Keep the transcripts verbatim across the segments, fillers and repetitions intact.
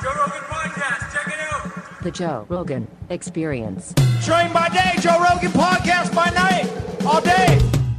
Joe Rogan Podcast. Check it out. The Joe Rogan Experience. Train by day, Joe Rogan Podcast by night, all day.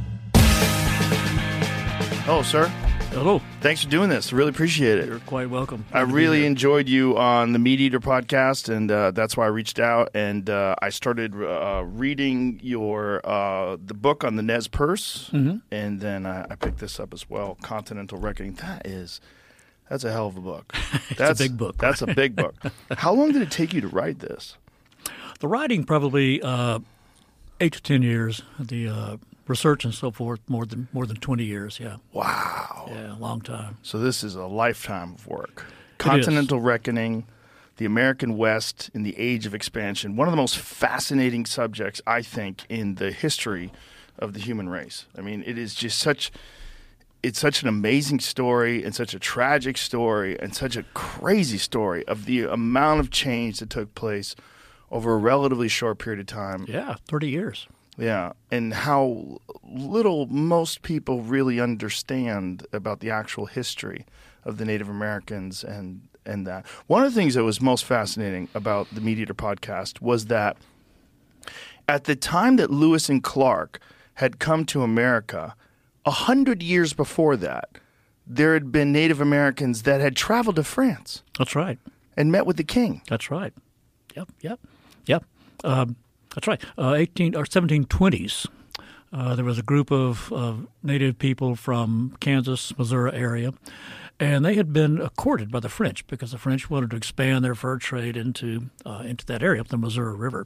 Oh, sir. Hello. Thanks for doing this. Really appreciate it. You're quite welcome. I really enjoyed you on the Meat Eater podcast, and uh, that's why I reached out. And uh, I started uh, reading your uh, the book on the Nez Perce, mm-hmm. and then I, I picked this up as well, Continental Reckoning. That is, that's a hell of a book. It's That's a big book. That's a big book. How long did it take you to write this? The writing probably uh, eight to ten years. The uh, research and so forth, more than more than twenty years. Yeah. Wow. Yeah, a long time. So this is a lifetime of work. Continental Reckoning, the American West in the Age of Expansion. One of the most fascinating subjects, I think, in the history of the human race. I mean, it is just such it's such an amazing story and such a tragic story and such a crazy story of the amount of change that took place over a relatively short period of time. Yeah, thirty years. Yeah, and how little most people really understand about the actual history of the Native Americans and, and that. One of the things that was most fascinating about the Meat Eater podcast was that at the time that Lewis and Clark had come to America, a hundred years before that, there had been Native Americans that had traveled to France. That's right. And met with the king. That's right. Yep, yep, yep. Um, That's right. Uh, eighteen or seventeen twenties. Uh, there was a group of, of native people from Kansas, Missouri area, and they had been courted by the French because the French wanted to expand their fur trade into uh, into that area up the Missouri River.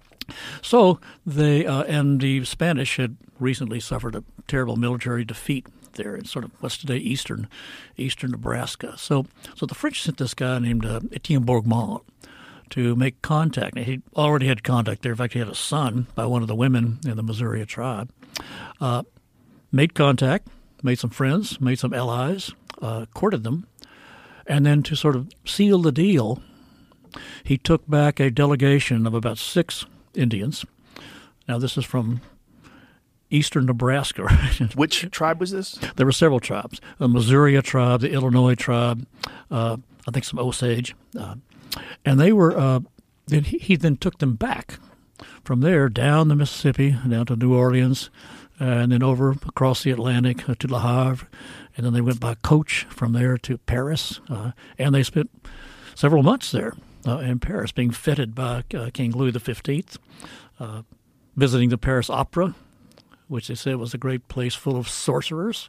So they uh, and the Spanish had recently suffered a terrible military defeat there in sort of what's today eastern eastern Nebraska. So so the French sent this guy named uh, Etienne Bourgmont to make contact. He already had contact there. In fact, he had a son by one of the women in the Missouri tribe. Uh, made contact, made some friends, made some allies, uh, courted them, and then to sort of seal the deal, he took back a delegation of about six Indians. Now, this is from eastern Nebraska. Right? Which tribe was this? There were several tribes. The Missouri tribe, the Illinois tribe, uh, I think some Osage. Uh, And they were. Uh, then he, he then took them back from there down the Mississippi, down to New Orleans, uh, and then over across the Atlantic uh, to Le Havre, and then they went by coach from there to Paris, uh, and they spent several months there uh, in Paris, being feted by uh, King Louis the Fifteenth, uh, visiting the Paris Opera, which they said was a great place full of sorcerers.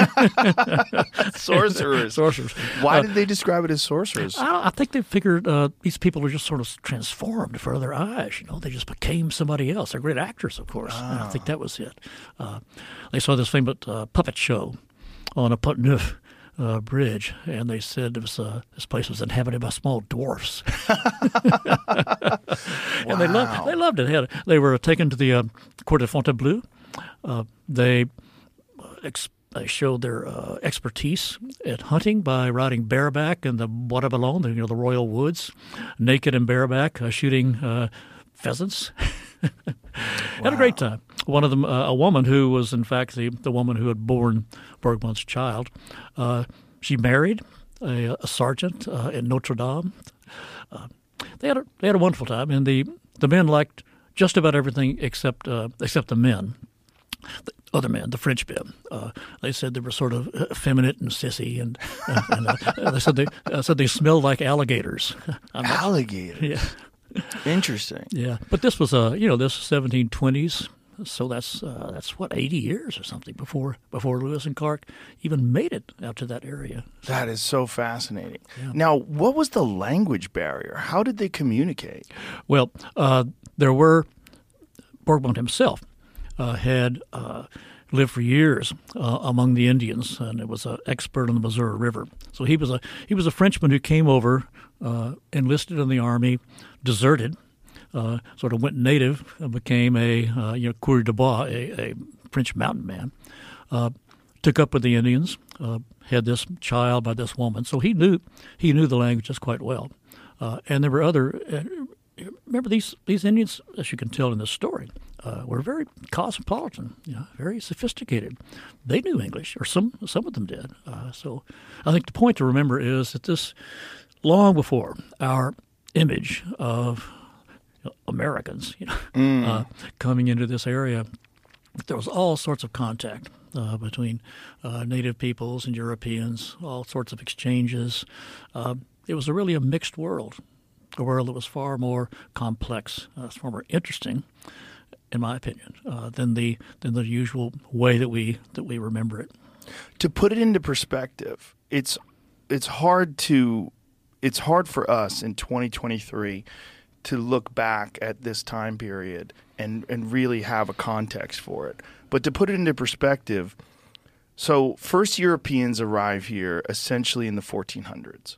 Sorcerers. Sorcerers. Why Uh, did they describe it as sorcerers? I, I think they figured uh, these people were just sort of transformed before their eyes. You know, they just became somebody else. They're great actors, of course. And I think that was it. Uh, they saw this famous uh, puppet show on a Pont Neuf uh, bridge, and they said it was, uh, this place was inhabited by small dwarfs. And they loved, they loved it. They, had, they were taken to the uh, Court of Fontainebleau. Uh, they ex- they showed their uh, expertise at hunting by riding bareback in the Bois de Boulogne, the, you know, the royal woods, naked and bareback, uh, shooting uh, pheasants. Had a great time. One of them, uh, a woman who was in fact the, the woman who had borne Bourgmont's child, uh, she married a, a sergeant uh, in Notre Dame. Uh, they had a, they had a wonderful time, and the, the men liked just about everything except uh, except the men. The other men, the French men, uh, they said they were sort of effeminate and sissy, and, uh, and uh, they said they uh, said they smelled like alligators. Alligators. Yeah, Interesting. yeah. But this was uh, you know, this seventeen twenties, so that's uh, that's what eighty years or something before before Lewis and Clark even made it out to that area. That is so fascinating. Yeah. Now, what was the language barrier? How did they communicate? Well, uh, there were Bourgmont himself. Uh, had uh, lived for years uh, among the Indians, and was an expert on the Missouri River. So he was a he was a Frenchman who came over, uh, enlisted in the army, deserted, uh, sort of went native, and became a uh, you know coureur de bois, a, a French mountain man. Uh, took up with the Indians, uh, had this child by this woman. So he knew he knew the languages quite well, uh, and there were other. Uh, remember these these Indians, as you can tell in this story. Uh, were very cosmopolitan, you know, very sophisticated. They knew English, or some some of them did. Uh, so I think the point to remember is that this long before our image of Americans, you know, mm. uh, coming into this area, there was all sorts of contact uh, between uh, native peoples and Europeans, all sorts of exchanges. Uh, it was a really a mixed world, a world that was far more complex, uh, far more interesting, in my opinion, uh, than the than the usual way that we that we remember it. To put it into perspective, it's it's hard to it's hard for us in twenty twenty-three to look back at this time period and, and really have a context for it. But to put it into perspective, so first Europeans arrive here essentially in the fourteen hundreds,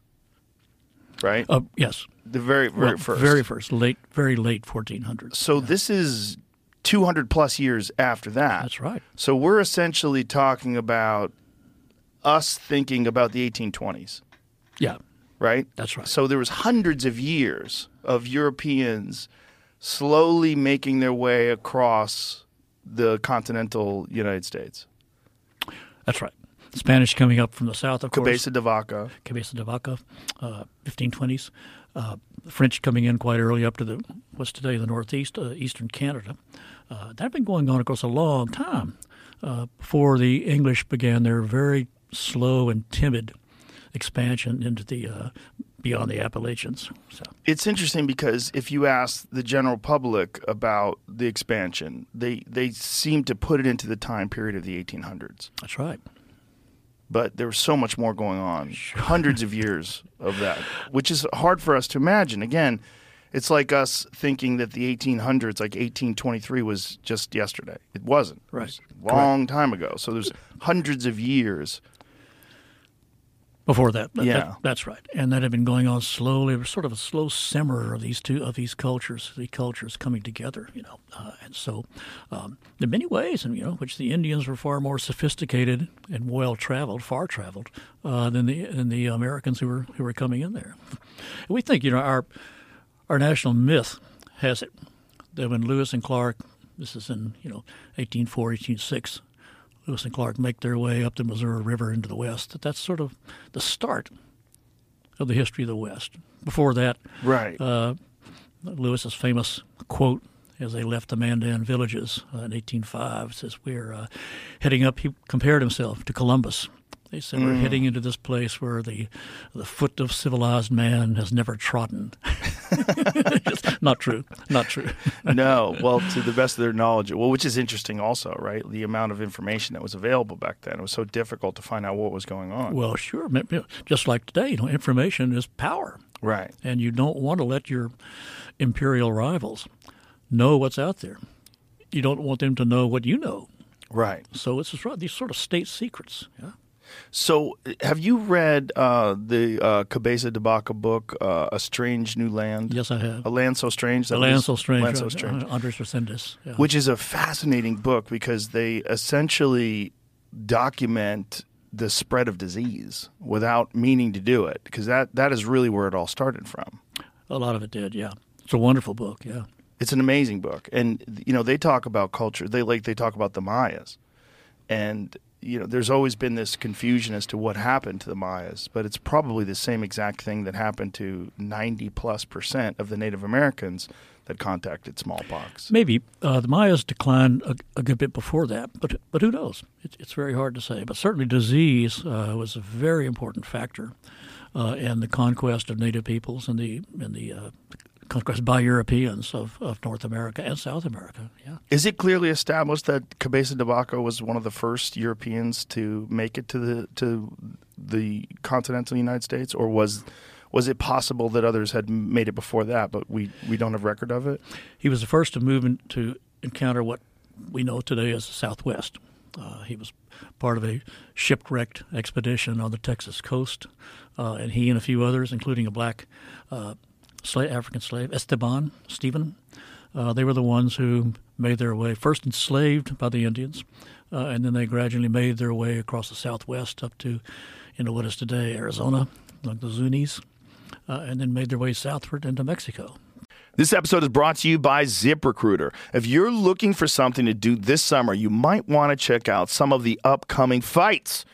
right? Uh, yes. The very, very well, first. Very first, late, very late fourteen hundreds. So yeah. this is two hundred plus years after that. That's right. So we're essentially talking about us thinking about the eighteen twenties. Yeah. Right? That's right. So there was hundreds of years of Europeans slowly making their way across the continental United States. That's right. Spanish coming up from the south, of course. Cabeza de Vaca. Cabeza de Vaca, uh, fifteen twenties. Uh, French coming in quite early up to the what's today the northeast, uh, eastern Canada. Uh, that had been going on, of course, a long time uh, before the English began their very slow and timid expansion into the uh, beyond the Appalachians. So it's interesting because if you ask the general public about the expansion, they they seem to put it into the time period of the eighteen hundreds. That's right. But there was so much more going on, hundreds of years of that, which is hard for us to imagine. Again, it's like us thinking that the eighteen hundreds, like eighteen twenty-three, was just yesterday. It wasn't. Right. It was a long time ago. So there's hundreds of years. Before that, yeah, that, that's right, and that had been going on slowly. It was sort of a slow simmer of these two of these cultures, the cultures coming together, you know. Uh, and so, um, in many ways, and you know, which the Indians were far more sophisticated and well traveled, far traveled uh, than the than the Americans who were who were coming in there. And we think, you know, our our national myth has it that when Lewis and Clark, this is in you know eighteen oh four, eighteen oh six. Lewis and Clark make their way up the Missouri River into the West. That that's sort of the start of the history of the West. Before that, right. uh, Lewis's famous quote as they left the Mandan villages uh, in eighteen oh five says, "We're uh, heading up." He compared himself to Columbus. They said, mm. "We're heading into this place where the the foot of civilized man has never trodden." Just not true. Not true. No. Well, to the best of their knowledge, well, which is interesting also, right? The amount of information that was available back then. It was so difficult to find out what was going on. Well, sure. Just like today, you know, information is power. Right. And you don't want to let your imperial rivals know what's out there. You don't want them to know what you know. Right. So it's these sort of state secrets. Yeah. So, have you read uh, the uh, Cabeza de Vaca book, uh, A Strange New Land? Yes, I have. A Land So Strange? That a Land So Strange. Land So Strange. Uh, Andres Reséndez. Yeah. Which is a fascinating book because they essentially document the spread of disease without meaning to do it, because that, that is really where it all started from. A lot of it did, yeah. It's a wonderful book, yeah. It's an amazing book. And, you know, they talk about culture. They like they talk about the Mayas. And you know, there's always been this confusion as to what happened to the Mayas, but it's probably the same exact thing that happened to ninety plus percent of the Native Americans that contacted smallpox. Maybe uh, the Mayas declined a, a good bit before that, but but who knows? It, it's very hard to say. But certainly, disease uh, was a very important factor uh, in the conquest of Native peoples and the and the uh, conquest by Europeans of, of North America and South America. Yeah. Is it clearly established that Cabeza de Vaca was one of the first Europeans to make it to the to the continental United States, or was was it possible that others had made it before that, but we, we don't have record of it? He was the first to move in, to encounter what we know today as the Southwest. Uh, he was part of a shipwrecked expedition on the Texas coast, uh, and he and a few others, including a black uh, slave, African slave, Esteban, Stephen, uh, they were the ones who made their way, first enslaved by the Indians, uh, and then they gradually made their way across the Southwest up to, you know, what is today Arizona, like the Zunis, uh, and then made their way southward into Mexico. This episode is brought to you by ZipRecruiter. If you're looking for something to do this summer, you might want to check out some of the upcoming fights.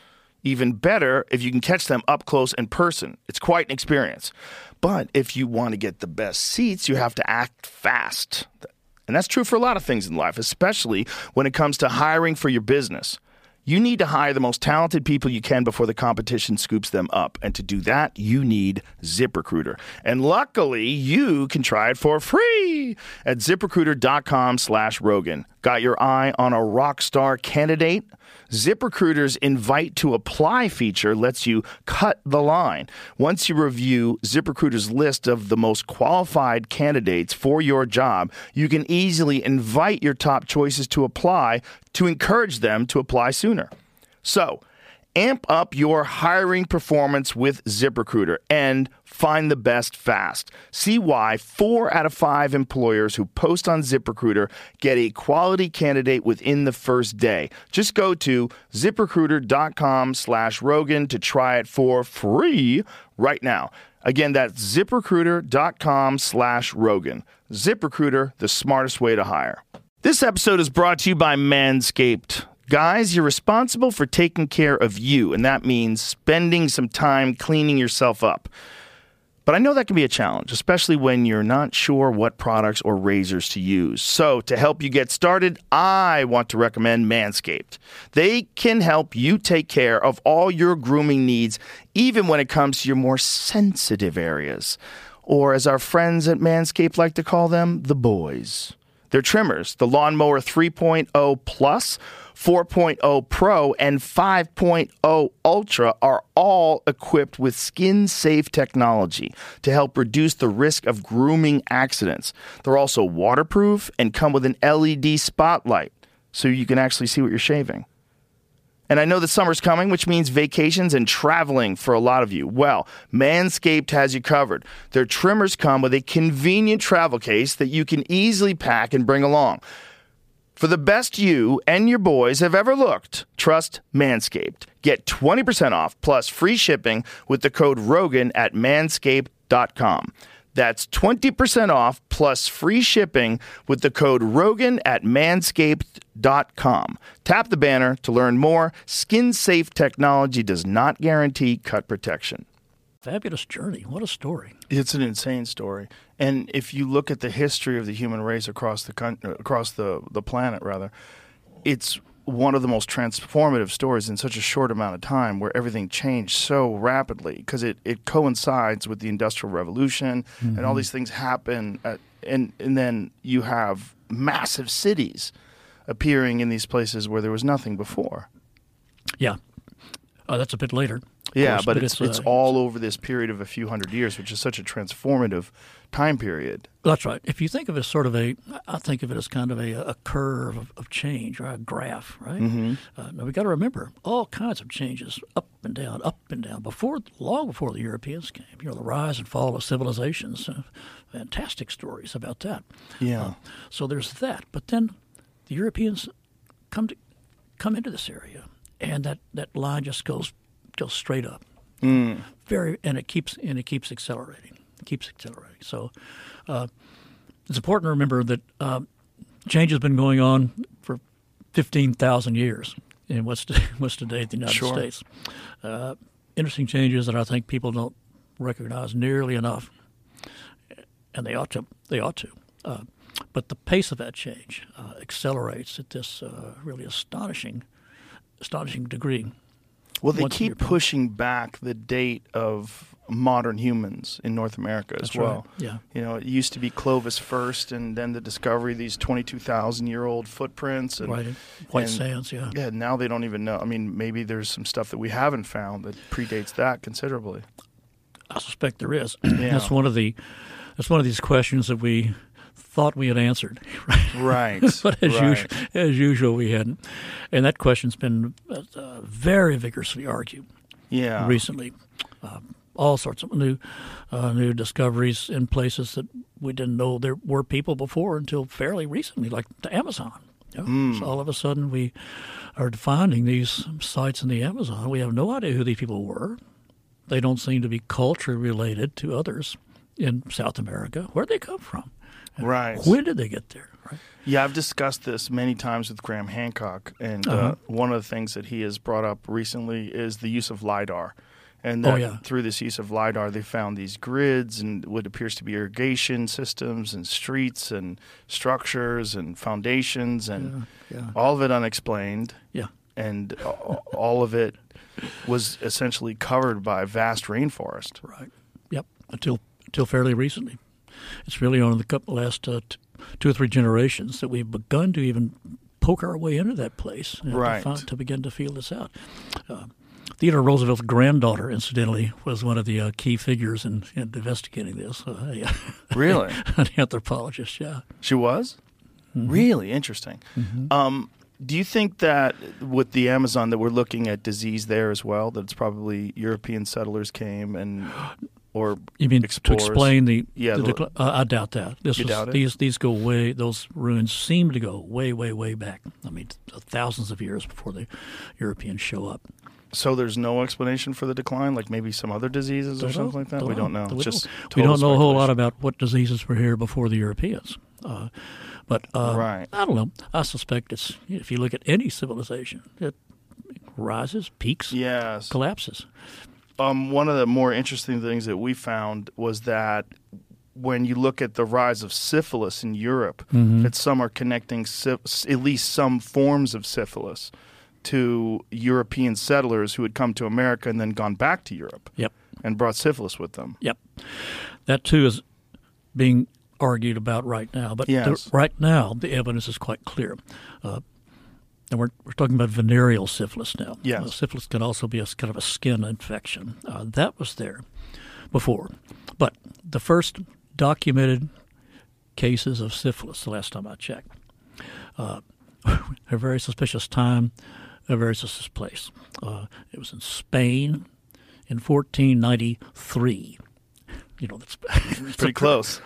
Even better if you can catch them up close in person. It's quite an experience. But if you want to get the best seats, you have to act fast. And that's true for a lot of things in life, especially when it comes to hiring for your business. You need to hire the most talented people you can before the competition scoops them up. And to do that, you need ZipRecruiter. And luckily, you can try it for free at ZipRecruiter.com slash Rogan. Got your eye on a rock star candidate? ZipRecruiter's invite to apply feature lets you cut the line. Once you review ZipRecruiter's list of the most qualified candidates for your job, you can easily invite your top choices to apply to encourage them to apply sooner. So, amp up your hiring performance with ZipRecruiter and find the best fast. See why four out of five employers who post on ZipRecruiter get a quality candidate within the first day. Just go to ZipRecruiter.com slash Rogan to try it for free right now. Again, that's ZipRecruiter.com slash Rogan. ZipRecruiter, the smartest way to hire. This episode is brought to you by Manscaped. Guys, you're responsible for taking care of you, and that means spending some time cleaning yourself up. But I know that can be a challenge, especially when you're not sure what products or razors to use. So to help you get started, I want to recommend Manscaped. They can help you take care of all your grooming needs, even when it comes to your more sensitive areas. Or as our friends at Manscaped like to call them, the boys. Their trimmers, the Lawnmower three point oh Plus, four point oh Pro, and five point oh Ultra are all equipped with skin-safe technology to help reduce the risk of grooming accidents. They're also waterproof and come with an L E D spotlight, so you can actually see what you're shaving. And I know that summer's coming, which means vacations and traveling for a lot of you. Well, Manscaped has you covered. Their trimmers come with a convenient travel case that you can easily pack and bring along. For the best you and your boys have ever looked, trust Manscaped. Get twenty percent off plus free shipping with the code Rogan at manscaped dot com. That's twenty percent off plus free shipping with the code Rogan at manscaped dot com. Tap the banner to learn more. Skin-safe technology does not guarantee cut protection. Fabulous journey. What a story. It's an insane story. And if you look at the history of the human race across the con- across the, the planet, rather, it's one of the most transformative stories in such a short amount of time where everything changed so rapidly because it, it coincides with the Industrial Revolution mm-hmm. and all these things happen. At, and, and then you have massive cities appearing in these places where there was nothing before. Yeah. Uh, that's a bit later. Yeah, course, but, but it's it's, it's uh, all over this period of a few hundred years, which is such a transformative time period. That's right. If you think of it as sort of a, I think of it as kind of a, a curve of, of change or a graph, right? Mm-hmm. Uh, now we got to remember all kinds of changes, up and down, up and down. Before, long before the Europeans came, you know, the rise and fall of civilizations. Uh, fantastic stories about that. Yeah. Uh, so there's that. But then the Europeans come to come into this area, and that, that line just goes goes straight up. Mm. Very, and it keeps and it keeps accelerating. It keeps accelerating. So uh, it's important to remember that uh, change has been going on for fifteen thousand years in what's what's today the United sure. States. Uh, interesting changes that I think people don't recognize nearly enough, and they ought to. They ought to. Uh, but the pace of that change uh, accelerates at this uh, really astonishing, astonishing degree. Well, they keep pushing back the date of modern humans in North America as That's well. Right. Yeah. You know, it used to be Clovis first, and then the discovery of these twenty-two thousand year old footprints. And, right. White and, sands, yeah. Yeah, now they don't even know. I mean, maybe there's some stuff that we haven't found that predates that considerably. I suspect there is. Yeah. That's one of the. That's one of these questions that we thought we had answered. Right. But as, right. usual, as usual, we hadn't. And that question's been uh, very vigorously argued yeah. recently. Uh, all sorts of new uh, new discoveries in places that we didn't know there were people before until fairly recently, like the Amazon. You know? mm. So all of a sudden we are finding these sites in the Amazon. We have no idea who these people were. They don't seem to be culturally related to others in South America. Where'd they come from? And Right. when did they get there? Right. Yeah, I've discussed this many times with Graham Hancock, and uh, Uh-huh. one of the things that he has brought up recently is the use of LIDAR. And that Oh, yeah. through this use of LIDAR, they found these grids and what appears to be irrigation systems and streets and structures and foundations and Yeah, yeah. all of it unexplained. Yeah. And a- all of it was essentially covered by vast rainforest. Right. Yep. Until until fairly recently, it's really only the couple last uh, t- two or three generations that we've begun to even poke our way into that place, uh, Right. to, find, to begin to feel this out. Uh, Theodore Roosevelt's granddaughter, incidentally, was one of the uh, key figures in, in investigating this. Uh, yeah. Really? An anthropologist. Yeah. She was? Mm-hmm. Really interesting. Um, do you think that with the Amazon that we're looking at disease there as well, that it's probably European settlers came and or You mean explorers? to explain the? Yeah, the the- decli- uh, I doubt that. This You was, doubt it? These these go way. Those ruins seem to go way, way, way back. I mean, thousands of years before the Europeans show up. So there's no explanation for the decline, like maybe some other diseases or Don't something know. like that? Don't we know. don't know. We It's just don't- we total don't know a whole lot speculation. about what diseases were here before the Europeans. Uh, but uh, Right. I don't know. I suspect it's if you look at any civilization, it rises, peaks, Yes. collapses. Um, one of the more interesting things that we found was that when you look at the rise of syphilis in Europe, Mm-hmm. that some are connecting syph- at least some forms of syphilis to European settlers who had come to America and then gone back to Europe Yep. and brought syphilis with them. Yep. That too is being argued about right now. But Yes. the, right now, the evidence is quite clear. Uh, and we're, we're talking about venereal syphilis now. Yes. Uh, syphilis can also be a kind of a skin infection. Uh, that was there before. But the first documented cases of syphilis, the last time I checked, uh, a very suspicious time, a very suspicious place. Uh, it was in Spain in fourteen ninety-three. You know, that's Pretty close.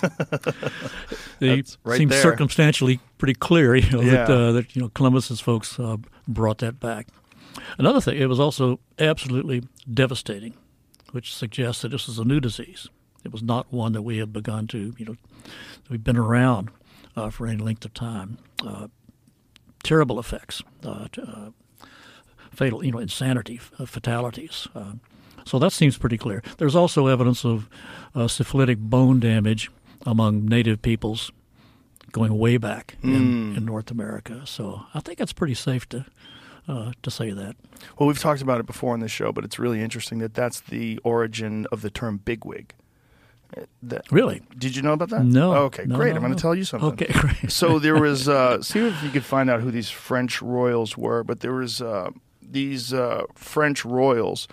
They That's right seem there. circumstantially pretty clear, you know, that, Yeah. uh, that you know Columbus's folks uh, brought that back. Another thing, it was also absolutely devastating, which suggests that this is a new disease. It was not one that we had begun to, you know, that we've been around uh, for any length of time. Uh, terrible effects, uh, t- uh, fatal, you know, insanity, uh, fatalities. Uh, so that seems pretty clear. There's also evidence of uh, syphilitic bone damage among native peoples going way back in, in North America. So I think it's pretty safe to uh, to say that. Well, we've talked about it before on this show, but it's really interesting that that's the origin of the term bigwig. Uh, That, Really? did you know about that? No. Oh, okay, No, great. no, I'm going to no. tell you something. Okay, great. So there was, uh, see if you could find out who these French royals were, but there was uh, these uh, French royals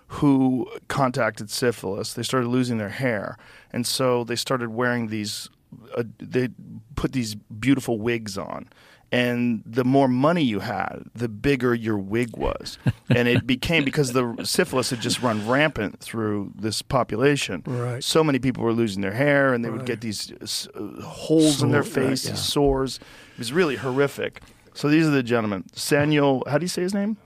who contacted syphilis. They started losing their hair, and so they started wearing these, uh, they put these beautiful wigs on. And the more money you had, the bigger your wig was. And it became, because the syphilis had just run rampant through this population. Right. So many people were losing their hair, and they would Right. get these uh, holes in their Sore, right, face, yeah. sores. It was really horrific. So these are the gentlemen. Samuel, how do you say his name?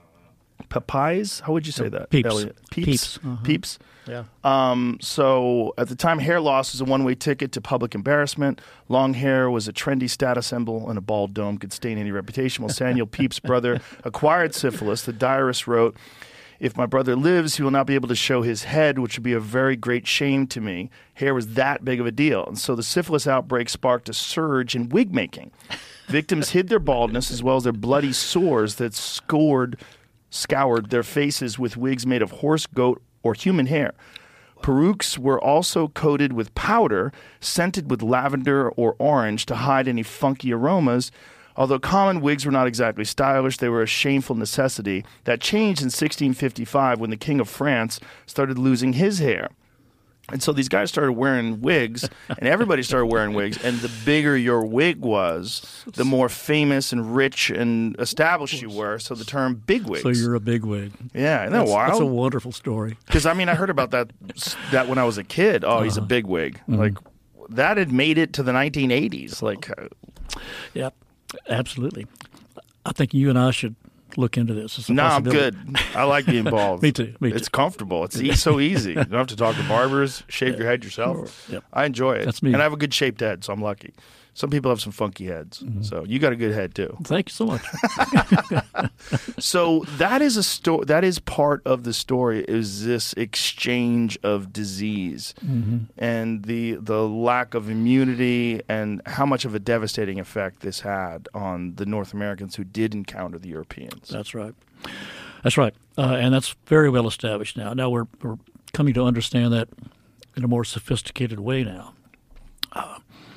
Papais? How would you say that? Pepys. Elliot? Pepys. Pepys, uh-huh. Pepys. Yeah. Um, so at the time, hair loss was a one-way ticket to public embarrassment. Long hair was a trendy status symbol, and a bald dome could stain any reputation. Well, Samuel Pepys' brother acquired syphilis. The diarist wrote, "If my brother lives, he will not be able to show his head, which would be a very great shame to me." Hair was that big of a deal. And so the syphilis outbreak sparked a surge in wig making. Victims hid their baldness as well as their bloody sores that scored, scoured their faces with wigs made of horse, goat, or human hair. Perukes were also coated with powder, scented with lavender or orange to hide any funky aromas. Although common wigs were not exactly stylish, they were a shameful necessity. That changed in sixteen fifty-five when the King of France started losing his hair. And so these guys started wearing wigs, and everybody started wearing wigs. And the bigger your wig was, the more famous and rich and established you were. So the term bigwigs. So you're a bigwig. Yeah, isn't that That's, that's a wild? wonderful story. Because, I mean, I heard about that that when I was a kid. Oh, he's a bigwig. Like, that had made it to the nineteen eighties. Like, uh, Yep, absolutely. I think you and I should look into this. It's a No, I'm possibility. good. I like being bald. Me too, me It's too. comfortable. It's e- so easy. You don't have to talk to barbers. Shave your head yourself. Yep. I enjoy it. That's me. And I have a good shaped head, so I'm lucky. Some people have some funky heads. Mm-hmm. So you got a good head too. Thank you so much. So that is a sto- that is part of the story, is this exchange of disease Mm-hmm. and the the lack of immunity and how much of a devastating effect this had on the North Americans who did encounter the Europeans. That's right. That's right. Uh, and that's very well established now. Now we're, we're coming to understand that in a more sophisticated way now. Uh,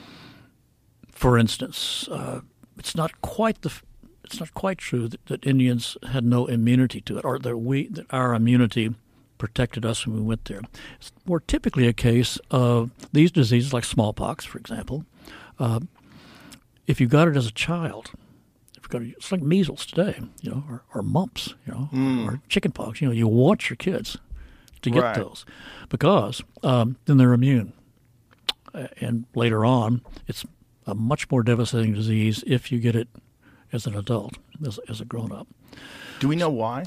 for instance, uh, it's not quite the it's not quite true that, that Indians had no immunity to it, or that we that our immunity protected us when we went there. It's more typically a case of these diseases, like smallpox, for example. Uh, if you got it as a child, if you got it, it's like measles today, you know, or, or mumps, you know, Mm. or chickenpox. You know, you want your kids to get Right. those because um, then they're immune. Uh, and later on, it's a much more devastating disease if you get it as an adult, as, as a grown-up. Do we know why?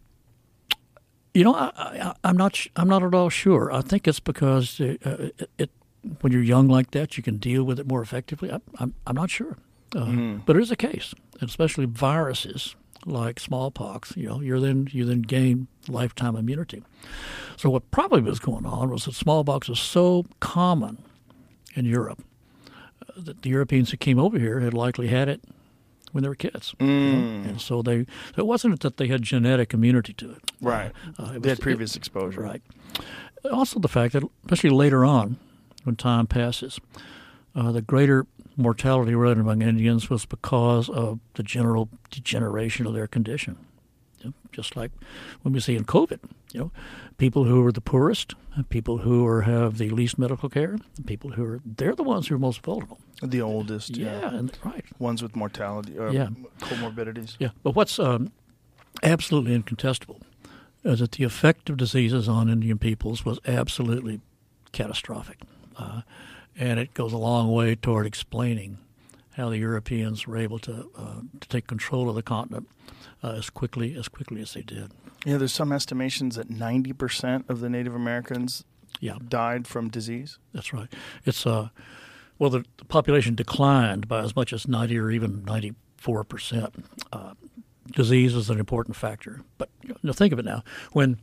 You know, I, I, I'm not. sh- I'm not at all sure. I think it's because uh, it, it, when you're young like that, you can deal with it more effectively. I, I'm. I'm not sure, uh, but it is a case, and especially viruses like smallpox. You know, you're then you then gain lifetime immunity. So what probably was going on was that smallpox was so common in Europe uh, that the Europeans who came over here had likely had it when they were kids, you know? And so they. So it wasn't that they had genetic immunity to it. Right. Uh, it they was- had previous exposure. Right. Also, the fact that, especially later on, when time passes, uh, the greater mortality rate among Indians was because of the general degeneration of their condition. You know, just like when we see in COVID, you know, people who are the poorest, people who are have the least medical care, people who are they're the ones who are most vulnerable. The oldest, yeah. Yeah, and right. Ones with mortality, uh, Yeah. comorbidities. Yeah, but what's um, absolutely incontestable is that the effect of diseases on Indian peoples was absolutely catastrophic. Uh, and it goes a long way toward explaining how the Europeans were able to uh, to take control of the continent uh, as quickly as quickly as they did. Yeah, there's some estimations that ninety percent of the Native Americans Yeah, died from disease. that's right. It's uh, well, the, the population declined by as much as ninety or even ninety-four percent. Uh, disease is an important factor, but you know, think of it now. When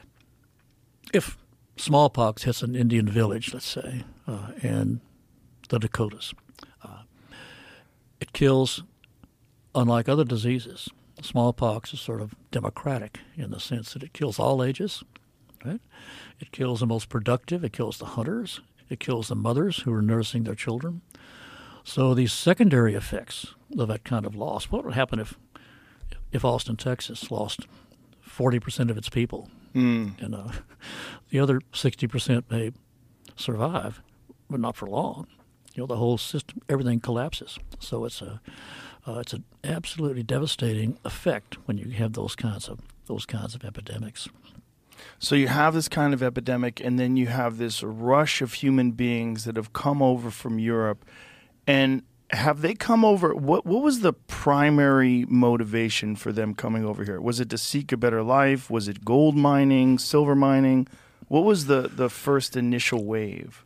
if smallpox hits an Indian village, let's say, uh, in the Dakotas, uh, it kills. Unlike other diseases, smallpox is sort of democratic in the sense that it kills all ages. Right? It kills the most productive. It kills the hunters. It kills the mothers who are nursing their children. So these secondary effects of that kind of loss. What would happen if, if Austin, Texas, lost forty percent of its people, Mm. and uh, the other sixty percent may survive, but not for long? You know, the whole system, everything collapses. So it's a, uh, it's an absolutely devastating effect when you have those kinds of those kinds of epidemics. So you have this kind of epidemic, and then you have this rush of human beings that have come over from Europe. And have they come over? What what was the primary motivation for them coming over here? Was it to seek a better life? Was it gold mining, silver mining? What was the, the first initial wave?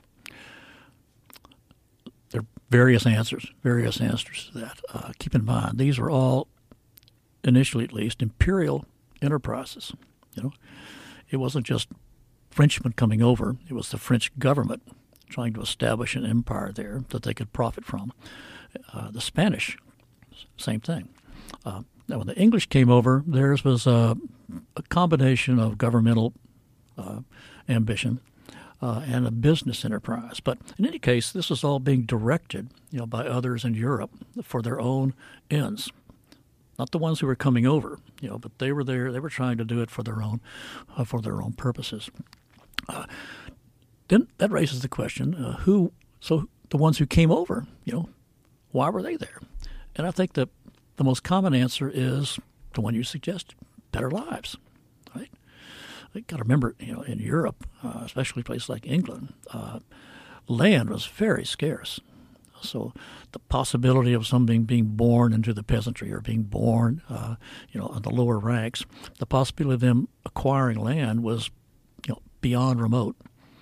There are various answers, various answers to that. Uh, keep in mind, these were all, initially at least, imperial enterprises. You know, it wasn't just Frenchmen coming over; it was the French government trying to establish an empire there that they could profit from. Uh, the Spanish, same thing. Uh, now, when the English came over, theirs was a, a combination of governmental uh, ambition uh, and a business enterprise. But in any case, this was all being directed, you know, by others in Europe for their own ends. Not the ones who were coming over, you know, but they were there. They were trying to do it for their own, uh, for their own purposes. Uh, then that raises the question: uh, who? So the ones who came over, you know, why were they there? And I think that the most common answer is the one you suggested: better lives. Right? You got to remember, you know, in Europe, uh, especially places like England, uh, land was very scarce. So the possibility of somebody being born into the peasantry or being born, uh, you know, in the lower ranks, the possibility of them acquiring land was, you know, beyond remote.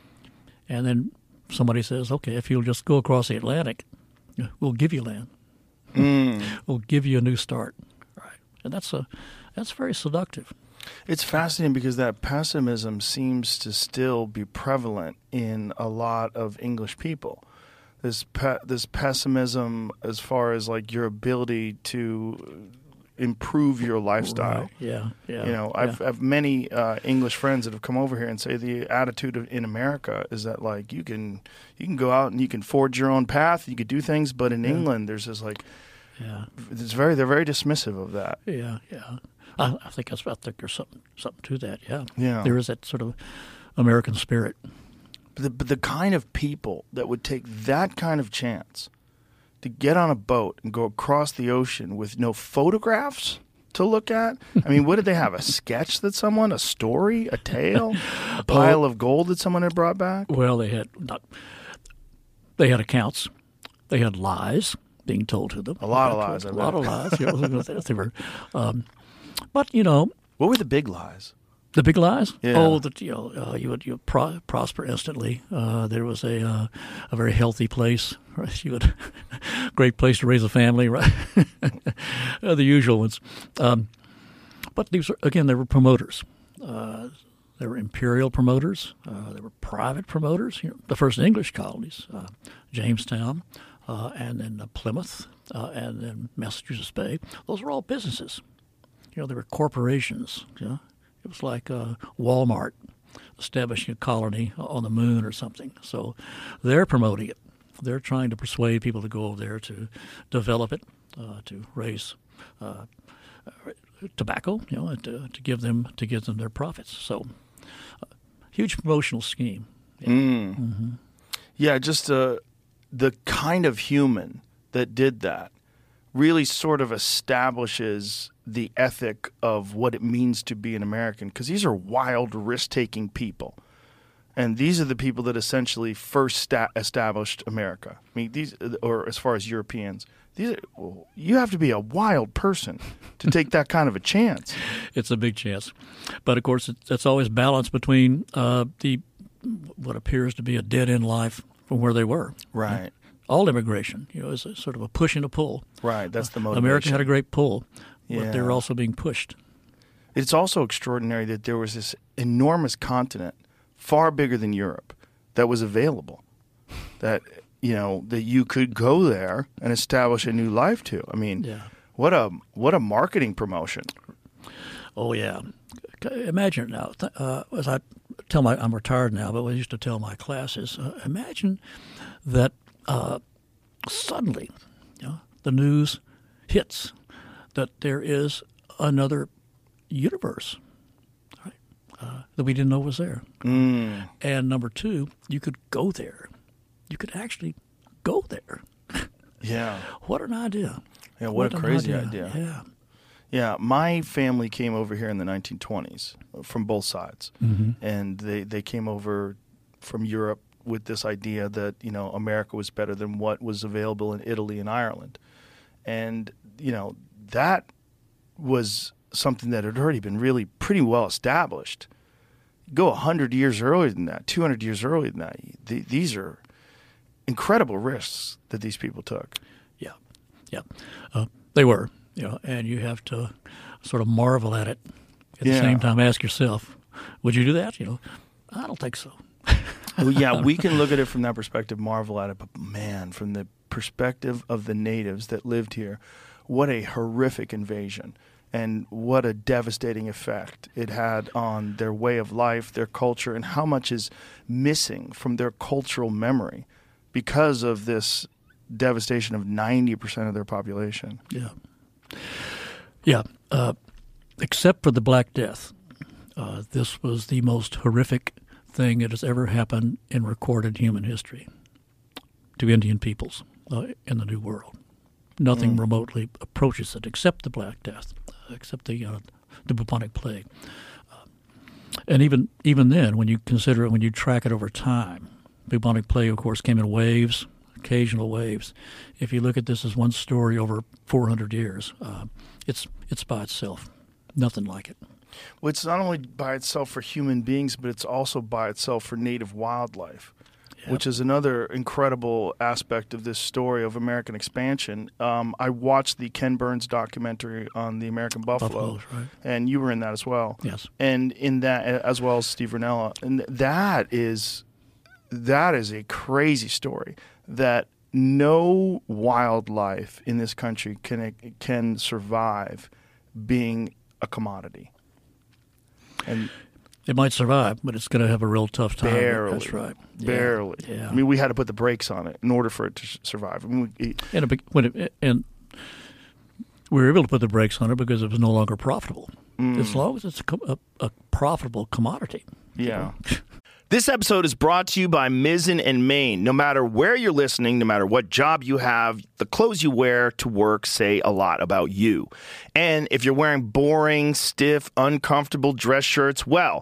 And then somebody says, okay, if you'll just go across the Atlantic, we'll give you land. Mm. We'll give you a new start. Right. And that's a that's very seductive. It's fascinating because that pessimism seems to still be prevalent in a lot of English people. This pe- this pessimism as far as like your ability to improve your lifestyle. Right. Yeah, yeah. You know, yeah. I've I've many uh, English friends that have come over here and say the attitude of, in America is that like you can you can go out and you can forge your own path, you could do things, but in yeah. England there's this like, yeah, it's very they're very dismissive of that. Yeah, yeah. I, I think that's I think there's something something to that. Yeah, yeah. There is that sort of American spirit. But the, but the kind of people that would take that kind of chance to get on a boat and go across the ocean with no photographs to look at. I mean, what did they have? A sketch that someone, a story, a tale, a pile of gold that someone had brought back? Well, they had not. They had accounts. They had lies being told to them. A lot of lies. A lot of lies. Yeah, they were, um, but you know, what were the big lies? The big lies? Yeah. Oh, that you know, uh, you would you would pro- prosper instantly. Uh, there was a uh, a very healthy place. Right? You would great place to raise a family. Right? uh, the usual ones. Um, but these are, again, they were promoters. Uh, they were imperial promoters. Uh, they were private promoters. You know, the first English colonies, uh, Jamestown, uh, and then uh, Plymouth, uh, and then Massachusetts Bay. Those were all businesses. You know, they were corporations. You know. It was like uh, Walmart establishing a colony on the moon or something. So they're promoting it. They're trying to persuade people to go over there to develop it, uh, to raise uh, tobacco, you know, to, to give them to give them their profits. So uh, huge promotional scheme. Yeah, mm. mm-hmm. yeah just uh, the kind of human that did that really sort of establishes the ethic of what it means to be an American, because these are wild, risk-taking people. And these are the people that essentially first sta- established America. I mean, these, or as far as Europeans, these are, well, you have to be a wild person to take that kind of a chance. It's a big chance. But, of course, it's, it's always balanced between uh, the what appears to be a dead-end life from where they were. Right. Right? All immigration, you know, is a sort of a push and a pull. Right, that's the motivation. America had a great pull, yeah. but they were also being pushed. It's also extraordinary that there was this enormous continent, far bigger than Europe, that was available. That, you know, that you could go there and establish a new life to. I mean, yeah. what a what a marketing promotion. Oh, yeah. Imagine now, uh, as I tell my, I'm retired now, but I used to tell my classes, uh, imagine that Uh, suddenly, you know, the news hits that there is another universe, right, uh, that we didn't know was there. Mm. And number two, you could go there. You could actually go there. Yeah. What an idea. Yeah, what, what a crazy idea. idea. Yeah. Yeah, my family came over here in the nineteen twenties from both sides. Mm-hmm. And they, they came over from Europe with this idea that, you know, America was better than what was available in Italy and Ireland. And, you know, that was something that had already been really pretty well established. Go one hundred years earlier than that, two hundred years earlier than that. Th- these are incredible risks that these people took. Yeah, yeah. Uh, they were, you know, and you have to sort of marvel at it. At yeah. the same time, ask yourself, would you do that? You know, I don't think so. Well, yeah, we can look at it from that perspective, marvel at it, but man, from the perspective of the natives that lived here, what a horrific invasion and what a devastating effect it had on their way of life, their culture, and how much is missing from their cultural memory because of this devastation of ninety percent of their population. Yeah. Yeah. Uh, except for the Black Death, uh, this was the most horrific thing that has ever happened in recorded human history to Indian peoples uh, in the New World. Nothing mm. remotely approaches it, except the Black Death, uh, except the uh, the bubonic plague. Uh, and even even then, when you consider it, when you track it over time, bubonic plague, of course, came in waves, occasional waves. If you look at this as one story over four hundred years, uh, it's it's by itself. Nothing like it. Well, it's not only by itself for human beings, but it's also by itself for native wildlife, yep. which is another incredible aspect of this story of American expansion. Um, I watched the Ken Burns documentary on the American buffalo, Buffaloes, right. and you were in that as well. Yes. And in that, as well as Steve Rinella, and that is that is a crazy story that no wildlife in this country can can survive being a commodity. And it might survive, but it's going to have a real tough time. Barely. That's right. Barely. Yeah. yeah. I mean, we had to put the brakes on it in order for it to survive. I mean, we, and, it, when it, and we were able to put the brakes on it because it was no longer profitable. Mm. As long as it's a, a, a profitable commodity. Yeah. This episode is brought to you by Mizzen and Main. No matter where you're listening, no matter what job you have, the clothes you wear to work say a lot about you. And if you're wearing boring, stiff, uncomfortable dress shirts, well,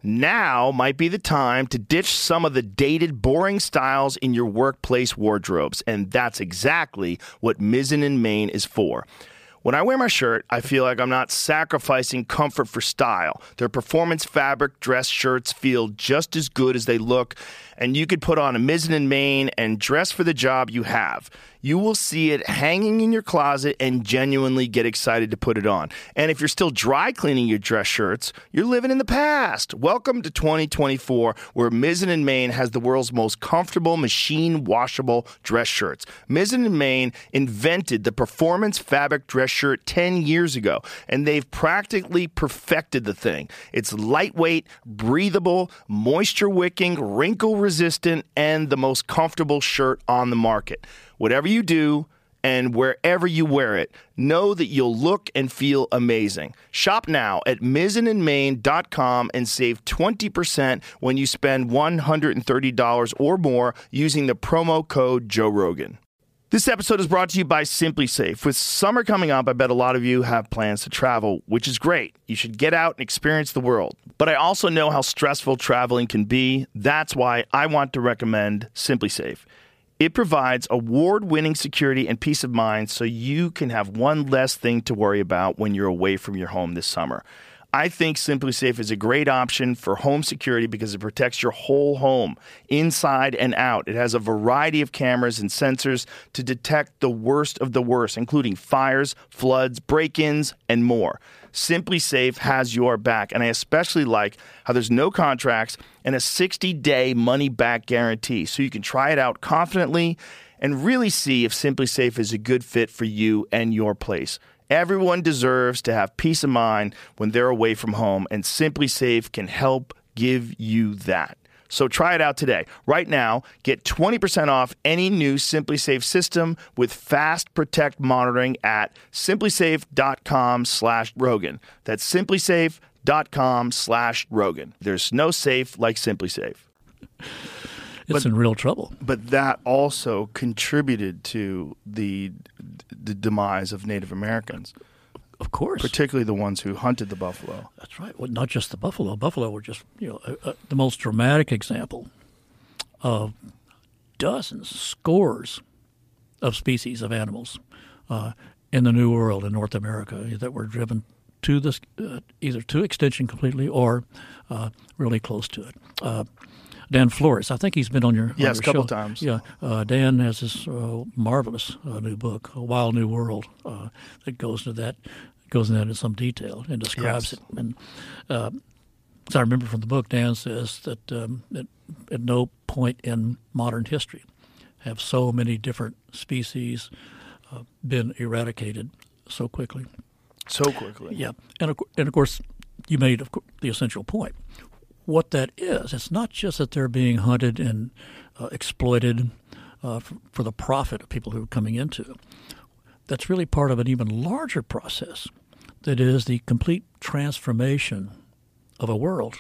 now might be the time to ditch some of the dated, boring styles in your workplace wardrobes. And that's exactly what Mizzen and Main is for. When I wear my shirt, I feel like I'm not sacrificing comfort for style. Their performance fabric dress shirts feel just as good as they look, and you could put on a Mizzen and Main and dress for the job you have. You will see it hanging in your closet and genuinely get excited to put it on. And if you're still dry cleaning your dress shirts, you're living in the past. Welcome to twenty twenty-four, where Mizzen and Main has the world's most comfortable machine washable dress shirts. Mizzen and Main invented the performance fabric dress shirt ten years ago, and they've practically perfected the thing. It's lightweight, breathable, moisture-wicking, wrinkle-resistant, and the most comfortable shirt on the market. Whatever you do and wherever you wear it, know that you'll look and feel amazing. Shop now at mizzen and main dot com and save twenty percent when you spend one hundred thirty dollars or more using the promo code Joe Rogan. This episode is brought to you by SimpliSafe. With summer coming up, I bet a lot of you have plans to travel, which is great. You should get out and experience the world. But I also know how stressful traveling can be. That's why I want to recommend SimpliSafe. It provides award-winning security and peace of mind so you can have one less thing to worry about when you're away from your home this summer. I think SimpliSafe is a great option for home security because it protects your whole home, inside and out. It has a variety of cameras and sensors to detect the worst of the worst, including fires, floods, break-ins, and more. SimpliSafe has your back, and I especially like how there's no contracts and a sixty-day money-back guarantee, so you can try it out confidently and really see if SimpliSafe is a good fit for you and your place. Everyone deserves to have peace of mind when they're away from home, and SimpliSafe can help give you that. So try it out today. Right now, get twenty percent off any new SimpliSafe system with Fast Protect monitoring at simplisafe.com slash Rogan. That's simplisafe.com slash Rogan. There's no safe like SimpliSafe. It's but, in real trouble. But that also contributed to the the demise of Native Americans. Of course. Particularly the ones who hunted the buffalo. That's right. Well, not just the buffalo. Buffalo were just, you know, uh, uh, the most dramatic example of dozens, scores of species of animals uh, in the New World in North America that were driven to this, uh, either to extinction completely or uh, really close to it. Uh, Dan Flores, I think he's been on your, yes, on your a couple show. times. Yeah, uh, Dan has this uh, marvelous uh, new book, A Wild New World, uh, that goes into that, goes into that in some detail and describes Yes. it. And uh, as I remember from the book, Dan says that um, at, at no point in modern history have so many different species uh, been eradicated so quickly. So quickly. Yeah, and of, and of course, you made of course, the essential point. What that is, it's not just that they're being hunted and uh, exploited uh, for, for the profit of people who are coming into it. That's really part of an even larger process that is the complete transformation of a world.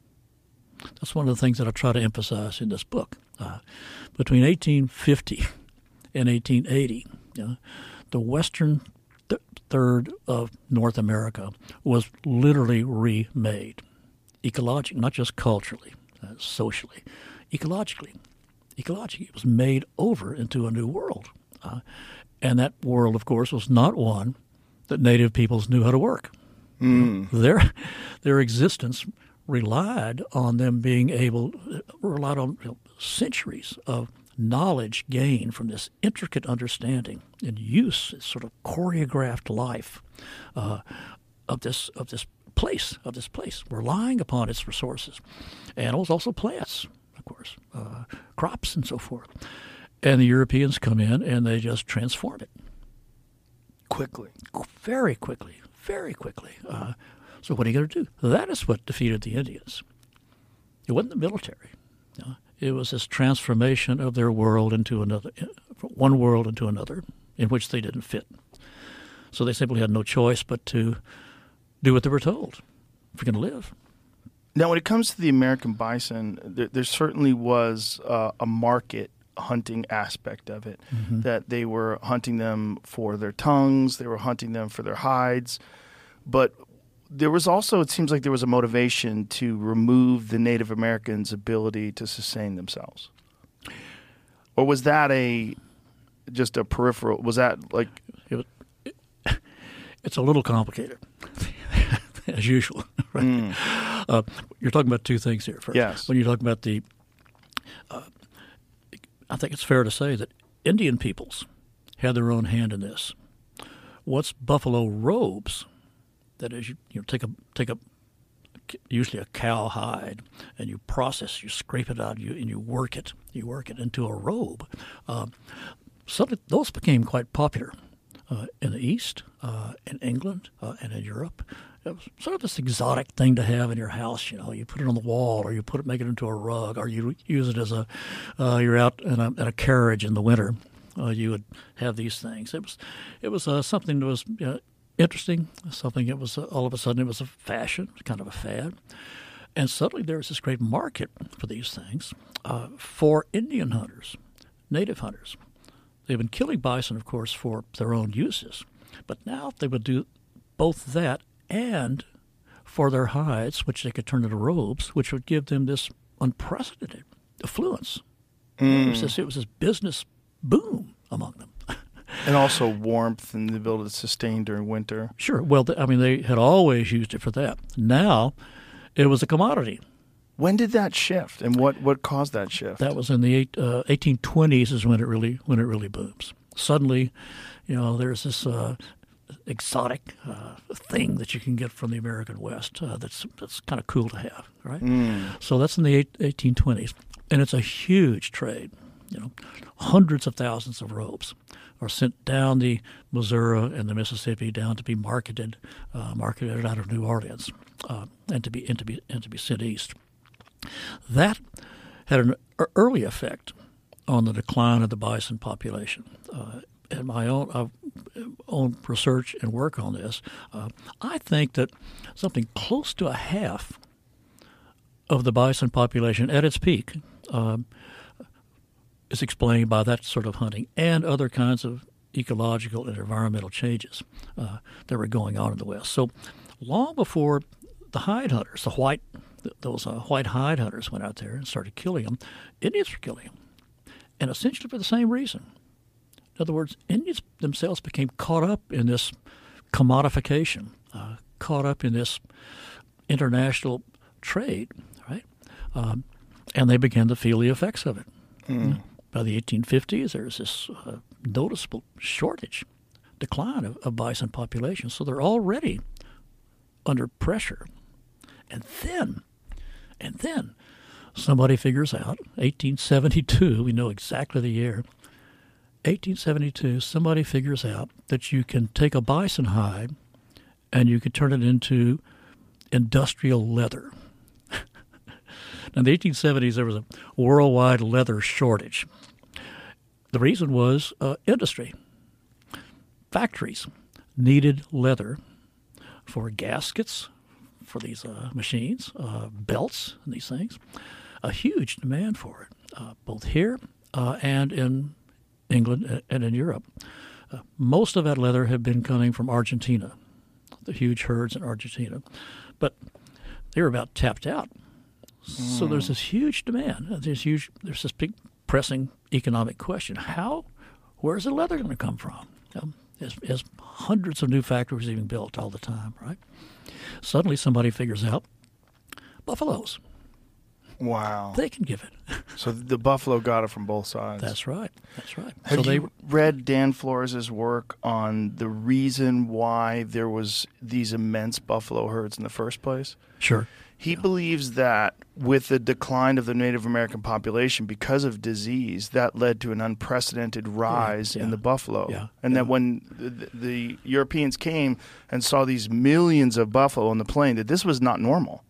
That's one of the things that I try to emphasize in this book. Uh, between eighteen fifty and eighteen eighty, you know, the western th- third of North America was literally remade. Ecologically, not just culturally, uh, socially, ecologically. ecologically. It was made over into a new world. Uh, and that world, of course, was not one that native peoples knew how to work. Mm. Their, their existence relied on them being able, relied on you know, centuries of knowledge gained from this intricate understanding and use, this sort of choreographed life uh, of this of this place, of this place, relying upon its resources. Animals, also plants, of course, uh, crops and so forth. And the Europeans come in and they just transform it. Quickly. Very quickly, very quickly. Uh, so what are you going to do? That is what defeated the Indians. It wasn't the military. You know? It was this transformation of their world into another, one world into another, in which they didn't fit. So they simply had no choice but to do what they were told if you're going to live. Now, when it comes to the American bison, there, there certainly was uh, a market hunting aspect of it, mm-hmm. that they were hunting them for their tongues, they were hunting them for their hides, but there was also, it seems like there was a motivation to remove the Native Americans' ability to sustain themselves. Or was that a just a peripheral? Was that like it was, it, it's a little complicated, as usual. Right? Mm. Uh, you're talking about two things here. First, yes. When you're talking about the, uh, I think it's fair to say that Indian peoples had their own hand in this. Once buffalo robes, that is, you, you know, take a take a usually a cow hide, and you process, you scrape it out, you and you work it, you work it into a robe. Uh, suddenly, those became quite popular uh, in the East, uh, in England, uh, and in Europe. It was sort of this exotic thing to have in your house. You know, you put it on the wall, or you put it, make it into a rug, or you use it as a. Uh, you're out in a, in a carriage in the winter. Uh, you would have these things. It was, it was uh, something that was. Uh, Interesting, something that was uh, all of a sudden it was a fashion, kind of a fad. And suddenly there was this great market for these things uh, for Indian hunters, native hunters. They've been killing bison, of course, for their own uses. But now they would do both that and for their hides, which they could turn into robes, which would give them this unprecedented affluence. Mm. It was this, it was this business boom among them. And also warmth and the ability to sustain during winter. Sure. Well, I mean, they had always used it for that. Now, it was a commodity. When did that shift, and what, what caused that shift? That was in the eight, uh, eighteen twenties is when it really when it really booms. Suddenly, you know, there's this uh, exotic uh, thing that you can get from the American West uh, that's that's kind of cool to have, right? Mm. So that's in the eight, eighteen twenties, and it's a huge trade. You know, hundreds of thousands of robes are sent down the Missouri and the Mississippi down to be marketed, uh, marketed out of New Orleans, uh, and to be and to be and to be sent east. That had an early effect on the decline of the bison population. Uh, in my own uh, own research and work on this, uh, I think that something close to a half of the bison population at its peak. Um, is explained by that sort of hunting and other kinds of ecological and environmental changes uh, that were going on in the West. So long before the hide hunters, the white, those uh, white hide hunters went out there and started killing them, Indians were killing them, and essentially for the same reason. In other words, Indians themselves became caught up in this commodification, uh, caught up in this international trade, right? Um, and they began to feel the effects of it. Mm. By the eighteen fifties, there was this uh, noticeable shortage, decline of, of bison population. So they're already under pressure. And then, and then somebody figures out, eighteen seventy-two, we know exactly the year, eighteen seventy-two, somebody figures out that you can take a bison hide and you can turn it into industrial leather. In the eighteen seventies, there was a worldwide leather shortage. The reason was uh, industry. Factories needed leather for gaskets, for these uh, machines, uh, belts, and these things. A huge demand for it, uh, both here uh, and in England and in Europe. Uh, most of that leather had been coming from Argentina, the huge herds in Argentina. But they were about tapped out. So there's this huge demand. There's huge. There's this big pressing economic question. How, where's the leather going to come from? Um, there's, there's hundreds of new factories being built all the time, right? Suddenly somebody figures out buffaloes. Wow. They can give it. So the buffalo got it from both sides. That's right. That's right. Have so you they, read Dan Flores' work on the reason why there was these immense buffalo herds in the first place? Sure. He believes that with the decline of the Native American population because of disease, that led to an unprecedented rise yeah. in the buffalo. Yeah. And yeah. that when the, the Europeans came and saw these millions of buffalo on the plain, that this was not normal.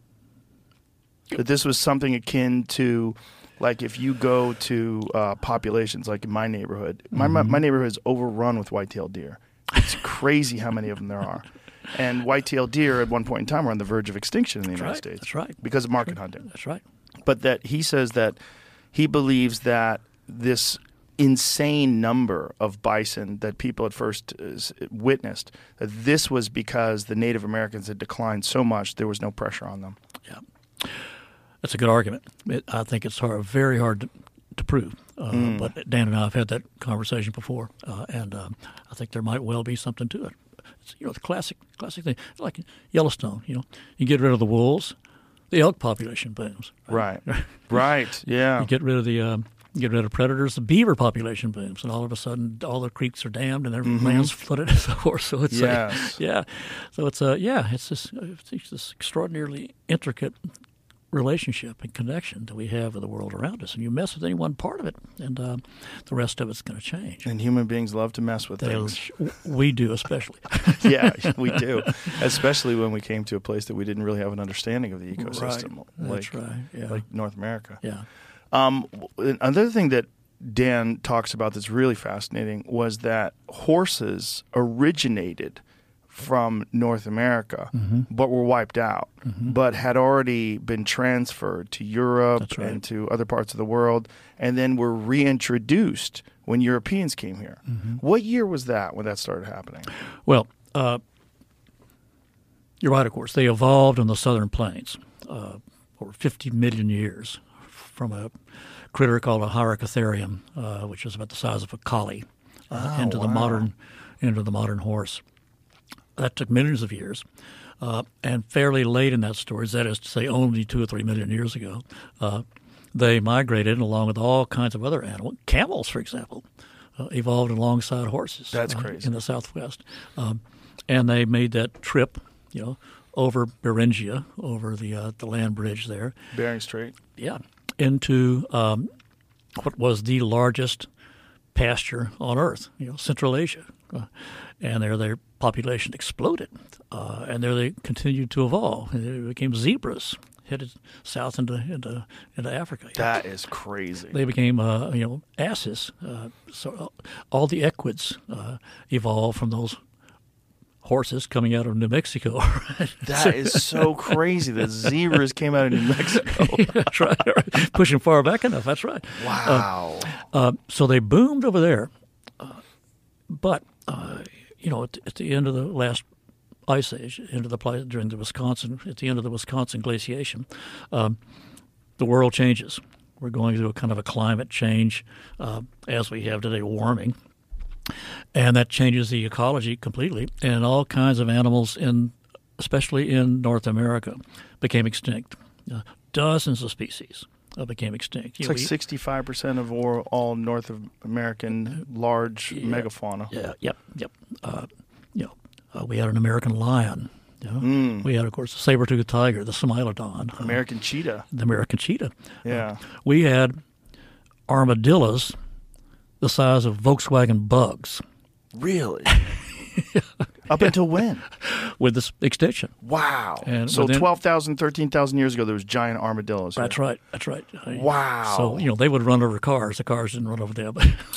That this was something akin to, like, if you go to uh, populations like in my neighborhood. My, Mm-hmm. my my neighborhood is overrun with white-tailed deer. It's crazy how many of them there are. And white-tailed deer at one point in time were on the verge of extinction in the That's United right. States. That's right. Because of market hunting. That's right. But that he says that he believes that this insane number of bison that people at first uh, witnessed, that this was because the Native Americans had declined so much there was no pressure on them. Yeah. That's a good argument. It, I think it's hard, very hard to, to prove. Uh, Mm. But Dan and I have had that conversation before, uh, and um, I think there might well be something to it. It's, you know, the classic classic thing, like Yellowstone. You know, you get rid of the wolves, the elk population booms. Right. Right. Yeah. You get rid of the um, you get rid of predators, the beaver population booms, and all of a sudden, all the creeks are dammed and their Mm-hmm. land's flooded and so forth. So it's Yes. a, yeah, so it's a yeah, it's this it's this extraordinarily intricate relationship and connection that we have with the world around us, and you mess with any one part of it, and uh, the rest of it's going to change. And human beings love to mess with They'll- things. we do especially. Yeah, we do. Especially when we came to a place that we didn't really have an understanding of the ecosystem, Right. like That's right. Yeah. like North America. Yeah. Um, another thing that Dan talks about that's really fascinating was that horses originated from North America, Mm-hmm. but were wiped out, but had already been transferred to Europe That's right. and to other parts of the world, and then were reintroduced when Europeans came here. Mm-hmm. What year was that when that started happening? Well, uh, you're right, of course. They evolved on the southern plains uh, over fifty million years from a critter called a Hyracotherium, uh, which is about the size of a collie, uh, Oh, into the wow. modern into the modern horse. That took millions of years. Uh, and fairly late in that story, that is to say only two or three million years ago, uh, they migrated along with all kinds of other animals. Camels, for example, uh, evolved alongside horses. That's uh, crazy. in the Southwest. Um, and they made that trip, you know, over Beringia, over the uh, the land bridge there, Bering Strait. yeah, into um, what was the largest pasture on Earth, you know, Central Asia. Uh, and there their population exploded, uh, and there they continued to evolve. And they became zebras, headed south into into, into Africa. That is crazy. They became, uh, you know, asses. Uh, so all the equids uh, evolved from those horses coming out of New Mexico. Right? That is so crazy that zebras came out of New Mexico. That's right. Pushing far back enough. That's right. Wow. Uh, so they boomed over there, uh, but uh, you know, at, at the end of the last ice age, into the pli- during the Wisconsin, at the end of the Wisconsin glaciation, um, the world changes. We're going through a kind of a climate change, uh, as we have today, warming, and that changes the ecology completely. And all kinds of animals, in especially in North America, became extinct. Uh, dozens of species uh, became extinct. It's You like know, we- sixty-five percent of all, all North American large megafauna. Yeah, yep, yep. Uh, you know, uh, we had an American lion. You know? Mm. We had, of course, the saber-toothed tiger, the Smilodon, uh, American cheetah. the American cheetah. Yeah. We had armadillos the size of Volkswagen bugs Really? Up until when? with this extinction. Wow. And so within- twelve thousand, thirteen thousand years ago, there was giant armadillos. That's here. right. That's right. Uh, Wow. So you know they would run over cars. The cars didn't run over them.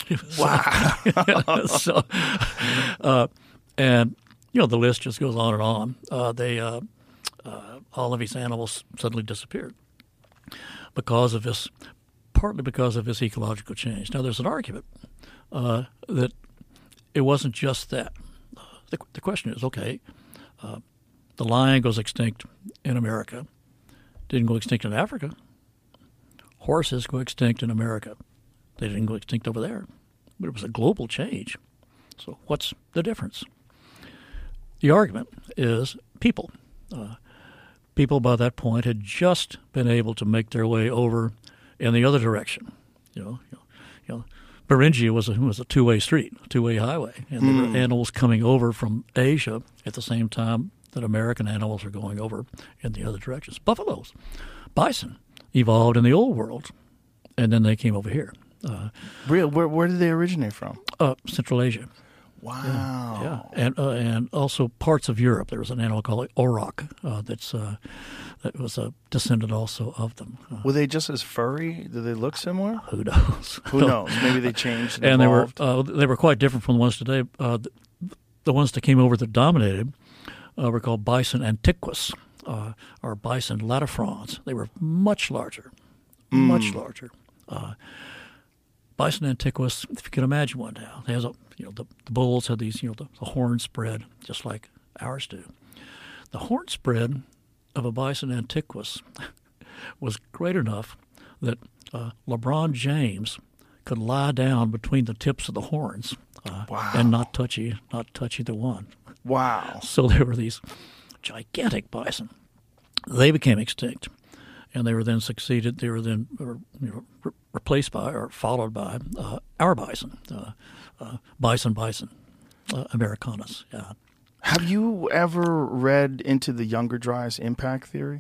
Wow. so, uh, and you know the list just goes on and on. Uh, they uh, uh, all of these animals suddenly disappeared because of this, partly because of this ecological change. Now there's an argument uh, that it wasn't just that. Uh, the, the question is, okay, uh, the lion goes extinct in America, didn't go extinct in Africa. Horses go extinct in America. They they didn't go extinct over there. But it was a global change. So what's the difference? The argument is people. Uh, people by that point had just been able to make their way over in the other direction. You know, you know, you know Beringia was a, was a two-way street, a two-way highway, and there were animals coming over from Asia at the same time that American animals are going over in the other directions. Buffaloes, bison evolved in the old world, and then they came over here. Uh, Real? Where, where did they originate from? uh, Central Asia. Wow. Yeah, and uh, and also parts of Europe. There was an animal called auroch uh, that's uh, that was a descendant also of them. Uh, Were they just as furry? Did they look similar? who knows? Who knows? Maybe they changed and, and they were evolved. uh, they were quite different from the ones today. Uh, the, the ones that came over that dominated uh, were called bison antiquus uh, or bison latifrons. They were much larger, much larger. Uh, Bison antiquus, if you can imagine one now, has a you know the, the bulls had these you know the, the horn spread just like ours do. The horn spread of a bison antiquus was great enough that uh, LeBron James could lie down between the tips of the horns uh, Wow. and not touch e- not touch either one. Wow. So there were these gigantic bison. They became extinct, and they were then succeeded. They were then uh, you know, re- replaced by or followed by uh, our bison, uh, uh, bison, bison, uh, americanus. Yeah. Have you ever read into the Younger Dryas impact theory?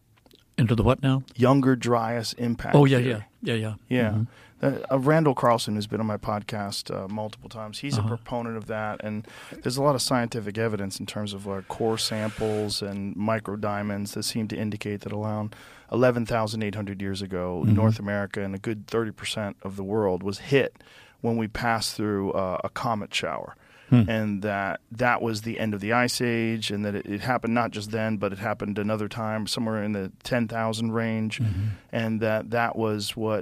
Into the what now? Younger Dryas impact Oh yeah, theory. yeah, yeah, yeah. Yeah. Mm-hmm. Uh, uh, Randall Carlson, who's been on my podcast uh, multiple times, he's Uh-huh. a proponent of that. And there's a lot of scientific evidence in terms of like core samples and microdiamonds that seem to indicate that around eleven thousand eight hundred years ago, Mm-hmm. North America and a good thirty percent of the world was hit when we passed through uh, a comet shower. Hmm. And that that was the end of the Ice Age, and that it, it happened not just then, but it happened another time, somewhere in the ten thousand range, Mm-hmm. and that that was what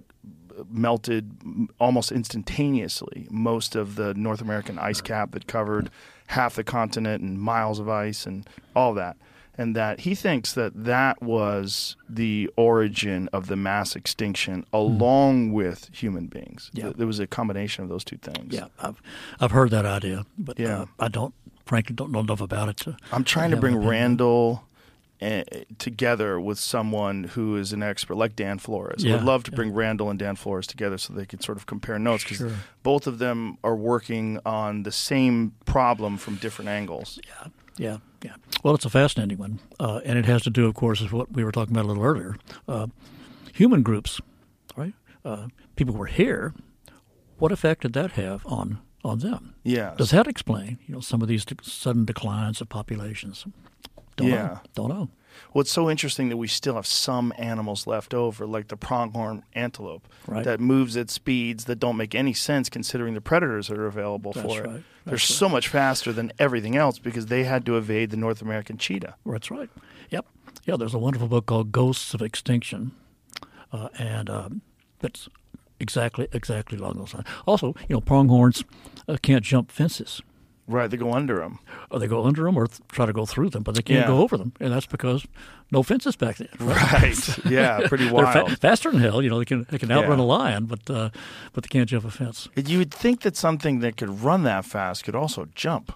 melted almost instantaneously most of the North American ice cap that covered half the continent and miles of ice and all that. And that he thinks that that was the origin of the mass extinction along with human beings. Yeah. Th- There was a combination of those two things. Yeah, I've I've heard that idea, but Yeah. uh, I don't, frankly, don't know enough about it. To, I'm trying to have bring an opinion. Randall uh, together with someone who is an expert, like Dan Flores. I Yeah, would love to yeah. bring Randall and Dan Flores together so they could sort of compare notes, because Sure. both of them are working on the same problem from different angles. Yeah, yeah, yeah. Well, it's a fascinating one, uh, and it has to do, of course, with what we were talking about a little earlier. Uh, human groups, right? Uh, people who were here. What effect did that have on on them? Yes. Does that explain, you know, some of these de- sudden declines of populations? Don't Yeah. know. Don't know. Well, it's so interesting that we still have some animals left over, like the pronghorn antelope, Right. that moves at speeds that don't make any sense considering the predators that are available That's for it. right. They're That's so much faster than everything else because they had to evade the North American cheetah. That's right. Yep. Yeah, there's a wonderful book called Ghosts of Extinction, uh, and um, that's exactly exactly along those lines. Also, you know, pronghorns uh, can't jump fences. Right, they go under them. Or they go under them or th- try to go through them, but they can't Yeah. go over them, and that's because no fences back then. Right. Yeah, pretty They're wild. fa- faster than hell. You know, they can they can outrun Yeah. a lion, but uh, but they can't jump a fence. You would think that something that could run that fast could also jump.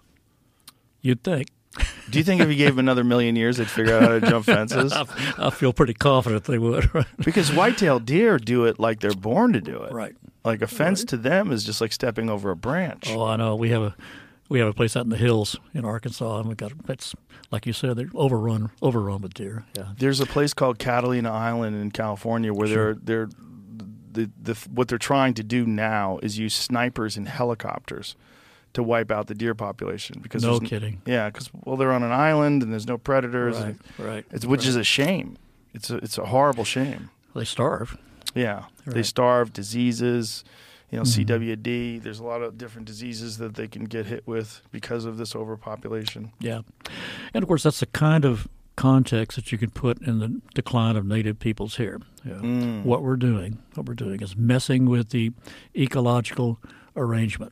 You'd think. Do you think if you gave them another million years, they'd figure out how to jump fences? I, I feel pretty confident they would. Right. Because white-tailed deer do it like they're born to do it. Right. Like a fence to them is just like stepping over a branch. Oh, I know. We have a we have a place out in the hills in Arkansas, and we got it's like you said, they're overrun overrun with deer. Yeah. There's a place called Catalina Island in California where Sure. they're they're the, the what they're trying to do now is use snipers and helicopters to wipe out the deer population. Because No there's n- kidding. Yeah, because well they're on an island and there's no predators, Right. and Right. it's, which right. is a shame. It's a it's a horrible shame. They starve. Yeah, they Right. starve, diseases, you know, Mhm. C W D. There's a lot of different diseases that they can get hit with because of this overpopulation. Yeah. And of course, that's the kind of context that you can put in the decline of native peoples here. Yeah. Mm. What we're doing, what we're doing is messing with the ecological arrangement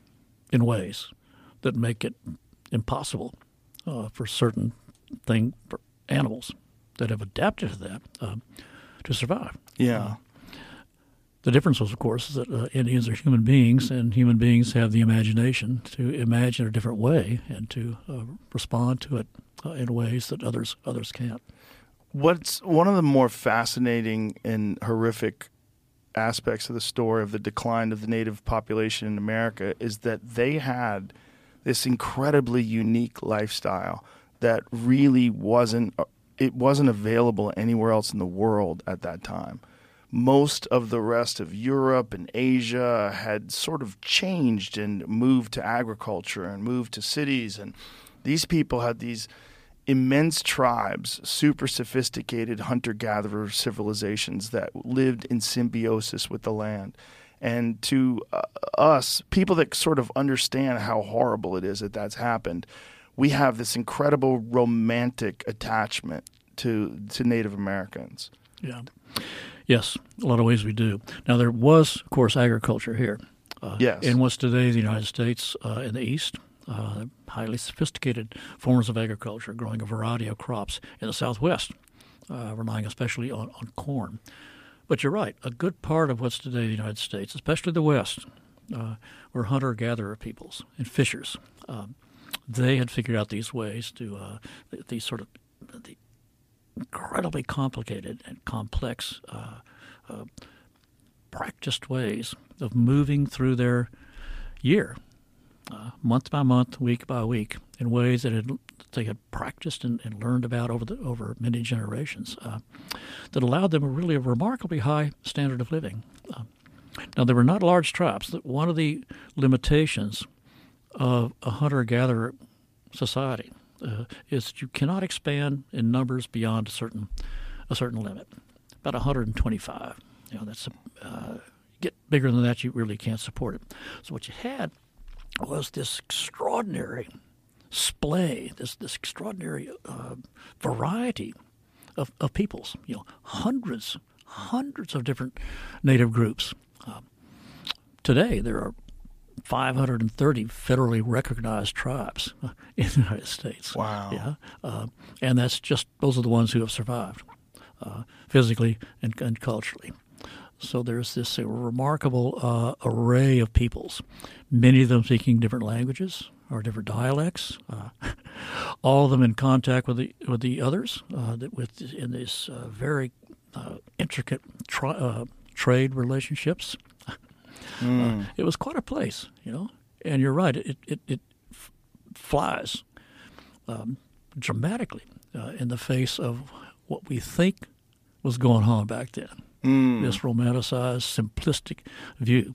in ways that make it impossible uh, for certain thing for animals that have adapted to that uh, to survive. Yeah. The difference was, of course, is that uh, Indians are human beings, and human beings have the imagination to imagine a different way and to uh, respond to it uh, in ways that others others can't. What's one of the more fascinating and horrific aspects of the story of the decline of the Native population in America is that they had this incredibly unique lifestyle that really wasn't it wasn't available anywhere else in the world at that time. Most of the rest of Europe and Asia had sort of changed and moved to agriculture and moved to cities, and these people had these immense tribes, super sophisticated hunter-gatherer civilizations that lived in symbiosis with the land. And to uh, us, people that sort of understand how horrible it is that that's happened, we have this incredible romantic attachment to to Native Americans. Yeah. Yes, a lot of ways we do. Now, there was, of course, agriculture here. Uh, Yes. In what's today the United States uh, in the East, uh, highly sophisticated forms of agriculture, growing a variety of crops. In the Southwest, uh, relying especially on, on corn. But you're right, a good part of what's today the United States, especially the West, uh, were hunter-gatherer peoples and fishers. Um, they had figured out these ways to, uh, these sort of, the incredibly complicated and complex uh, uh, practiced ways of moving through their year, uh, month by month, week by week, in ways that had, they had practiced and, and learned about over the, over many generations, uh, that allowed them a really a remarkably high standard of living. Uh, now, they were not large tribes. That one of the limitations of a hunter-gatherer society uh, is that you cannot expand in numbers beyond a certain a certain limit, about one hundred twenty-five. You know, that's uh, get bigger than that, you really can't support it. So what you had was this extraordinary splay, this this extraordinary uh, variety of, of peoples. You know, hundreds, hundreds of different native groups. Um, today, there are five hundred thirty federally recognized tribes in the United States. Wow. Yeah, uh, and that's just those are the ones who have survived uh, physically and, and culturally. So there's this uh, remarkable uh, array of peoples, many of them speaking different languages or different dialects, uh, all of them in contact with the with the others, uh, that with in these uh, very uh, intricate tri- uh, trade relationships. Mm. Uh, it was quite a place, you know. And you're right; it it, it f- flies um, dramatically uh, in the face of what we think was going on back then. Mm. This romanticized, simplistic view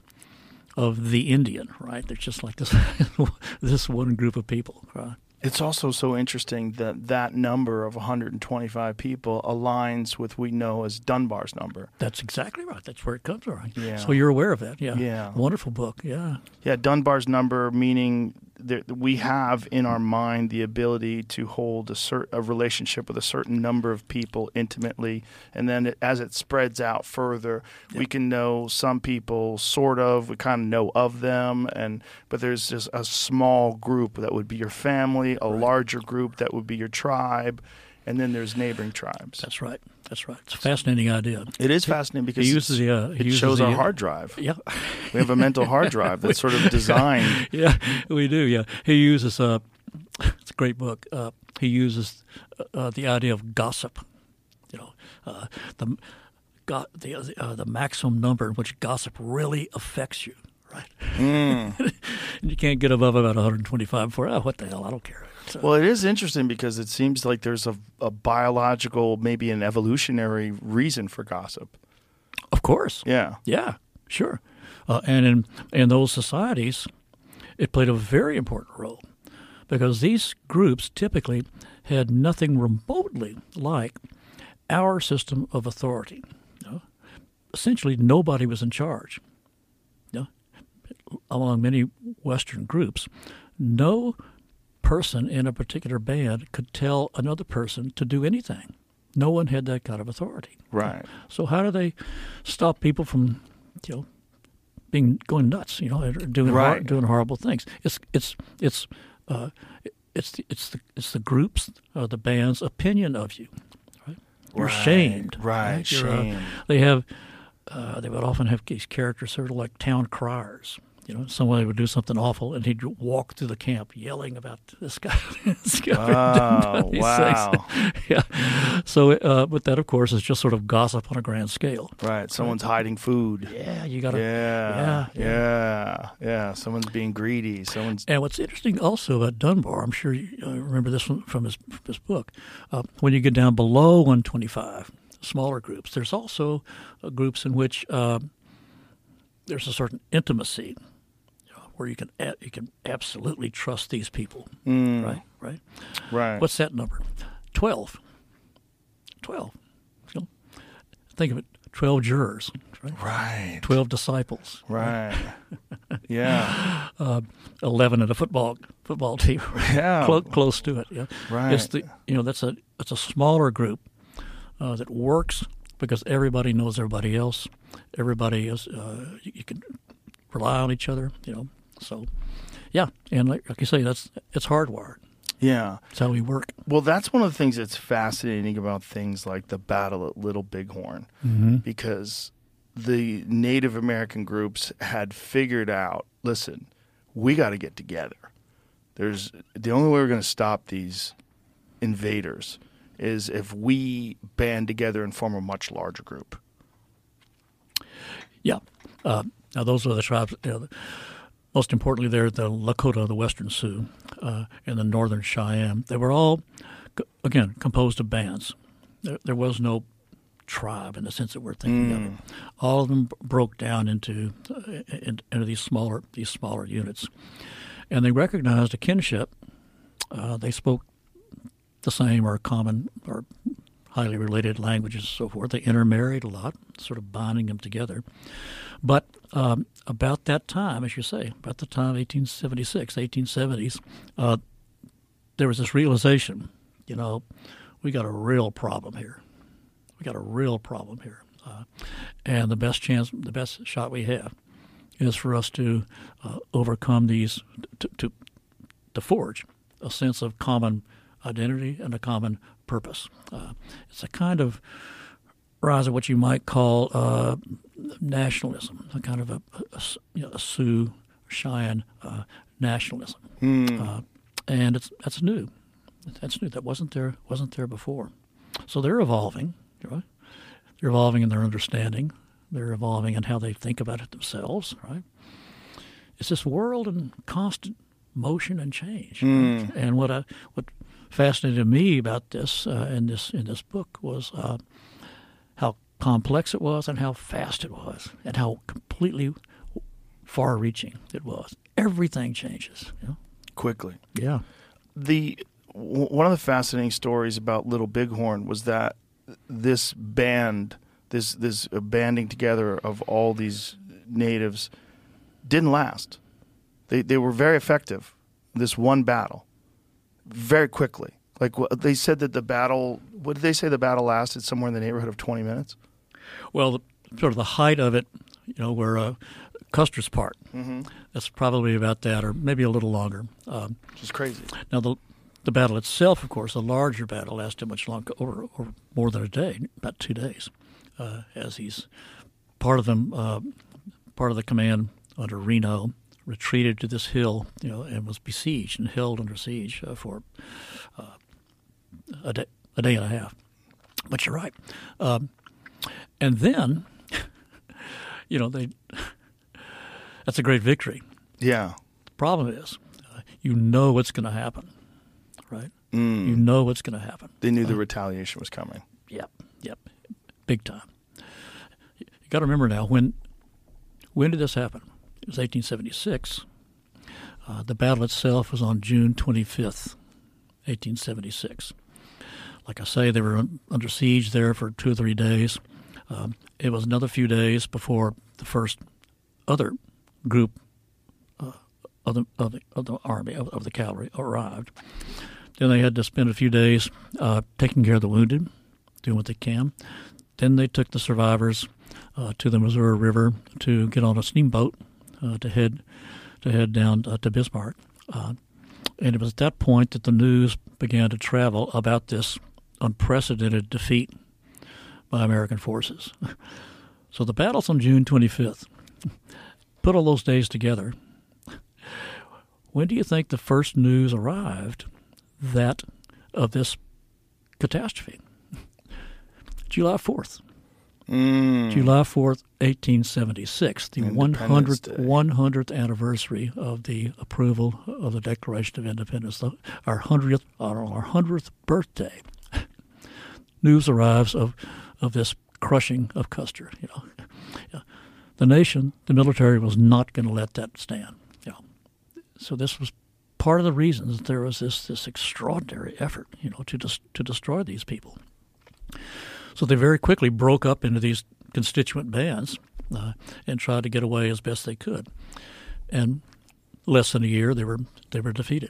of the Indian, right? They're just like this this one group of people. Right? It's also so interesting that that number of one hundred twenty-five people aligns with what we know as Dunbar's number. That's exactly right. That's where it comes from. Yeah. So you're aware of that, yeah. Yeah. Wonderful book, yeah. Yeah, Dunbar's number, meaning that we have in our mind the ability to hold a, cert- a relationship with a certain number of people intimately, and then it, as it spreads out further, Yeah. we can know some people sort of, we kind of know of them, and but there's just a small group that would be your family, a Right. larger group that would be your tribe, and then there's neighboring tribes. That's right. That's right. It's a fascinating idea. It is fascinating because He uses the, uh, he it uses shows the, our uh, hard drive. Yeah. We have a mental hard drive that's sort of designed. Yeah, we do, yeah. He uses, uh, it's a great book, uh, he uses uh, the idea of gossip, you know, uh, the, go, the, uh, the maximum number in which gossip really affects you, right? Mm. And you can't get above about one hundred twenty-five before, oh, what the hell, I don't care. So, Well, it is interesting because it seems like there's a, a biological, maybe an evolutionary reason for gossip. of course. Yeah. Yeah, sure. Uh, and in in those societies, it played a very important role because these groups typically had nothing remotely like our system of authority. You know? Essentially, nobody was in charge. You know? Among many Western groups, no person in a particular band could tell another person to do anything. No one had that kind of authority. Right. So how do they stop people from, you know, being going nuts? You know, or doing hor- Right. doing horrible things. It's it's it's uh, it's the, it's the it's the groups, uh, the band's opinion of you. Right? You're Right, shamed. right, You're, uh, shamed. they have uh, they would often have these characters sort of like town criers. You know, somebody would do something awful, and he'd walk through the camp yelling about this guy. this guy Oh, done these wow. things. Yeah. So, uh, but that, of course, is just sort of gossip on a grand scale. Right. Someone's hiding food. Yeah, you got to. Yeah, yeah, yeah, yeah. Someone's being greedy. Someone's. And what's interesting also about Dunbar, I'm sure you uh, remember this one from his, from his book, uh, when you get down below one twenty-five, smaller groups, there's also uh, groups in which uh, there's a certain intimacy, you know, where you can a- you can absolutely trust these people, Mm. right? Right. Right. What's that number? Twelve. Twelve. You know, think of it. Twelve jurors. Right. Right. Twelve disciples. Right. Yeah. Uh, Eleven at a football football team. Yeah. Close, close to it. Yeah. Right. It's the you know that's a it's a smaller group uh, that works because everybody knows everybody else. Everybody is uh, you, you can rely on each other. You know. So yeah, and like, like you say, that's it's hardwired. Yeah. That's how we work. Well, that's one of the things that's fascinating about things like the Battle at Little Bighorn, Mm-hmm. because the Native American groups had figured out, listen, we got to get together. There's the only way we're going to stop these invaders is if we band together and form a much larger group. Yeah. Uh, now those are the tribes. You know, most importantly, they're the Lakota, the Western Sioux, uh, and the Northern Cheyenne. They were all, again, composed of bands. There, there was no tribe in the sense that we're thinking of it. All of them broke down into uh, in, into these smaller these smaller units, and they recognized a kinship. Uh, they spoke the same or common or highly related languages and so forth. They intermarried a lot, sort of binding them together. But um, about that time, as you say, about the time of eighteen seventy-six, eighteen seventies, uh, there was this realization, you know, we got a real problem here. We got a real problem here. Uh, and the best chance, the best shot we have is for us to uh, overcome these, to, to to forge a sense of common identity and a common purpose. Uh, it's a kind of rise of what you might call uh, nationalism, a kind of a, a, you know, a Sioux, Cheyenne uh, nationalism, Mm. uh, and it's that's new. That's new. That wasn't there wasn't there before. So they're evolving. Right? They're evolving in their understanding. They're evolving in how they think about it themselves. Right? It's this world in constant motion and change. Mm. Right? And what I, what fascinated me about this uh, in this in this book was uh, how complex it was and how fast it was and how completely far-reaching it was. Everything changes. You know? Quickly. Yeah. The w- one of the fascinating stories about Little Bighorn was that this band, this this uh, banding together of all these natives, didn't last. They they were very effective. This one battle, very quickly. Like wh- they said that the battle. What did they say? The battle lasted somewhere in the neighborhood of twenty minutes. Well, the, sort of the height of it, you know, where uh, Custer's Park. Mm-hmm. That's probably about that, or maybe a little longer. Um, Which is crazy. now, the the battle itself, of course, the larger battle lasted much longer, over, over more than a day, about two days, uh, as he's part of them, uh, part of the command under Reno retreated to this hill, you know, and was besieged and held under siege uh, for uh, a day, a day and a half. But you're right, um, and then, you know, they. That's a great victory. Yeah. The problem is, uh, you know what's going to happen, right? Mm. You know what's going to happen. They knew the retaliation was coming. Yep, yep, big time. You got to remember now, when when did this happen? It was eighteen seventy-six. Uh, the battle itself was on June twenty-fifth, eighteen seventy-six. Like I say, they were un- under siege there for two or three days. Um, it was another few days before the first other group uh, of, the, of, the, of the army, of, of the cavalry, arrived. Then they had to spend a few days uh, taking care of the wounded, doing what they can. Then they took the survivors uh, to the Missouri River to get on a steamboat uh, to head to head down uh, to Bismarck. Uh, and it was at that point that the news began to travel about this unprecedented defeat by American forces. So the battle's on June twenty-fifth. Put all those days together. When do you think the first news arrived that of this catastrophe? July fourth. Mm. July fourth, eighteen seventy-six, the one Independence hundredth, Day. one hundredth anniversary of the approval of the Declaration of Independence, the, our hundredth, our, our hundredth birthday. News arrives of, of this crushing of Custer. You know, yeah. The nation, the military, was not going to let that stand. You know, so this was part of the reason that there was this this extraordinary effort, you know, to dis- to destroy these people. So they very quickly broke up into these constituent bands uh, and tried to get away as best they could. And less than a year, they were they were defeated.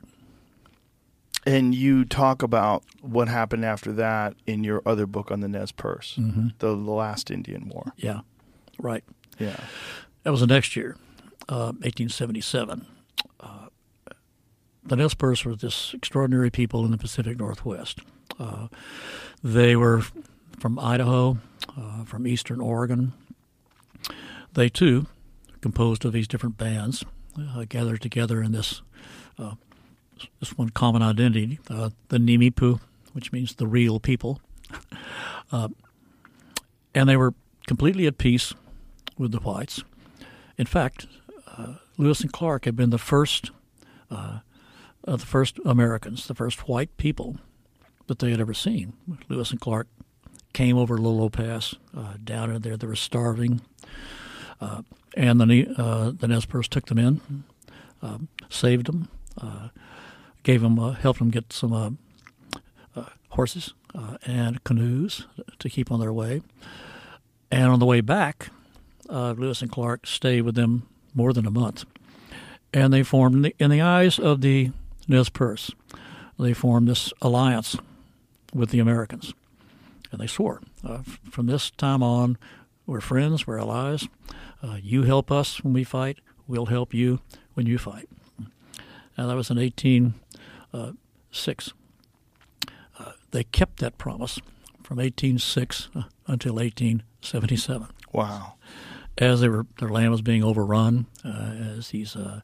And you talk about what happened after that in your other book on the Nez Perce, Mm-hmm. the, the last Indian War. Yeah, right. Yeah. That was the next year, uh, eighteen seventy-seven. Uh, the Nez Perce were this extraordinary people in the Pacific Northwest. Uh, they were from Idaho, uh, from eastern Oregon. They, too, composed of these different bands, uh, gathered together in this uh, this one common identity, uh, the Nimipu, which means the real people. Uh, and they were completely at peace with the whites. In fact, uh, Lewis and Clark had been the first, uh, uh, the first Americans, the first white people that they had ever seen. Lewis and Clark came over Lolo Pass, uh, down in there. They were starving, uh, and the uh, the Nez Perce took them in, uh, saved them, uh, gave them, uh, helped them get some uh, uh, horses uh, and canoes to keep on their way. And on the way back, uh, Lewis and Clark stayed with them more than a month, and they formed, in the, in the eyes of the Nez Perce, they formed this alliance with the Americans. And they swore, uh, from this time on, we're friends, we're allies. Uh, you help us when we fight, we'll help you when you fight. And that was in eighteen oh six. Uh, they kept that promise from eighteen oh six uh, until eighteen seventy-seven. Wow. As they were, their land was being overrun, uh, as these uh,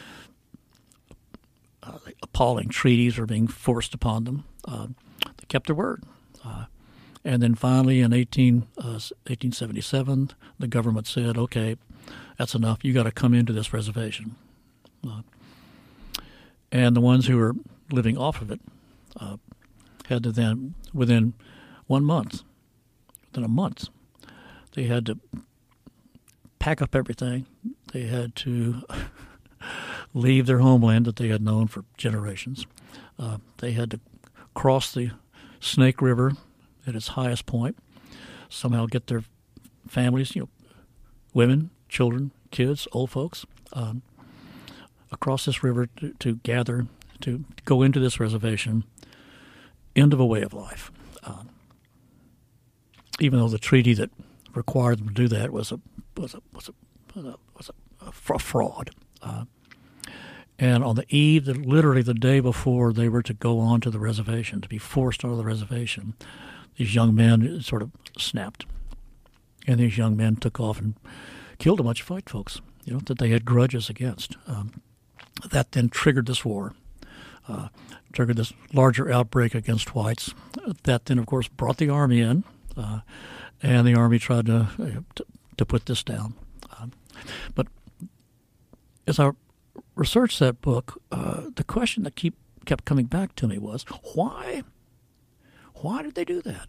uh, appalling treaties were being forced upon them, uh, they kept their word. Uh, And then finally, in eighteen, uh, eighteen seventy-seven, the government said, okay, that's enough. You got to come into this reservation. Uh, and the ones who were living off of it uh, had to then, within one month, within a month, they had to pack up everything. They had to leave their homeland that they had known for generations. Uh, they had to cross the Snake River at its highest point, somehow get their families, you know, women, children, kids, old folks, um, across this river to, to gather, to go into this reservation, end of a way of life. Um, even though the treaty that required them to do that was a was a was a was a, was a, a fraud. Uh, and on the eve, literally the day before they were to go on to the reservation, to be forced onto the reservation, these young men sort of snapped. And these young men took off and killed a bunch of white folks, you know, that they had grudges against. Um, that then triggered this war, uh, triggered this larger outbreak against whites. That then, of course, brought the Army in, uh, and the Army tried to, uh, to, to put this down. Um, but as I researched that book, uh, the question that keep, kept coming back to me was, why Why did they do that?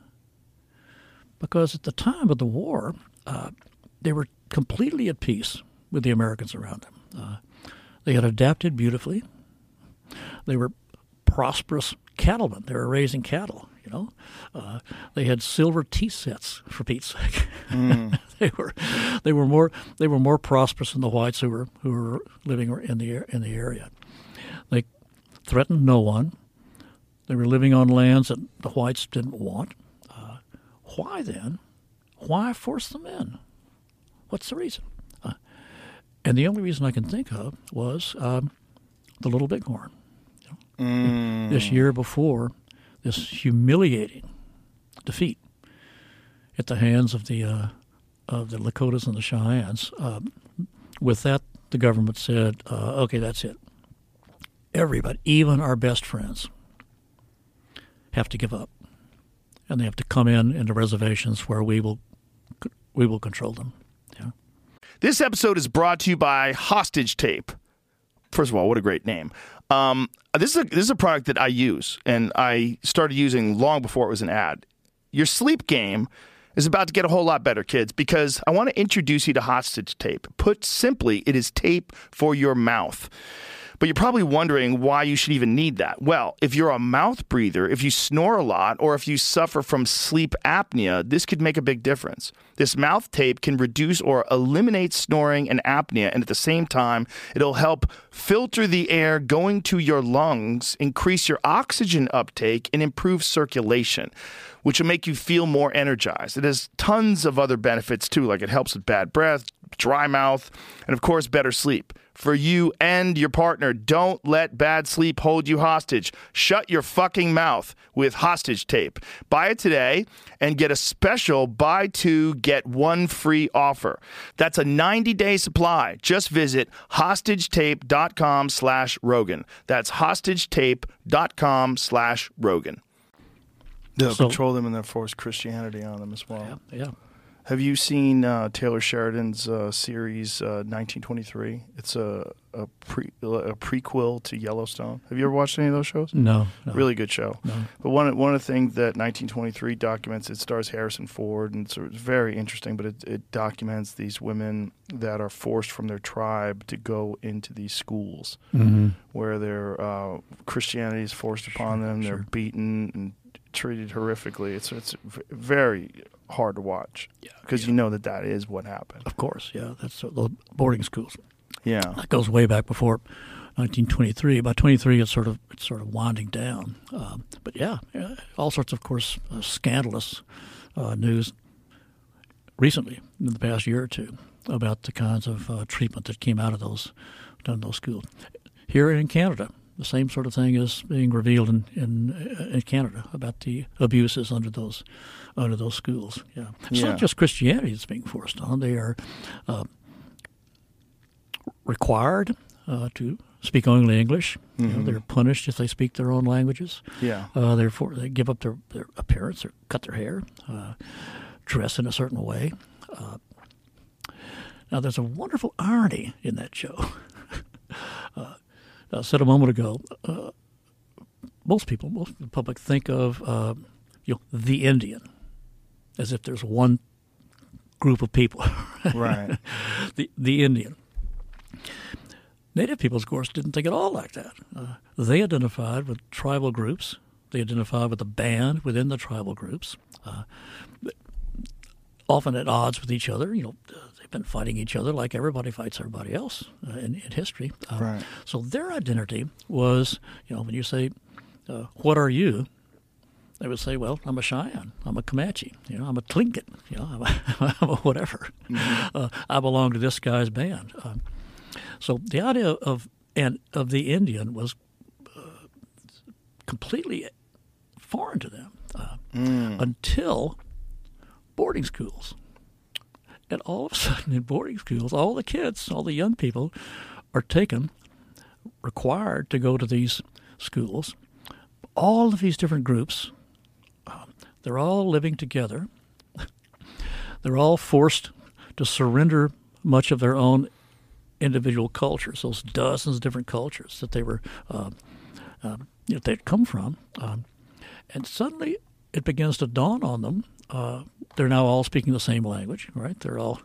Because at the time of the war, uh, they were completely at peace with the Americans around them. Uh, they had adapted beautifully. They were prosperous cattlemen. They were raising cattle, you know. Uh, they had silver tea sets, for Pete's sake. Mm. they were they were more they were more prosperous than the whites who were who were living in the in the area. They threatened no one. They were living on lands that the whites didn't want. Uh, why then? Why force them in? What's the reason? Uh, and the only reason I can think of was um, the Little Bighorn. You know? mm. This year before, this humiliating defeat at the hands of the uh, of the Lakotas and the Cheyennes. Uh, with that, the government said, uh, okay, that's it. Everybody, even our best friends, have to give up. And they have to come in into reservations where we will we will control them. Yeah. This episode is brought to you by Hostage Tape. First of all, what a great name. Um, this is a, this is a product that I use, and I started using long before it was an ad. Your sleep game is about to get a whole lot better, kids, because I want to introduce you to Hostage Tape. Put simply, it is tape for your mouth. But you're probably wondering why you should even need that. Well, if you're a mouth breather, if you snore a lot, or if you suffer from sleep apnea, this could make a big difference. This mouth tape can reduce or eliminate snoring and apnea, and at the same time, it'll help filter the air going to your lungs, increase your oxygen uptake, and improve circulation, which will make you feel more energized. It has tons of other benefits, too, like it helps with bad breath, dry mouth, and, of course, better sleep. For you and your partner, don't let bad sleep hold you hostage. Shut your fucking mouth with Hostage Tape. Buy it today and get a special buy two, get one free offer. That's a ninety-day supply. Just visit hostagetape.com slash Rogan. That's hostagetape.com slash Rogan. They'll So- control them and they'll force Christianity on them as well. Yeah, yeah. Have you seen uh, Taylor Sheridan's uh, series uh, nineteen twenty-three? It's a a, pre, a prequel to Yellowstone. Have you ever watched any of those shows? No, no. Really good show. No. But one one of the things that nineteen twenty-three documents, it stars Harrison Ford, and so it's very interesting. But it, it documents these women that are forced from their tribe to go into these schools Mm-hmm. where their uh, Christianity is forced upon them. They're sure. beaten and treated horrifically. It's it's v- very hard to watch Yeah, because yeah. you know that that is what happened. Of course, yeah. That's uh, the boarding schools. Yeah. That goes way back before nineteen twenty-three. By twenty-three, it's sort of it's sort of winding down. Um, but yeah, yeah, all sorts, of course, uh, scandalous uh, news recently in the past year or two about the kinds of uh, treatment that came out of those done those schools. Here in Canada, the same sort of thing is being revealed in in, uh, in Canada about the abuses under those under those schools. Yeah, it's Yeah. not just Christianity that's being forced on; they are uh, required uh, to speak only English. You know, they're punished if they speak their own languages. Yeah. Uh, therefore, they give up their, their appearance or cut their hair, uh, dress in a certain way. Uh, now, there's a wonderful irony in that show. uh, I said a moment ago, uh, most people, most of the public think of uh, you know, the Indian as if there's one group of people. Right. the the Indian. Native peoples, of course, didn't think at all like that. Uh, they identified with tribal groups. They identified with a band within the tribal groups, uh, often at odds with each other. You know, uh, they've been fighting each other like everybody fights everybody else uh, in, in history. Uh, Right. So their identity was, you know, when you say, uh, "What are you?" they would say, "Well, I'm a Cheyenne. I'm a Comanche. You know, I'm a Tlingit. You know, I'm a, I'm a whatever. Mm-hmm. Uh, I belong to this guy's band." Uh, so the idea of and of the Indian was uh, completely foreign to them uh, mm. until boarding schools. And all of a sudden, in boarding schools, all the kids, all the young people, are taken, required to go to these schools. All of these different groups. They're all living together. They're all forced to surrender much of their own individual cultures, those dozens of different cultures that they were, uh, uh, you know, they'd come from. Um, and suddenly it begins to dawn on them. Uh, they're now all speaking the same language, right? They're all,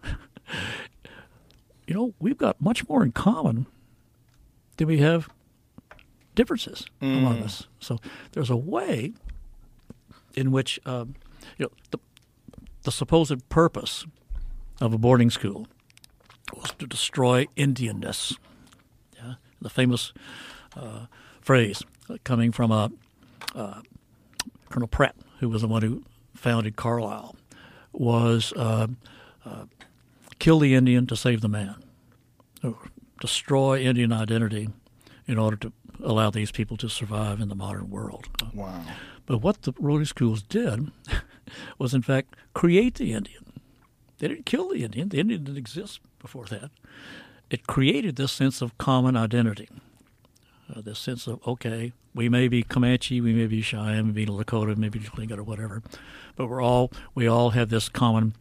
you know, we've got much more in common than we have differences mm. among us. So there's a way in which, um, you know, the, the supposed purpose of a boarding school was to destroy Indianness. Yeah? The famous uh, phrase coming from uh, uh, Colonel Pratt, who was the one who founded Carlisle, was uh, uh, kill the Indian to save the man, or destroy Indian identity in order to allow these people to survive in the modern world. Wow. But what the boarding schools did was, in fact, create the Indian. They didn't kill the Indian. The Indian didn't exist before that. It created this sense of common identity, uh, this sense of, okay, we may be Comanche, we may be Cheyenne, we may be Lakota, maybe Tlingit or whatever, but we're all we all have this common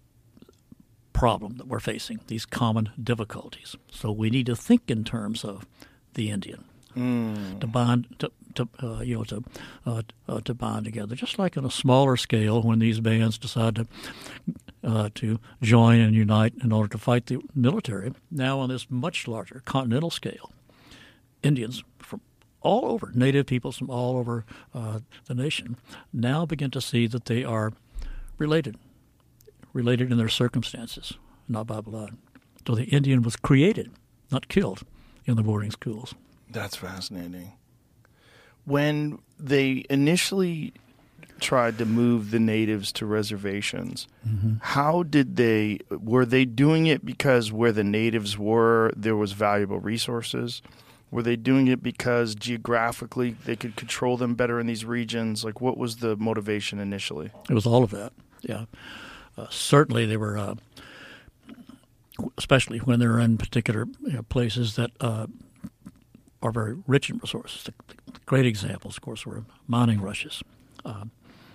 problem that we're facing, these common difficulties. So we need to think in terms of the Indian mm. to bond, to, to uh, you know, to uh, uh, to bond together, just like on a smaller scale when these bands decide to uh, to join and unite in order to fight the military. Now on this much larger continental scale, Indians from all over, native peoples from all over uh, the nation, now begin to see that they are related. related in their circumstances, not by blood. So the Indian was created, not killed, in the boarding schools. That's fascinating. When they initially tried to move the natives to reservations, mm-hmm. how did they, were they doing it because where the natives were, there was valuable resources? Were they doing it because geographically they could control them better in these regions? Like, what was the motivation initially? It was all of that, yeah. Uh, certainly, they were, uh, especially when they're in particular you know, places that uh, are very rich in resources. The, the great examples, of course, were mining rushes. Uh,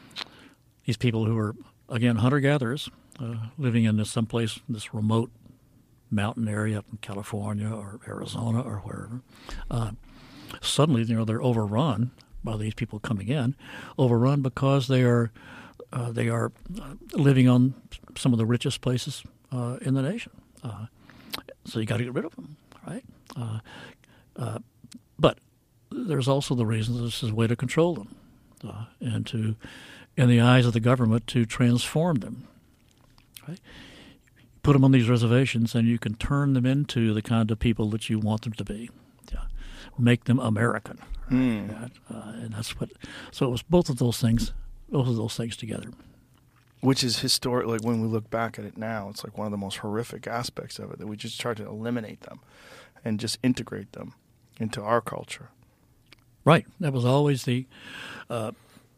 these people who were, again, hunter-gatherers, uh, living in this someplace, this remote mountain area up in California or Arizona or wherever, uh, suddenly, you know, they're overrun by these people coming in, overrun because they are Uh, they are uh, living on some of the richest places uh, in the nation. Uh, so you got to get rid of them, right? Uh, uh, but there's also the reason that this is a way to control them uh, and to, in the eyes of the government, to transform them, right? You put them on these reservations and you can turn them into the kind of people that you want them to be. Yeah. Make them American. Right? Mm. Uh, and that's what, so it was both of those things Both of those things together. Which is historic. Like when we look back at it now, it's like one of the most horrific aspects of it, that we just try to eliminate them and just integrate them into our culture. Right. That was always the uh,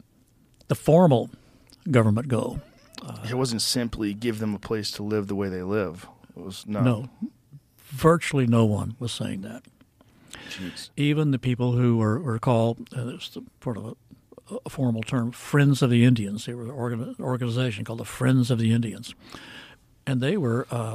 the formal government goal. Uh, it wasn't simply give them a place to live the way they live. It was no. No. Virtually no one was saying that. Jeez. Even the people who were, were called, uh, it's the, sort of a, a formal term, Friends of the Indians. They were an organ- organization called the Friends of the Indians. And they were, uh,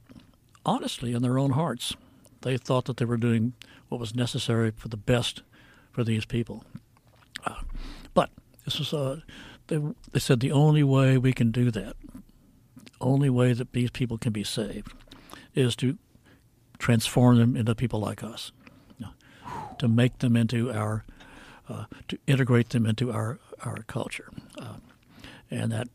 honestly, in their own hearts, they thought that they were doing what was necessary for the best for these people. Uh, but this is, uh, they, they said the only way we can do that, the only way that these people can be saved, is to transform them into people like us, you know, to make them into our Uh, to integrate them into our our culture, uh, and that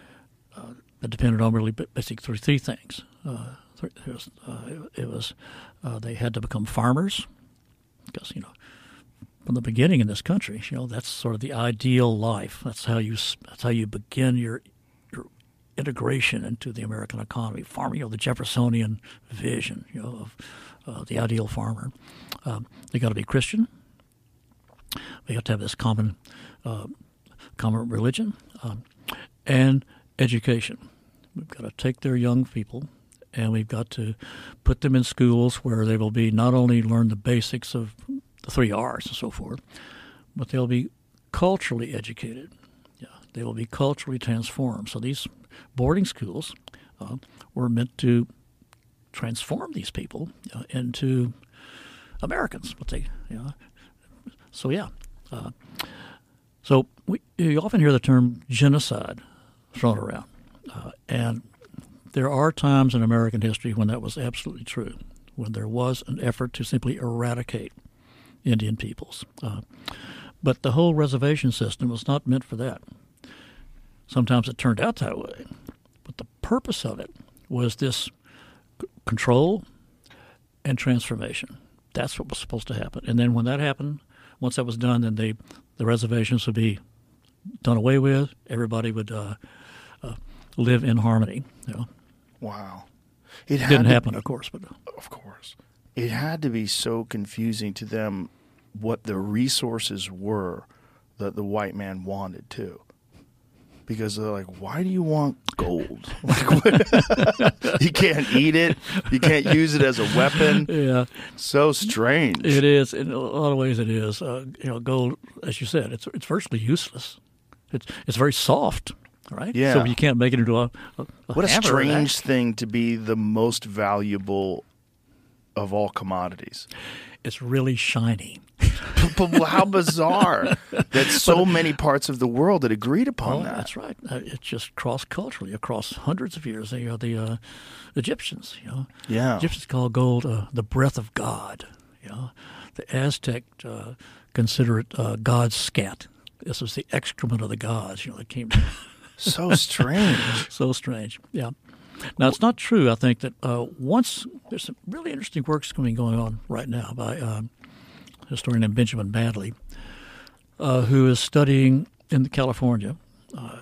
uh, that depended on really basically three, three things. Uh, it was, uh, it was uh, they had to become farmers, because you know from the beginning in this country, you know that's sort of the ideal life. That's how you that's how you begin your your integration into the American economy. Farming, you know, the Jeffersonian vision, you know, of uh, the ideal farmer. Um, they got to be Christian. We have to have this common, uh, common religion um, and education. We've got to take their young people, and we've got to put them in schools where they will be not only learn the basics of the three R's and so forth, but they'll be culturally educated. Yeah, they will be culturally transformed. So these boarding schools uh, were meant to transform these people uh, into Americans. What they, you know. So yeah, uh, so we you often hear the term genocide thrown around, uh, and there are times in American history when that was absolutely true, when there was an effort to simply eradicate Indian peoples. Uh, but the whole reservation system was not meant for that. Sometimes it turned out that way, but the purpose of it was this c- control and transformation. That's what was supposed to happen. And then when that happened, once that was done, then they, the reservations would be done away with. Everybody would uh, uh, live in harmony. You know? Wow. It, it didn't happen, be, of course. but Of course. It had to be so confusing to them what the resources were that the white man wanted, too. because they're like, why do you want gold? Like, what? You can't eat it. You can't use it as a weapon. Yeah. So strange. It is. In a lot of ways it is. Uh, you know, gold, as you said, it's it's virtually useless. It's it's very soft, right? Yeah. So you can't make it into a, a, a What a hammer or an strange axe. thing to be the most valuable of all commodities. It's really shiny. But how bizarre that so many parts of the world had agreed upon Oh, that. that's right. Uh, it's just cross-culturally, across hundreds of years. They are the uh, Egyptians, you know. Yeah. Egyptians call gold uh, the breath of God, you know. The Aztec uh, consider it uh, God's scat. This was the excrement of the gods, you know. It came So strange. so strange, yeah. Now, it's not true, I think, that uh, once there's some really interesting works going going on right now by um, a historian named Benjamin Badley, uh, who is studying in California. Uh,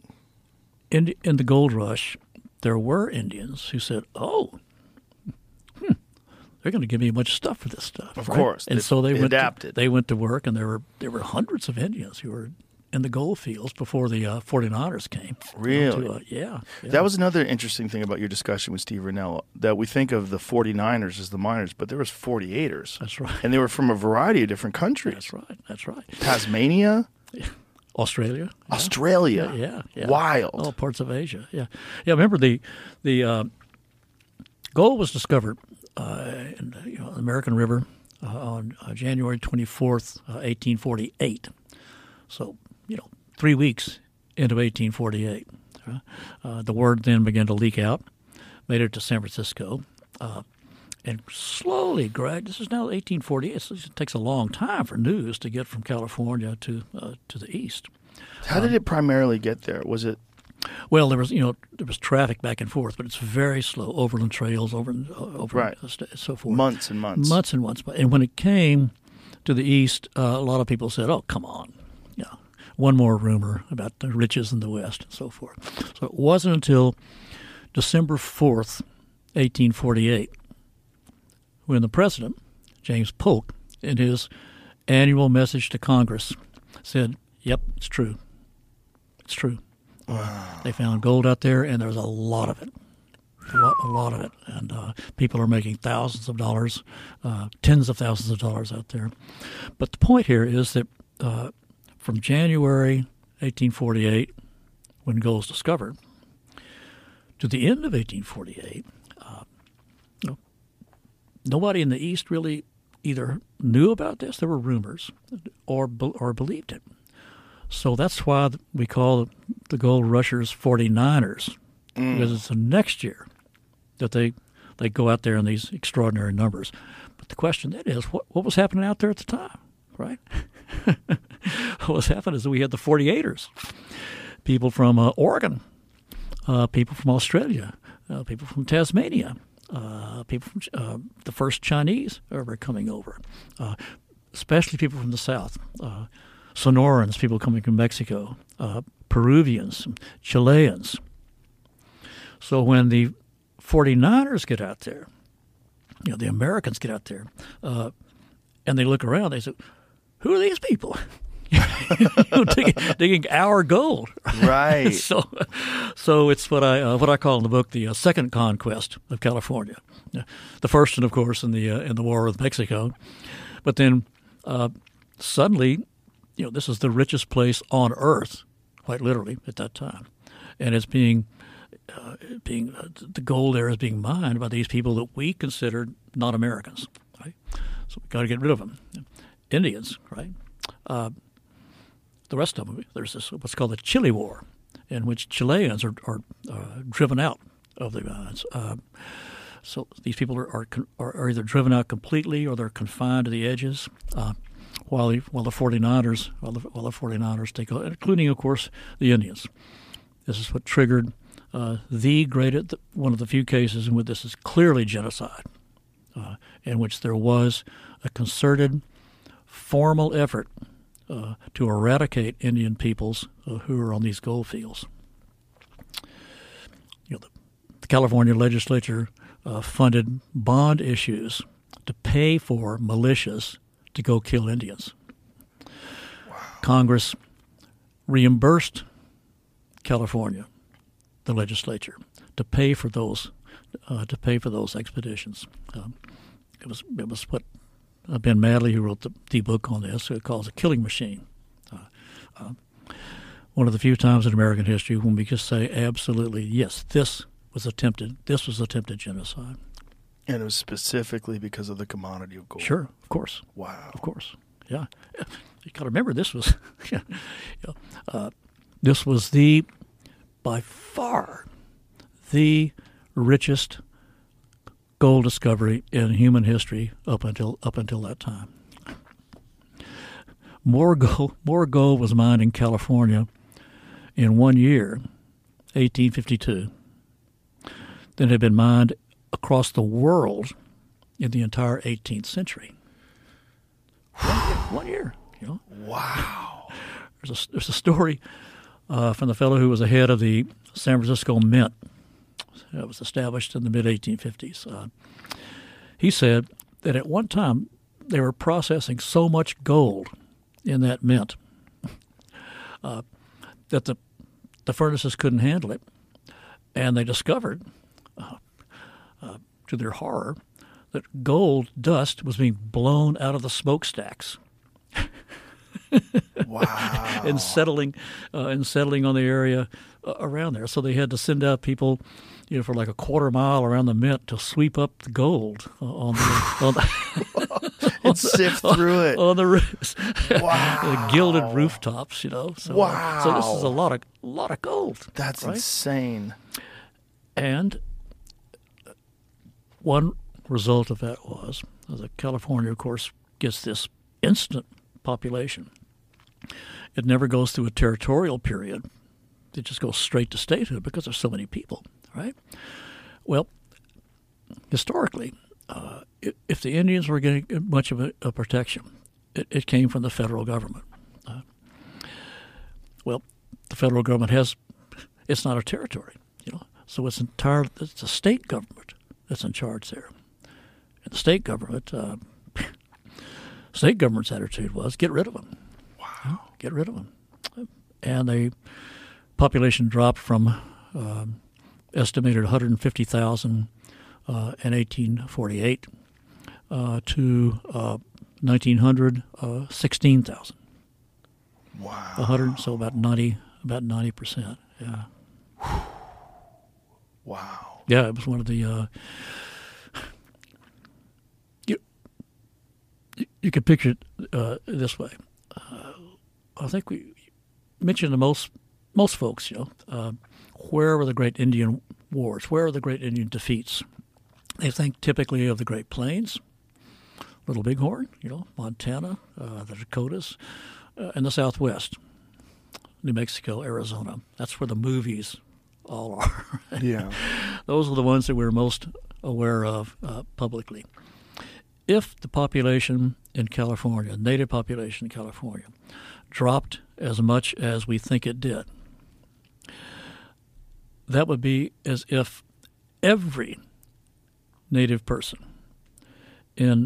in, in the gold rush, there were Indians who said, oh, hmm, they're going to give me a bunch of stuff for this stuff. Of right? course. And They- so they, they went to, adapted. they went to work, and there were there were hundreds of Indians who were in the gold fields before the uh, forty-niners came. Really? To, uh, yeah, yeah. That was another interesting thing about your discussion with Steve Rinella, that we think of the forty-niners as the miners, but there was forty-eighters. That's right. And they were from a variety of different countries. That's right. That's right. Tasmania, Australia, yeah. Australia. yeah, yeah, Wild. All parts of Asia. Yeah, yeah. Remember the the uh, gold was discovered uh, in you know, the American River uh, on uh, January twenty-fourth, uh, eighteen forty-eight. So you know, three weeks into eighteen forty-eight, uh, uh, the word then began to leak out, made it to San Francisco. Uh, And slowly, Greg, this is now eighteen forty-eight. So it takes a long time for news to get from California to uh, to the east. How did it primarily get there? Was it Well, there was you know there was traffic back and forth, but it's very slow. Overland trails, over uh, over Right. uh, st- so forth. months and months? months and months. And when it came to the east, uh, a lot of people said, "Oh, come on, yeah, one more rumor about the riches in the west," and so forth. So it wasn't until December fourth, eighteen forty-eight. When the president, James Polk, in his annual message to Congress, said, yep, it's true. It's true. Wow. They found gold out there, and there's a lot of it. A lot, a lot of it. And uh, people are making thousands of dollars, uh, tens of thousands of dollars out there. But the point here is that uh, from January eighteen forty-eight, when gold was discovered, to the end of eighteen forty-eight, nobody in the East really either knew about this, there were rumors, or or believed it. So that's why we call the gold rushers forty-niners, mm. because it's the next year that they they go out there in these extraordinary numbers. But the question then is, what, what was happening out there at the time, right? What was happening is that we had the forty-eighters, people from uh, Oregon, uh, people from Australia, uh, people from Tasmania, Uh, people from uh, the first Chinese were coming over, uh, especially people from the South, uh, Sonorans, people coming from Mexico, uh, Peruvians, Chileans. So when the forty-niners get out there, you know, the Americans get out there, uh, and they look around, they say, who are these people? you know, digging, digging our gold, Right. so, so it's what I uh, what I call in the book the uh, second conquest of California. Uh, the first one, of course, in the uh, in the war with Mexico, but then uh, suddenly, you know, this is the richest place on earth, quite literally at that time, and it's being uh, being uh, the gold there is being mined by these people that we considered not Americans, right? So we got to get rid of them, Indians, right? Uh, The rest of them, there's this what's called the Chile War, in which Chileans are, are uh, driven out of the mines. Uh, so these people are, are are either driven out completely or they're confined to the edges. Uh, while the while the forty-niners while the, while the forty-niners take over, including of course the Indians. This is what triggered uh, the greatest one of the few cases in which this is clearly genocide, uh, in which there was a concerted, formal effort Uh, to eradicate Indian peoples uh, who are on these gold fields. You know, the, the California legislature uh, funded bond issues to pay for militias to go kill Indians. Wow. Congress reimbursed California, the legislature, to pay for those uh, to pay for those expeditions. Um, it was it was what uh, Ben Madley, who wrote the, the book on this, uh, calls a killing machine. Uh, uh, one of the few times in American history when we can say absolutely yes, this was attempted. This was attempted genocide. And it was specifically because of the commodity of gold. Sure, of course. Wow. Of course. Yeah. You got to remember this was, yeah, uh, this was the, by far, the richest gold discovery in human history up until up until that time. More gold, more gold was mined in California in one year, eighteen fifty-two, than had been mined across the world in the entire eighteenth century. One year, one year you know. Wow. There's a, there's a story uh, from the fellow who was the head of the San Francisco Mint. It was established in the mid eighteen fifties. Uh, he said that at one time they were processing so much gold in that mint uh, that the the furnaces couldn't handle it, and they discovered, uh, uh, to their horror, that gold dust was being blown out of the smokestacks. Wow. and settling, uh, and settling on the area uh, around there. So they had to send out people, you know, for like a quarter mile around the mint to sweep up the gold uh, on the on the, and sift through it on the roofs. Wow. The gilded rooftops, you know. So, wow. So this is a lot of lot of gold. That's right? insane. And one result of that was, that California, of course, gets this instant population. It never goes through a territorial period. It just goes straight to statehood because there's so many people, right? Well, historically, uh, if the Indians were getting much of a, a protection, it, it came from the federal government. Uh, well, the federal government has, it's not a territory, you know, so it's entire, it's a state government that's in charge there. And the state government, uh, state government's attitude was get rid of them. Wow. Get rid of them. And the population dropped from um, estimated one hundred fifty thousand uh, in eighteen forty-eight uh, to uh, nineteen hundred, uh, sixteen thousand. Wow. one hundred, so about ninety, about ninety percent. Yeah. Wow. Yeah, it was one of the. Uh, you you could picture it uh, this way. Uh, I think we mentioned to most most folks, you know, uh, where were the great Indian wars? Where are the great Indian defeats? They think typically of the Great Plains, Little Bighorn, you know, Montana, uh, the Dakotas, uh, and the Southwest, New Mexico, Arizona. That's where the movies all are. Yeah. Those are the ones that we're most aware of uh, publicly. If the population in California, native population in California, dropped as much as we think it did, that would be as if every native person in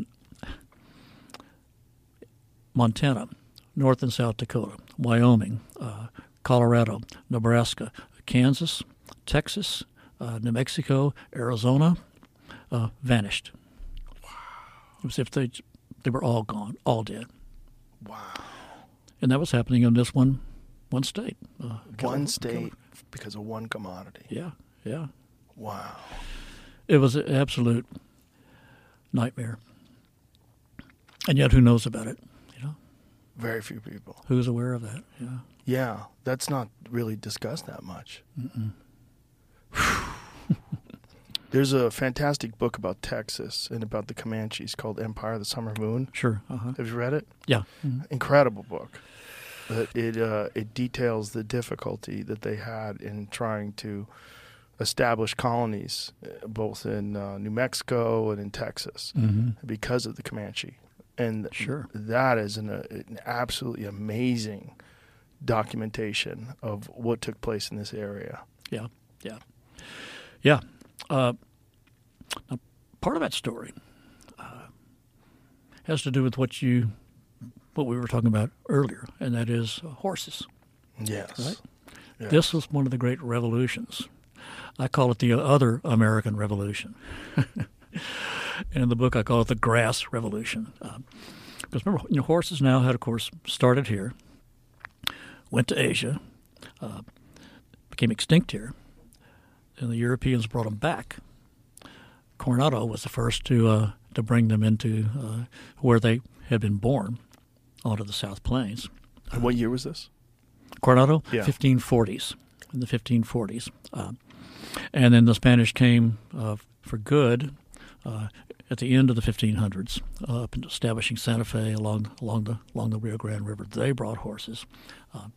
Montana, North and South Dakota, Wyoming, uh, Colorado, Nebraska, Kansas, Texas, uh, New Mexico, Arizona, uh, vanished. Wow. It was as if they, they were all gone, all dead. Wow. And that was happening in this one one state. Uh, one California, state California. because of one commodity. Yeah, yeah. Wow. It was an absolute nightmare. And yet who knows about it, you know? Very few people. Who's aware of that, yeah. Yeah, that's not really discussed that much. There's a fantastic book about Texas and about the Comanches called Empire of the Summer Moon. Sure, uh-huh. Have you read it? Yeah. Mm-hmm. Incredible book. But it uh, it details the difficulty that they had in trying to establish colonies, uh, both in uh, New Mexico and in Texas, Mm-hmm. because of the Comanche. And Sure. that is an, uh, an absolutely amazing documentation of what took place in this area. Yeah, yeah. Yeah. Uh, now, part of that story uh, has to do with what you, what we were talking about earlier, and that is uh, horses. Yes. Right? Yes. This was one of the great revolutions. I call it the other American Revolution. And in the book, I call it the Grass Revolution. Um, because remember, you know, horses now had, of course, started here, went to Asia, uh, became extinct here, and the Europeans brought them back. Coronado was the first to uh, to bring them into uh, where they had been born, onto the South Plains. And what year was this? Coronado, Yeah. fifteen forties, in the fifteen forties. Uh, and then the Spanish came uh, for good uh, at the end of the fifteen hundreds, uh, up into establishing Santa Fe along along the along the Rio Grande River. They brought horses. Uh,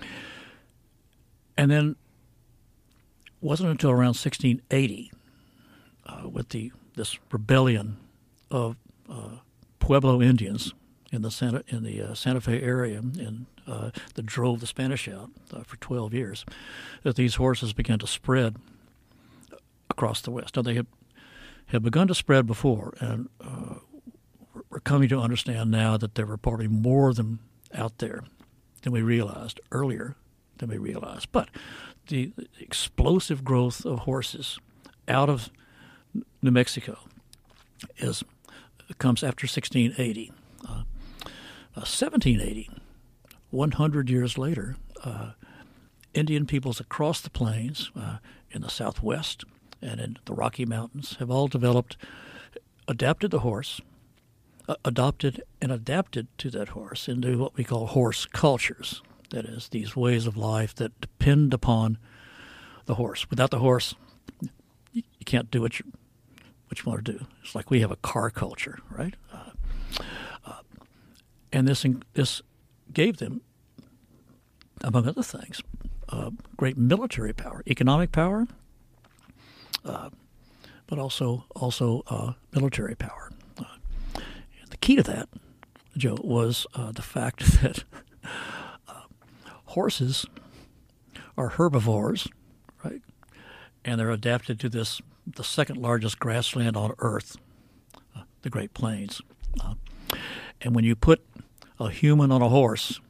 and then it wasn't until around sixteen eighty, uh, with the this rebellion of uh, Pueblo Indians in the Santa in the uh, Santa Fe area, and uh, that drove the Spanish out uh, for twelve years, that these horses began to spread across the West. Now they had had begun to spread before, and uh, we're coming to understand now that there were probably more of them out there than we realized earlier than we realized. But the explosive growth of horses out of New Mexico is comes after sixteen eighty. Uh, uh, seventeen eighty, one hundred years later, uh, Indian peoples across the plains uh, in the Southwest and in the Rocky Mountains have all developed, adapted the horse, uh, adopted and adapted to that horse into what we call horse cultures. That is, these ways of life that depend upon the horse. Without the horse, you, you can't do what you what you want to do. It's like we have a car culture, right? Uh, uh, and this this gave them, among other things, uh, great military power, economic power, uh, but also also uh, military power. Uh, and the key to that, Joe, was uh, the fact that uh, horses are herbivores, right? And they're adapted to this, the second largest grassland on Earth, uh, the Great Plains. Uh, and when you put a human on a horse,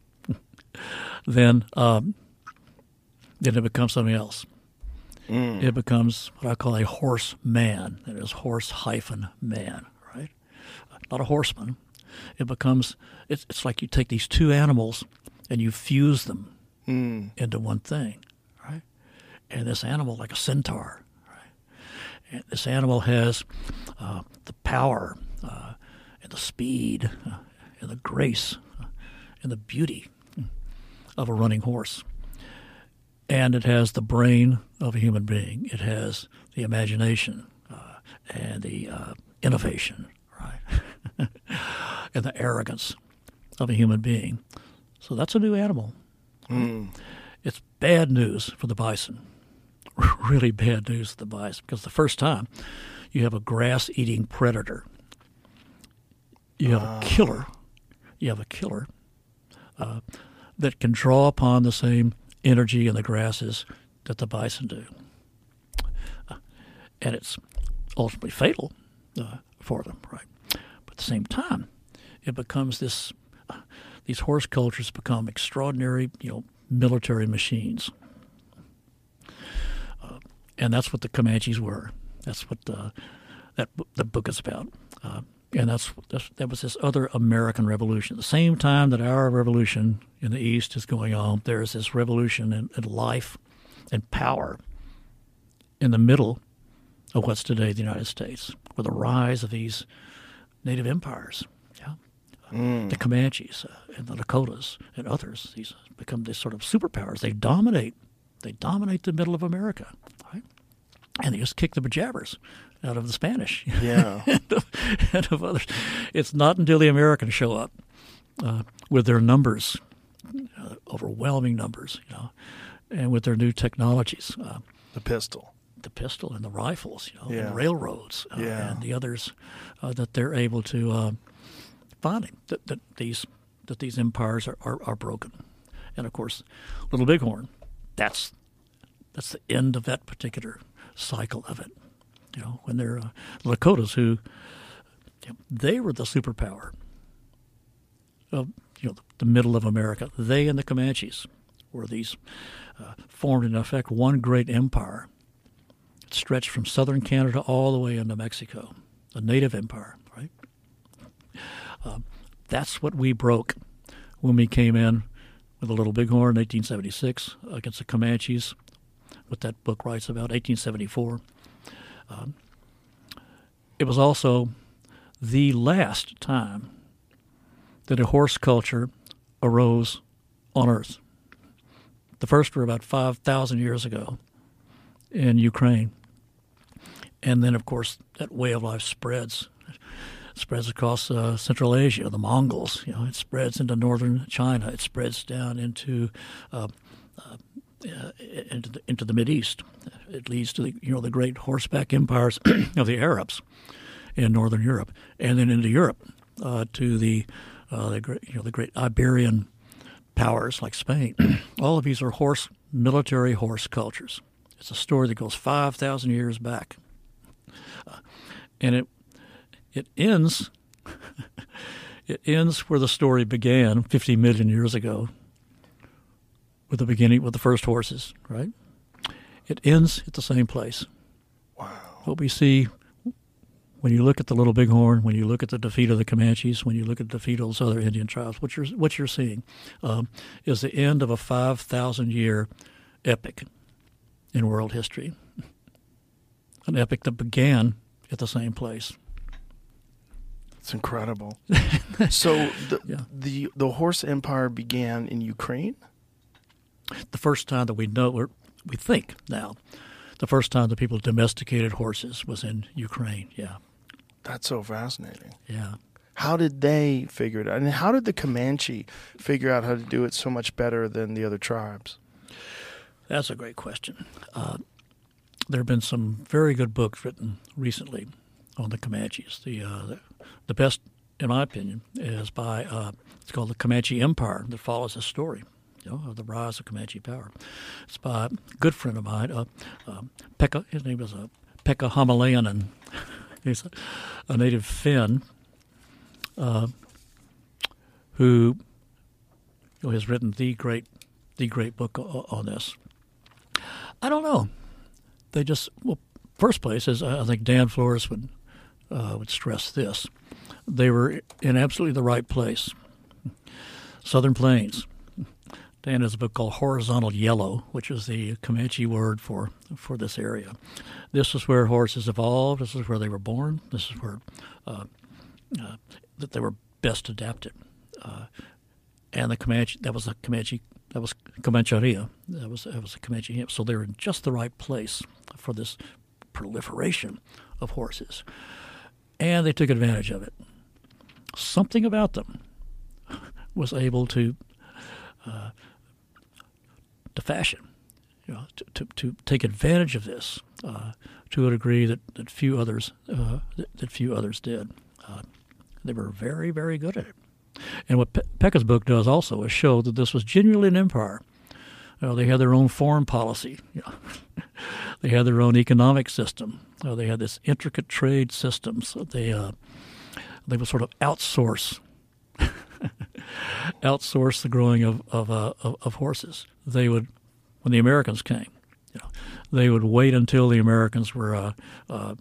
then um, then it becomes something else. Mm. It becomes what I call a horse man. That is horse hyphen man, right? Uh, not a horseman. It becomes, it's, it's like you take these two animals and you fuse them mm. into one thing, right? And this animal, like a centaur, right? And this animal has uh, the power uh, and the speed uh, and the grace uh, and the beauty of a running horse. And it has the brain of a human being. It has the imagination uh, and the uh, innovation, right? And the arrogance of a human being. So that's a new animal. Mm. It's bad news for the bison. Really bad news for the bison, because the first time you have a grass-eating predator, you have uh. a killer, you have a killer uh, that can draw upon the same energy in the grasses that the bison do. Uh, and it's ultimately fatal uh, for them, right? But at the same time, it becomes this, uh, these horse cultures become extraordinary, you know, military machines. Uh, and that's what the Comanches were. That's what uh, that the book is about. Uh, and that's, that's that was this other American Revolution. At the same time that our revolution in the East is going on, there's this revolution in, in life and power in the middle of what's today the United States, with the rise of these native empires. Yeah, mm. The Comanches uh, and the Dakotas and others. These become these sort of superpowers. They dominate. They dominate the middle of America, right? And they just kick the bejabbers out of the Spanish, yeah, and, of, and of others. It's not until the Americans show up uh, with their numbers, uh, overwhelming numbers, you know, and with their new technologies, uh, the pistol, the pistol, and the rifles, you know, yeah. and railroads, uh, yeah. and the others uh, that they're able to uh, find that, that these that these empires are, are, are broken, and of course, Little Bighorn, that's that's the end of that particular cycle of it. You know, when they're uh, the Dakotas, who you know, they were the superpower of you know the, the middle of America. They and the Comanches were these uh, formed in effect one great empire. It stretched from southern Canada all the way into Mexico, a native empire, right? Uh, that's what we broke when we came in with the Little Bighorn in eighteen seventy-six against the Comanches, what that book writes about, eighteen seventy-four. Um, it was also the last time that a horse culture arose on Earth. The first were about five thousand years ago in Ukraine. And then, of course, that way of life spreads. It spreads across uh, Central Asia, the Mongols. You know, it spreads into northern China. It spreads down into uh, uh, uh, into the, into the Mideast. It leads to the you know the great horseback empires of the Arabs in northern Europe, and then into Europe uh, to the uh, the great you know the great Iberian powers like Spain. All of these are horse military horse cultures. It's a story that goes five thousand years back, uh, and it it ends it ends where the story began fifty million years ago, with the beginning with the first horses. Right? It ends at the same place. Wow. What we see when you look at the Little Bighorn, when you look at the defeat of the Comanches, when you look at the defeat of those other Indian tribes, what you're what you're seeing um, is the end of a five thousand year epic in world history. An epic that began at the same place. It's incredible. So the, Yeah. the the horse empire began in Ukraine? The first time that we know, or we think now, the first time that people domesticated horses was in Ukraine. Yeah, That's so fascinating. yeah. How did they figure it out? And how did the Comanche figure out how to do it so much better than the other tribes? That's a great question. Uh, there have been some very good books written recently on the Comanches. The uh, the, the best, in my opinion, is by uh, it's called The Comanche Empire, that follows this story, you know, of the rise of Comanche power. It's by a good friend of mine, uh, uh, Pekka. His name is uh, Pekka Hamalainen. He's a, a native Finn uh, who you know, has written the great the great book o- on this. I don't know. They just well, first place is I think Dan Flores would uh, would stress this. They were in absolutely the right place. Southern Plains. Dan has a book called Horizontal Yellow, which is the Comanche word for, for this area. This is where horses evolved. This is where they were born. This is where uh, uh, that they were best adapted. Uh, and the Comanche, that was the Comanche, that was Comancheria. That was that was a Comanche. So they were in just the right place for this proliferation of horses, and they took advantage of it. Something about them was able to uh, to fashion, you know, to, to, to take advantage of this uh, to a degree that, that few others uh, that, that few others did. Uh, they were very, very good at it. And what Pe- Pekka's book does also is show that this was genuinely an empire. You know, they had their own foreign policy. You know. They had their own economic system. You know, they had this intricate trade system. So they uh, they would sort of outsource outsource the growing of of, uh, of of horses. They would, when the Americans came, you know, they would wait until the Americans were uh, uh,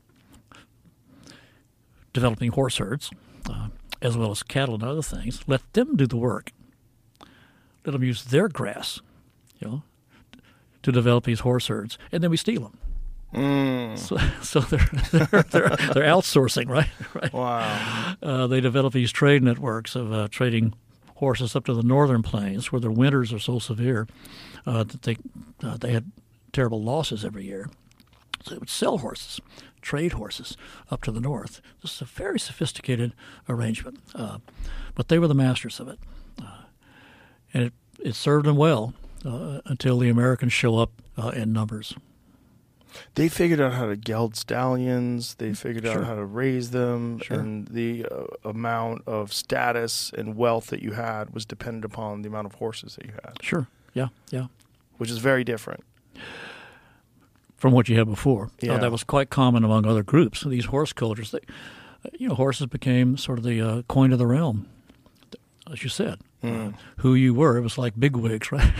developing horse herds, uh, as well as cattle and other things. Let them do the work. Let them use their grass, you know, to develop these horse herds, and then we steal them. Mm. So, so they're, they're they're they're outsourcing, right? Right. Wow. Uh, they develop these trade networks of uh, trading horses up to the northern plains, where their winters are so severe uh, that they uh, they had terrible losses every year. So they would sell horses, trade horses up to the north. This is a very sophisticated arrangement, uh, but they were the masters of it, uh, and it it served them well uh, until the Americans show up uh, in numbers. They figured out how to geld stallions. They figured Sure. out how to raise them, Sure. and the uh, amount of status and wealth that you had was dependent upon the amount of horses that you had, Sure, yeah, yeah. which is very different. From what you had before. Yeah. Uh, that was quite common among other groups. These horse cultures, they, you know, horses became sort of the uh, coin of the realm. as you said, uh, who you were. It was like big wigs, right?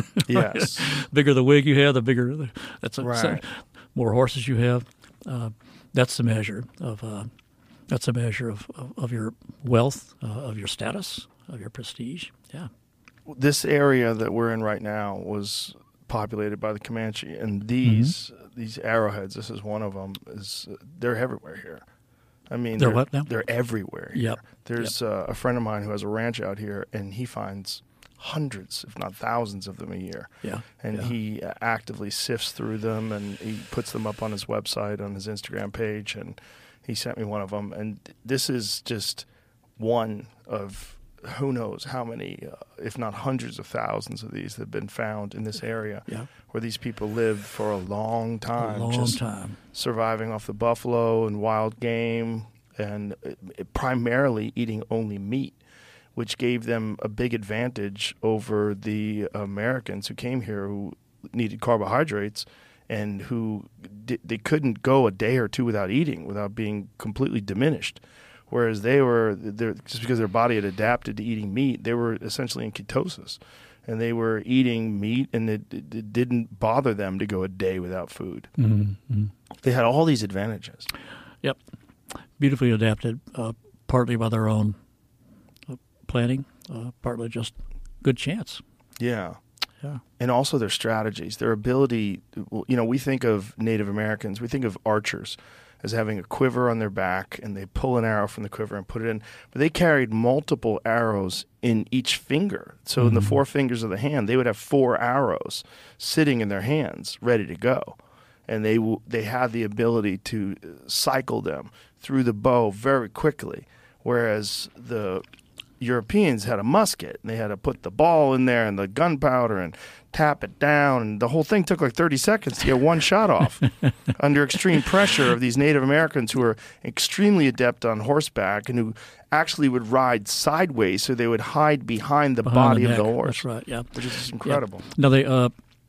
Yes. Bigger the wig you have, the bigger the, that's a, Right. more horses you have. Uh, that's the measure of uh, that's a measure of, of, of your wealth, uh, of your status, of your prestige. Yeah. This area that we're in right now was populated by the Comanche, and these Mm-hmm. these arrowheads. This is one of them. Is they're everywhere here. I mean, They're they're, what now? they're everywhere. Here. Yep. There's Uh, a friend of mine who has a ranch out here, and he finds hundreds, if not thousands, of them a year. Yeah. And yeah. he uh, actively sifts through them, and he puts them up on his website, on his Instagram page, and he sent me one of them. And this is just one of who knows how many, uh, if not hundreds of thousands of these that have been found in this area, Yeah. where these people lived for a long time, a long just time. surviving off the buffalo and wild game, and uh, primarily eating only meat, which gave them a big advantage over the Americans who came here who needed carbohydrates and who di- they couldn't go a day or two without eating, without being completely diminished. Whereas they were, they're- just because their body had adapted to eating meat, they were essentially in ketosis. And they were eating meat, and it, it, it didn't bother them to go a day without food. Mm-hmm. They had all these advantages. Yep. Beautifully adapted, uh, partly by their own uh, planning, uh, partly just good chance. Yeah. Yeah. And also their strategies, their ability. You know, we think of Native Americans, we think of archers as having a quiver on their back, and they pull an arrow from the quiver and put it in. But they carried multiple arrows in each finger. So Mm-hmm. in the four fingers of the hand, they would have four arrows sitting in their hands, ready to go. And they w- they had the ability to cycle them through the bow very quickly, whereas the Europeans had a musket, and they had to put the ball in there and the gunpowder and tap it down, and the whole thing took like thirty seconds to get one shot off under extreme pressure of these Native Americans who were extremely adept on horseback and who actually would ride sideways, so they would hide behind the Behind body the of the neck. horse, That's right, yeah. which is just incredible. Now, they, uh,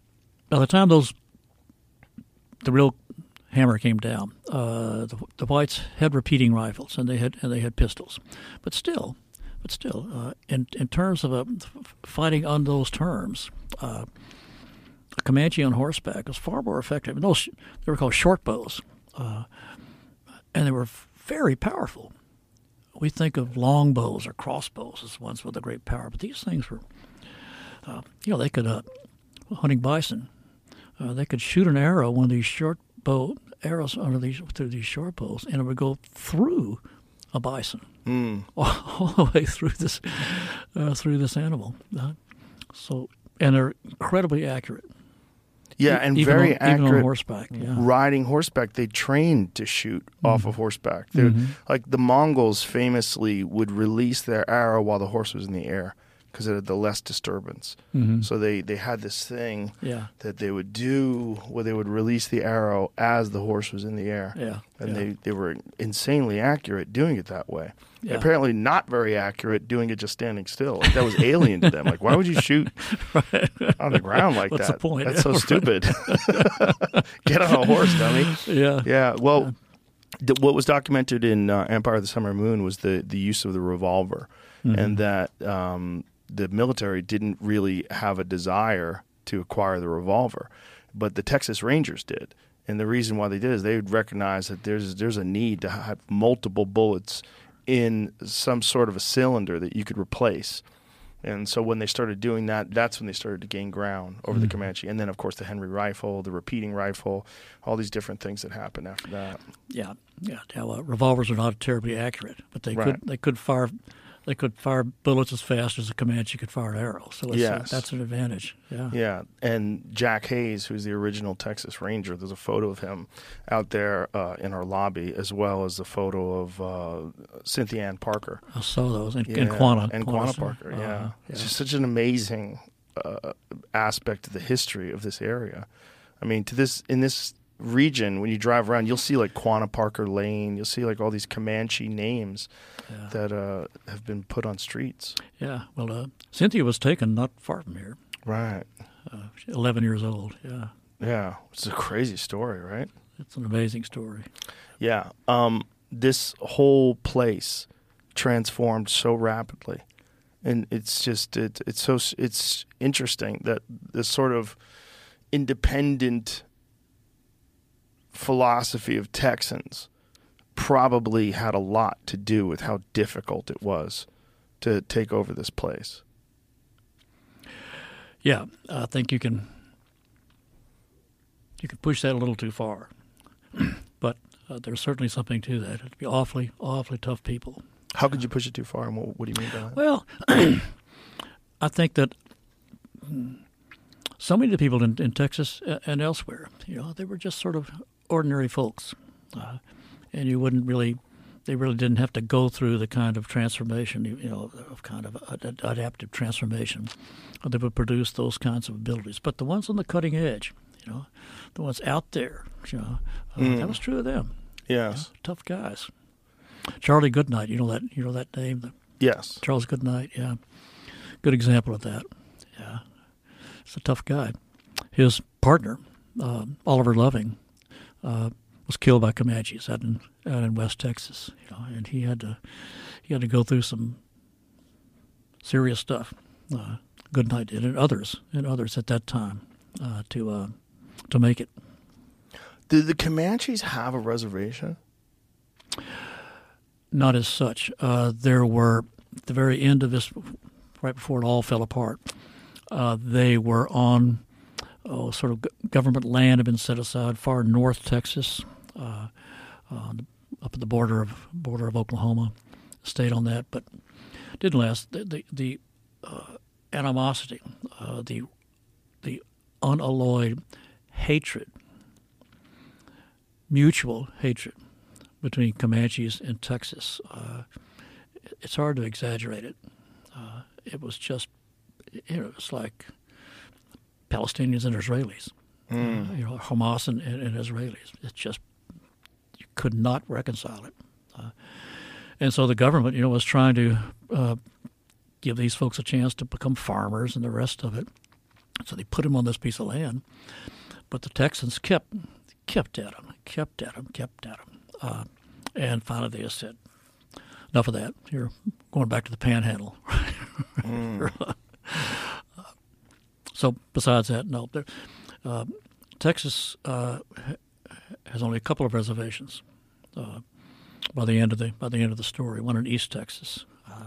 by the time those, the real hammer came down, uh, the, the whites had repeating rifles, and they had and they had pistols. But still, But still, uh, in in terms of uh, f- fighting on those terms, uh, a Comanche on horseback was far more effective. And those they were called short bows, uh, and they were very powerful. We think of long bows or crossbows as ones with a great power, but these things were, uh, you know, they could uh, hunting bison. Uh, they could shoot an arrow, one of these short bow arrows under these through these short bows, and it would go through a bison. Mm. All, all the way through this uh, through this animal. Uh, so and they're incredibly accurate. Yeah, E- and even very on, even accurate. on horseback. Yeah. Riding horseback, they trained to shoot off of horseback. They would- Like the Mongols famously would release their arrow while the horse was in the air because it had the less disturbance. So they, they had this thing Yeah. that they would do where they would release the arrow as the horse was in the air. Yeah, And yeah. they, they were insanely accurate doing it that way. Yeah. Apparently not very accurate doing it just standing still. Like, that was alien to them. Like, why would you shoot on the ground like What's that? the point? That's so Right. stupid. Get on a horse, dummy. Yeah. Yeah. Well, th- what was documented in uh, Empire of the Summer Moon was the, the use of the revolver, and that um, the military didn't really have a desire to acquire the revolver, but the Texas Rangers did. And the reason why they did is they would recognize that there's there's a need to have multiple bullets in some sort of a cylinder that you could replace. And so when they started doing that, that's when they started to gain ground over the Comanche. And then, of course, the Henry rifle, the repeating rifle, all these different things that happened after that. Yeah, yeah. Now, uh, revolvers are not terribly accurate, but they Right. could they could fire they could fire bullets as fast as a Comanche could fire an arrow. So it's, uh, Yes. that's an advantage. Yeah. Yeah, and Jack Hayes, who's the original Texas Ranger, there's a photo of him out there uh, in our lobby, as well as the photo of uh, Cynthia Ann Parker. I saw those and, Yeah, and Quanah And Quanah Quanah Center. Parker, yeah. Uh-huh, It's just such an amazing uh, aspect of the history of this area. I mean, to this in this region, when you drive around, you'll see like Quanah Parker Lane. You'll see like all these Comanche names Yeah. that uh, have been put on streets. Yeah. Well, uh, Cynthia was taken not far from here. Right. Uh, she's eleven years old. Yeah. Yeah. It's a crazy story, right? It's an amazing story. Yeah. Um, this whole place transformed so rapidly And it's just it, it's so it's interesting that this sort of independent philosophy of Texans probably had a lot to do with how difficult it was to take over this place. Yeah, I think you can you can push that a little too far, but uh, there's certainly something to that. It'd be awfully, awfully tough people. How could you push it too far, and what, what do you mean by that? Well, I think that so many of the people in, in Texas and elsewhere, you know, they were just sort of ordinary folks, uh, and you wouldn't really, they really didn't have to go through the kind of transformation, you know, of kind of adaptive transformation that would produce those kinds of abilities. But the ones on the cutting edge, you know, the ones out there, you know, uh, mm. that was true of them. Yes, you know, tough guys. Charlie Goodnight, you know that you know that name? Yes. Charles Goodnight, yeah. Good example of that. Yeah. He's a tough guy. His partner, uh, Oliver Loving, uh, was killed by Comanches out in out in West Texas, you know, and he had to he had to go through some serious stuff. Uh, Goodnight did, and others and others at that time uh, to uh, to make it. Did the Comanches have a reservation? Not as such. Uh, there were, at the very end of this, right before it all fell apart, uh, they were on oh, sort of government land had been set aside far north Texas, uh, uh, up at the border of border of Oklahoma. Stayed on that, but didn't last. The the, the uh, animosity, uh, the the unalloyed hatred, mutual hatred between Comanches and Texas. Uh, it's hard to exaggerate it. Uh, it was just, it was like Palestinians and Israelis, mm. uh, you know, Hamas and, and, and Israelis. It's just, you could not reconcile it. Uh, and so the government, you know, was trying to uh, give these folks a chance to become farmers and the rest of it. So they put them on this piece of land. But the Texans kept, kept at them, kept at them, kept at them. Uh, and finally they just said, enough of that. You're going back to the Panhandle. mm. uh, so besides that, no. There, uh, Texas uh, has only a couple of reservations uh, by the end of the by the end of the story. One in East Texas. Uh,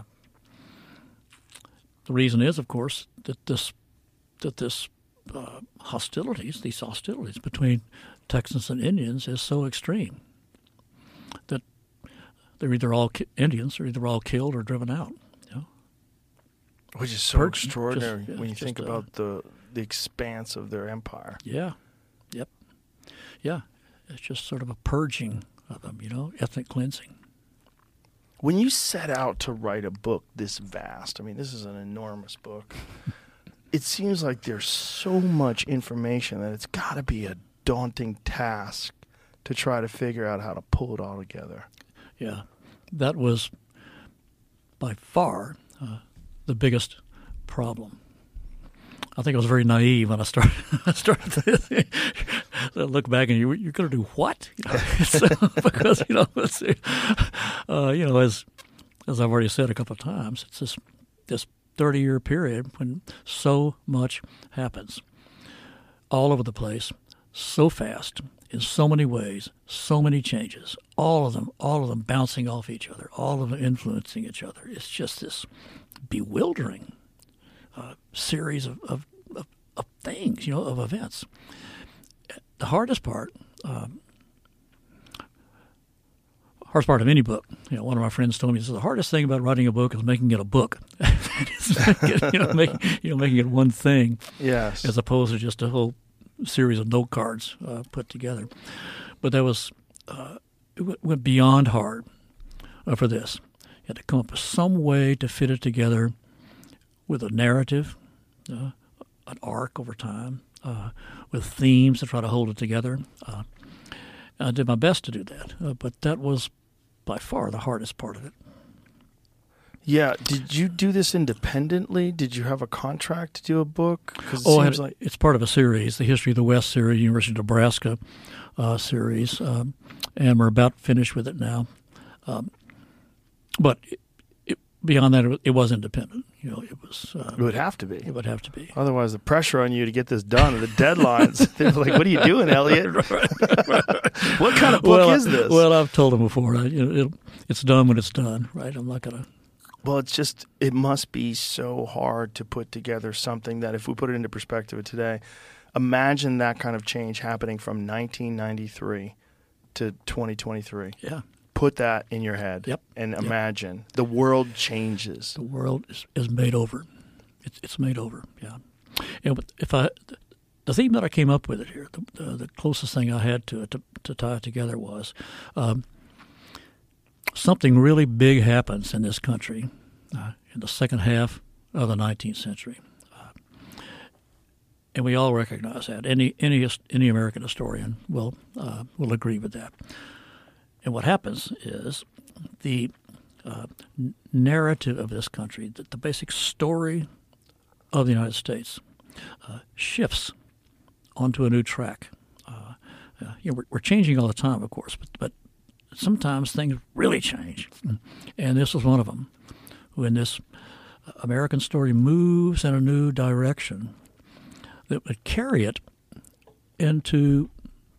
the reason is, of course, that this that this uh, hostilities, these hostilities between Texans and Indians, is so extreme that they're either all ki- Indians, or either all killed or driven out. You know? Which is so Purge, extraordinary just, yeah, when you think uh, about the the expanse of their empire. Yeah, yep, yeah. It's just sort of a purging of them, you know, ethnic cleansing. When you set out to write a book this vast, I mean, this is an enormous book. It seems like there's so much information that it's got to be a daunting task to try to figure out how to pull it all together. Yeah, that was by far uh, the biggest problem. I think I was very naive when I started. I started this. I look back and you, you're going to do what? You know, so, because you know, it's, uh, you know, as as I've already said a couple of times, it's this this thirty year period when so much happens, all over the place, so fast, in so many ways, so many changes, all of them, all of them bouncing off each other, all of them influencing each other. It's just this bewildering uh, series of, of, of, of things, you know, of events. The hardest part, um, hardest part of any book, you know, one of my friends told me, he says, the hardest thing about writing a book is making it a book. you know, making, you know, making it one thing, yes, as opposed to just a whole series of note cards uh, put together. But that was uh, it w- went beyond hard uh, for this. You had to come up with some way to fit it together with a narrative, uh, an arc over time, uh, with themes to try to hold it together. Uh, I did my best to do that, uh, but that was by far the hardest part of it. Yeah. Did you do this independently? Did you have a contract to do a book? 'Cause it oh, seems had, like... it's part of a series, the History of the West series, University of Nebraska uh, series, um, and we're about finished with it now. Um, but it, it, beyond that, it, it was independent. You know, it was. Uh, It would have to be. It would have to be. Otherwise, the pressure on you to get this done and the deadlines, they're like, what are you doing, Elliot? What kind of book well, is this? Well, I've told them before. I, you know, it, it's done when it's done, right? I'm not going to. Well, it's just, it must be so hard to put together something that, if we put it into perspective of today, imagine that kind of change happening from nineteen ninety-three to twenty twenty-three. Yeah. Put that in your head. Yep. And Yep. imagine the world changes. The world is, is made over. It's it's made over. Yeah. And if I, the theme that I came up with it here, the, the, the closest thing I had to it to, to tie it together was um, something really big happens in this country uh, in the second half of the nineteenth century. Uh, and we all recognize that. Any any any American historian will uh, will agree with that. And what happens is the uh, n- narrative of this country, the, the basic story of the United States, uh, shifts onto a new track. Uh, uh, you know, we're, we're changing all the time, of course, but, but sometimes things really change. And this was one of them, when this American story moves in a new direction that would carry it into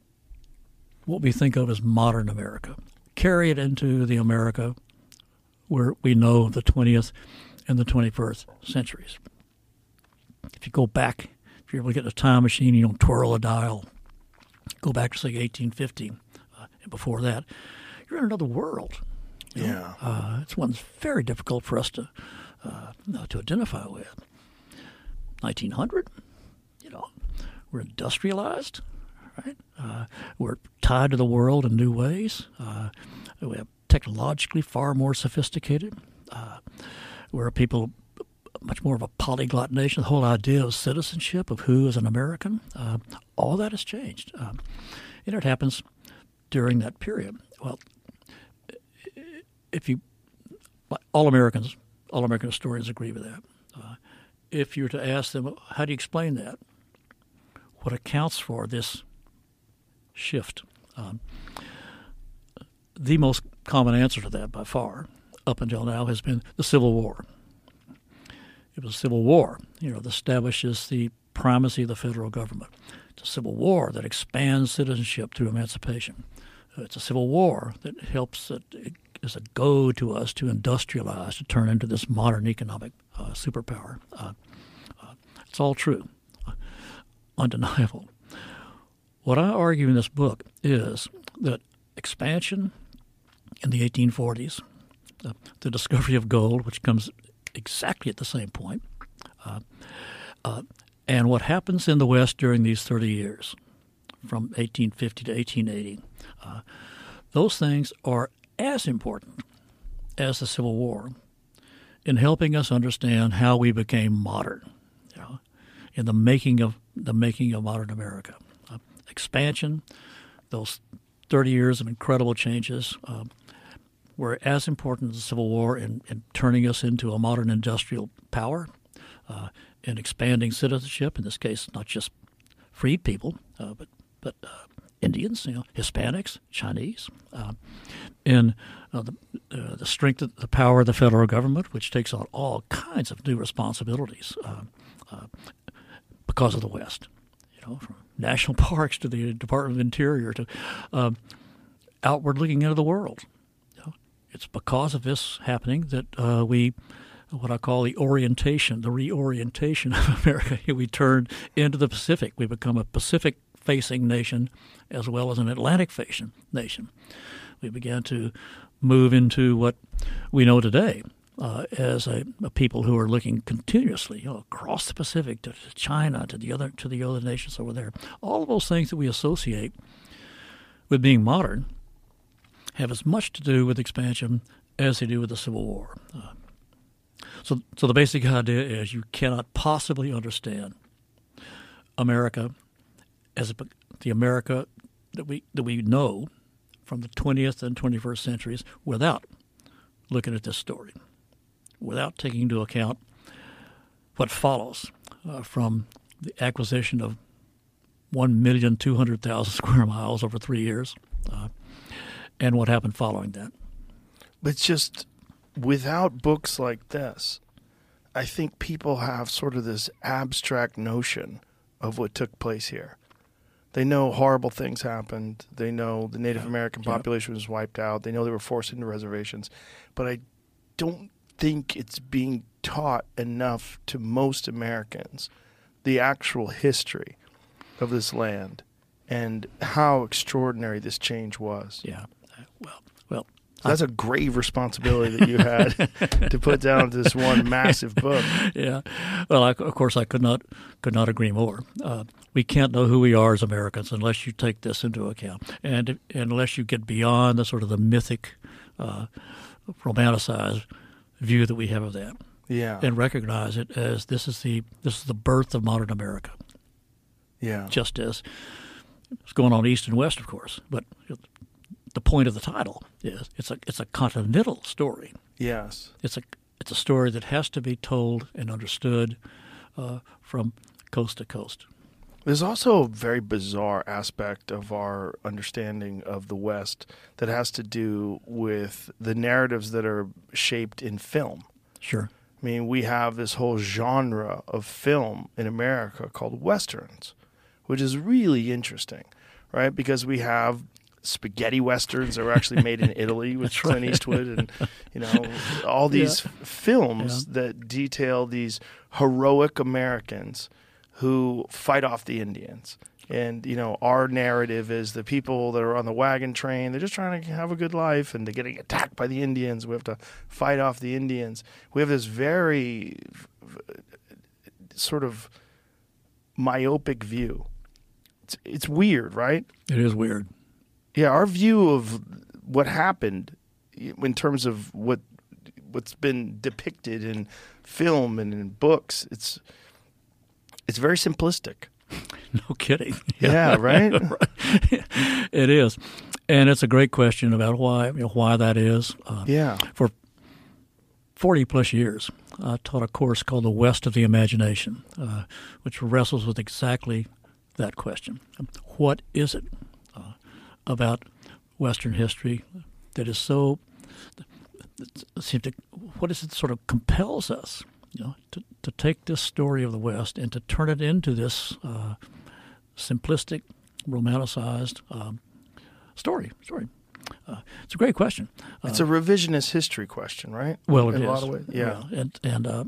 what we think of as modern America, carry it into the America where we know the twentieth and the twenty-first centuries. If you go back, if you're able to get a time machine, you don't twirl a dial, go back to, say, eighteen fifty, uh, and before that, you're in another world. You know? Yeah. Uh, it's one that's very difficult for us to uh, to identify with. nineteen hundred, you know, we're industrialized, right? Uh, we're tied to the world in new ways. Uh, we're technologically far more sophisticated. Uh, we're people, much more of a polyglot nation. The whole idea of citizenship, of who is an American, uh, all that has changed. Um, and it happens during that period. Well, if you, all Americans, all American historians agree with that. Uh, if you were to ask them, how do you explain that? What accounts for this shift? Um, the most common answer to that by far, up until now, has been the Civil War. It was a civil war, you know, that establishes the primacy of the federal government. It's a civil war that expands citizenship through emancipation. It's a civil war that helps, it is a go to us to industrialize, to turn into this modern economic uh, superpower. Uh, uh, it's all true, uh, undeniable. What I argue in this book is that expansion in the eighteen forties, uh, the discovery of gold, which comes exactly at the same point, uh, uh, and what happens in the West during these thirty years, from eighteen fifty to eighteen eighty, uh, those things are as important as the Civil War in helping us understand how we became modern, you know, in the making of the making of modern America. Uh, expansion, those thirty years of incredible changes, uh, were as important as the Civil War in, in turning us into a modern industrial power, uh, in expanding citizenship. In this case, not just freed people, uh, but but uh, Indians, you know, Hispanics, Chinese, uh, in uh, the uh, the strength of the power of the federal government, which takes on all kinds of new responsibilities uh, uh, because of the West. You know, from national parks to the Department of Interior to uh, outward looking into the world. You know, it's because of this happening that uh, we, what I call the orientation, the reorientation of America. We turn into the Pacific. We become a Pacific-facing nation as well as an Atlantic-facing nation. We began to move into what we know today uh, as a, a people who are looking continuously, you know, across the Pacific to, to China, to the other to the other nations over there. All of those things that we associate with being modern have as much to do with expansion as they do with the Civil War. Uh, so, so the basic idea is you cannot possibly understand America as a, the America that we that we know from the twentieth and twenty-first centuries without looking at this story, without taking into account what follows uh, from the acquisition of one million two hundred thousand square miles over three years, uh, and what happened following that. But just without books like this, I think people have sort of this abstract notion of what took place here. They know horrible things happened. They know the Native Yeah. American Yeah. population was wiped out. They know they were forced into reservations. But I don't think it's being taught enough to most Americans, the actual history of this land and how extraordinary this change was. Yeah. Uh, Well, well, So that's a grave responsibility that you had to put down this one massive book. yeah. Well, I, of course, I could not could not agree more. Uh, we can't know who we are as Americans unless you take this into account, and, and unless you get beyond the sort of the mythic, uh, romanticized view that we have of that, Yeah. and recognize it as this is the this is the birth of modern America. Yeah. Just as it's going on east and west, of course, but the point of the title is it's a it's a continental story. Yes. It's a it's a story that has to be told and understood uh, from coast to coast. There's also a very bizarre aspect of our understanding of the West that has to do with the narratives that are shaped in film. Sure. I mean, we have this whole genre of film in America called Westerns, which is really interesting, right? Because we have spaghetti Westerns that were actually made in Italy with That's Clint right. Eastwood and, you know, all these Yeah. films Yeah. that detail these heroic Americans who fight off the Indians. And, you know, our narrative is the people that are on the wagon train, they're just trying to have a good life and they're getting attacked by the Indians. We have to fight off the Indians. We have this very sort of myopic view. It's, it's weird, right? It is weird. Yeah, our view of what happened in terms of what what's been depicted in film and in books, it's it's very simplistic. No kidding. Yeah, right? It is, and it's a great question about why you know, why that is. Uh, Yeah. For forty plus years, I taught a course called The West of the Imagination, uh, which wrestles with exactly that question: what is it uh, about Western history that is so? Seem to what is it sort of compels us, you know, to to take this story of the West and to turn it into this uh, simplistic, romanticized um, story. Story. Uh, it's a great question. Uh, It's a revisionist history question, right? well, it in is. a lot of ways. Yeah. and and uh,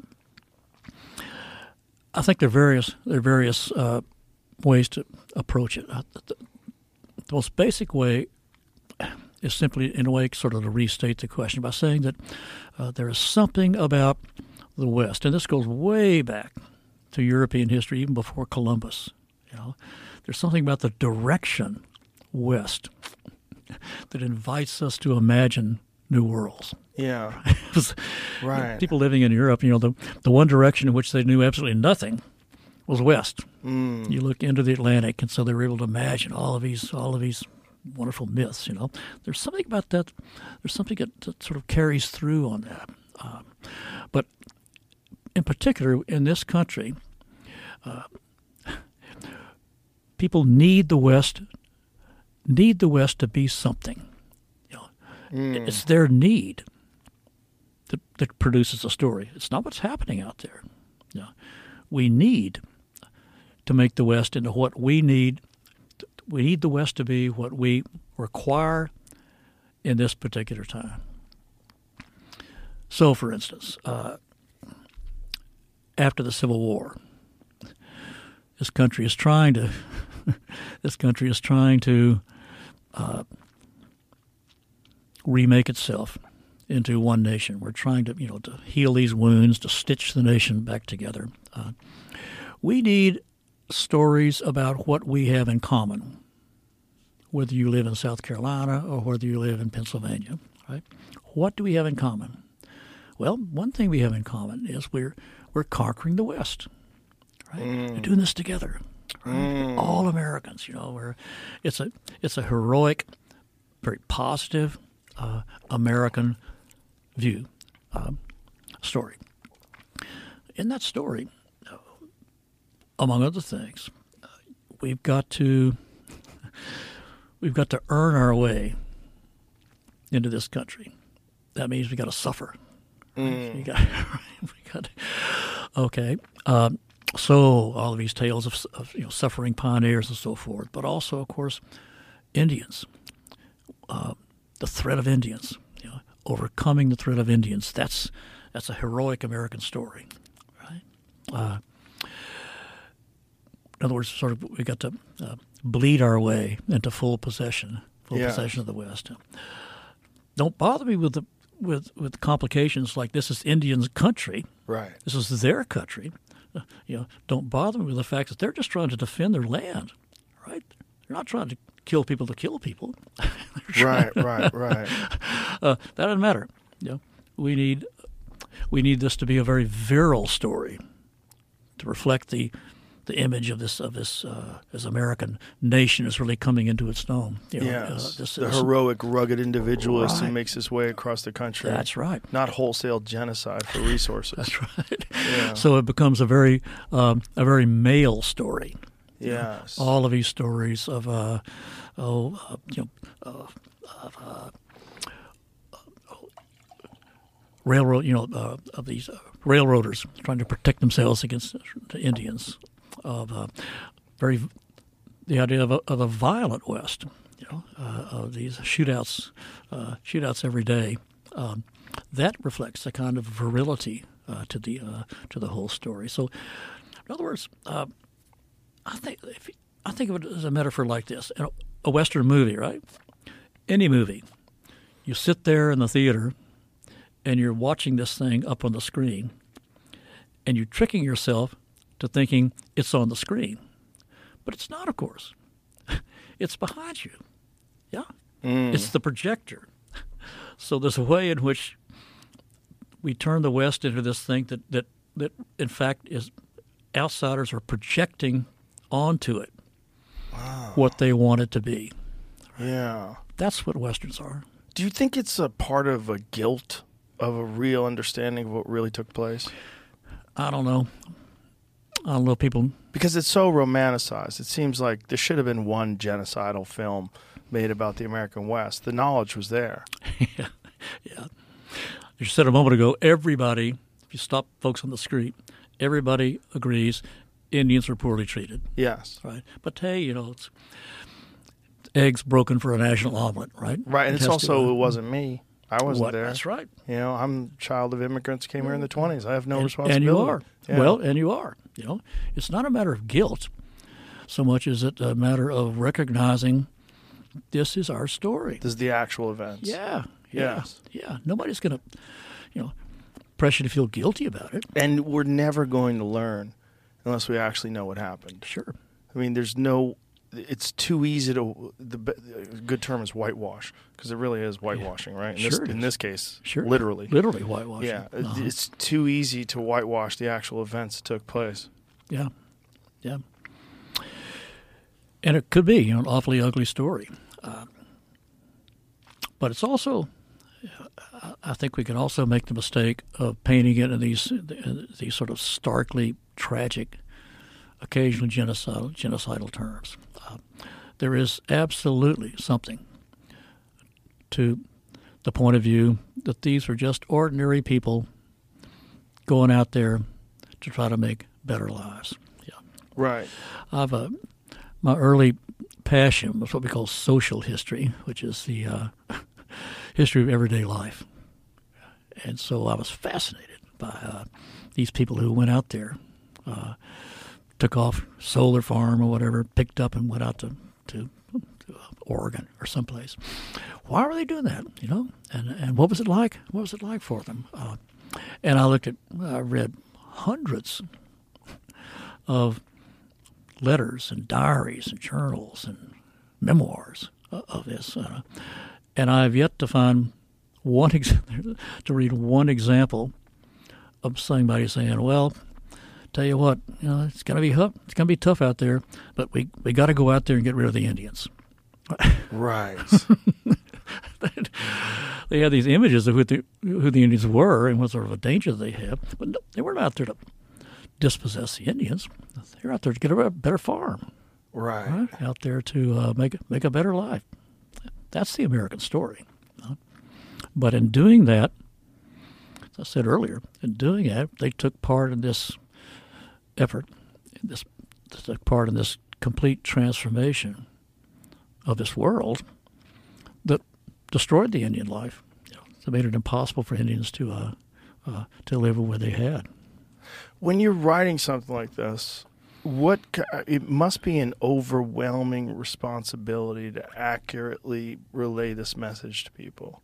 I think there are various there are various uh, ways to approach it. Uh, the, the most basic way is simply, in a way, sort of to restate the question by saying that uh, there is something about the West, and this goes way back to European history, even before Columbus. You know, there's something about the direction west that invites us to imagine new worlds. Yeah. Right. People living in Europe, you know, the the one direction in which they knew absolutely nothing was west. Mm. You look into the Atlantic, and so they were able to imagine all of these all of these wonderful myths. You know, there's something about that. There's something that, that sort of carries through on that. Um, but in particular, in this country, uh, people need the West. Need the West to be something. You know, Mm. it's their need that, that produces a story. It's not what's happening out there. You know, we need to make the West into what we need. We need the West to be what we require in this particular time. So, for instance, uh, after the Civil War, this country is trying to this country is trying to uh, remake itself into one nation. We're trying to, you know, to heal these wounds, to stitch the nation back together. Uh, we need stories about what we have in common, whether you live in South Carolina or whether you live in Pennsylvania, right? What do we have in common? Well, one thing we have in common is we're we're conquering the West, right? Mm. We're doing this together, right? Mm. All Americans, you know. We're it's a it's a heroic, very positive uh, American view um, story. In that story, among other things, we've got to we've got to earn our way into this country. That means we've got to suffer, Mm. You got, we got, okay. Um, so all of these tales of, of you know suffering pioneers and so forth, but also, of course, Indians. Uh, the threat of Indians, you know, overcoming the threat of Indians. That's that's a heroic American story, right? Uh, in other words, sort of, we got to uh, bleed our way into full possession, full yeah. possession of the West. Don't bother me with the with with complications like this is Indians' country. Right. This is their country. Uh, you know, don't bother me with the fact that they're just trying to defend their land, right? They're not trying to kill people to kill people. right, right, right. Uh, that doesn't matter. You know, we need we need this to be a very virile story to reflect the the image of this of this uh, this American nation is really coming into its own. You know, yes, uh, this, the this, heroic, rugged individualist right. who makes his way across the country. That's right. Not wholesale genocide for resources. That's right. Yeah. So it becomes a very um, a very male story. Yes. You know, all of these stories of uh, oh uh, you know uh, of uh, railroad you know uh, of these uh, railroaders trying to protect themselves against the Indians. Of uh, very the idea of a, of a violent West, you know, uh, of these shootouts, uh, shootouts every day. Um, that reflects a kind of virility uh, to the uh, to the whole story. So, in other words, uh, I think if, I think of it as a metaphor like this: a, a Western movie, right? Any movie, you sit there in the theater, and you're watching this thing up on the screen, and you're tricking yourself to thinking it's on the screen. But it's not, of course. It's behind you. Yeah. Mm. It's the projector. So there's a way in which we turn the West into this thing that, that, that in fact, is outsiders are projecting onto it wow. what they want it to be. Yeah. That's what Westerns are. Do you think it's a part of a guilt of a real understanding of what really took place? I don't know. I don't know, people. Because it's so romanticized. It seems like there should have been one genocidal film made about the American West. The knowledge was there. yeah. yeah. You said a moment ago, everybody, if you stop folks on the street, everybody agrees Indians were poorly treated. Yes. Right. But hey, you know, it's eggs broken for a national omelet, right? Right. And it it's also, to, uh, it wasn't me. I wasn't what? there. That's right. You know, I'm a child of immigrants, came here in the twenties. I have no and, responsibility. And you are. Yeah. Well, and you are. You know, it's not a matter of guilt so much as it a matter of recognizing this is our story. This is the actual events. Yeah. Yeah. Yes. Yeah. Nobody's going to, you know, press you to feel guilty about it. And we're never going to learn unless we actually know what happened. Sure. I mean, there's no... It's too easy to the good term is whitewash because it really is whitewashing, yeah. right? In, sure this, in this case, sure. literally, literally whitewashing. Yeah, uh-huh. It's too easy to whitewash the actual events that took place. Yeah, yeah, and it could be you know an awfully ugly story, uh, but it's also. I think we can also make the mistake of painting it in these in these sort of starkly tragic, occasionally genocidal genocidal terms. Uh, there is absolutely something to the point of view that these are just ordinary people going out there to try to make better lives. Yeah, right. I've uh, my early passion was what we call social history, which is the uh, history of everyday life, and so I was fascinated by uh, these people who went out there. Uh, took off, sold their farm or whatever, picked up and went out to, to, to Oregon or someplace. Why were they doing that, you know? And and what was it like? What was it like for them? Uh, and I looked at, I read hundreds of letters and diaries and journals and memoirs of this. Uh, and I've yet to find one, ex- to read one example of somebody saying, well, tell you what, you know, it's gonna be tough. It's gonna be tough out there, but we we got to go out there and get rid of the Indians. Right. They had these images of who the who the Indians were and what sort of a danger they had, but no, they weren't out there to dispossess the Indians. They were out there to get a better farm. Right. right? Out there to uh, make make a better life. That's the American story. You know? But in doing that, I said earlier, in doing that, they took part in this effort, this they took part in this complete transformation of this world that destroyed the Indian life. You know, it made it impossible for Indians to uh, uh, to live where they had. When you're writing something like this, what it must be an overwhelming responsibility to accurately relay this message to people.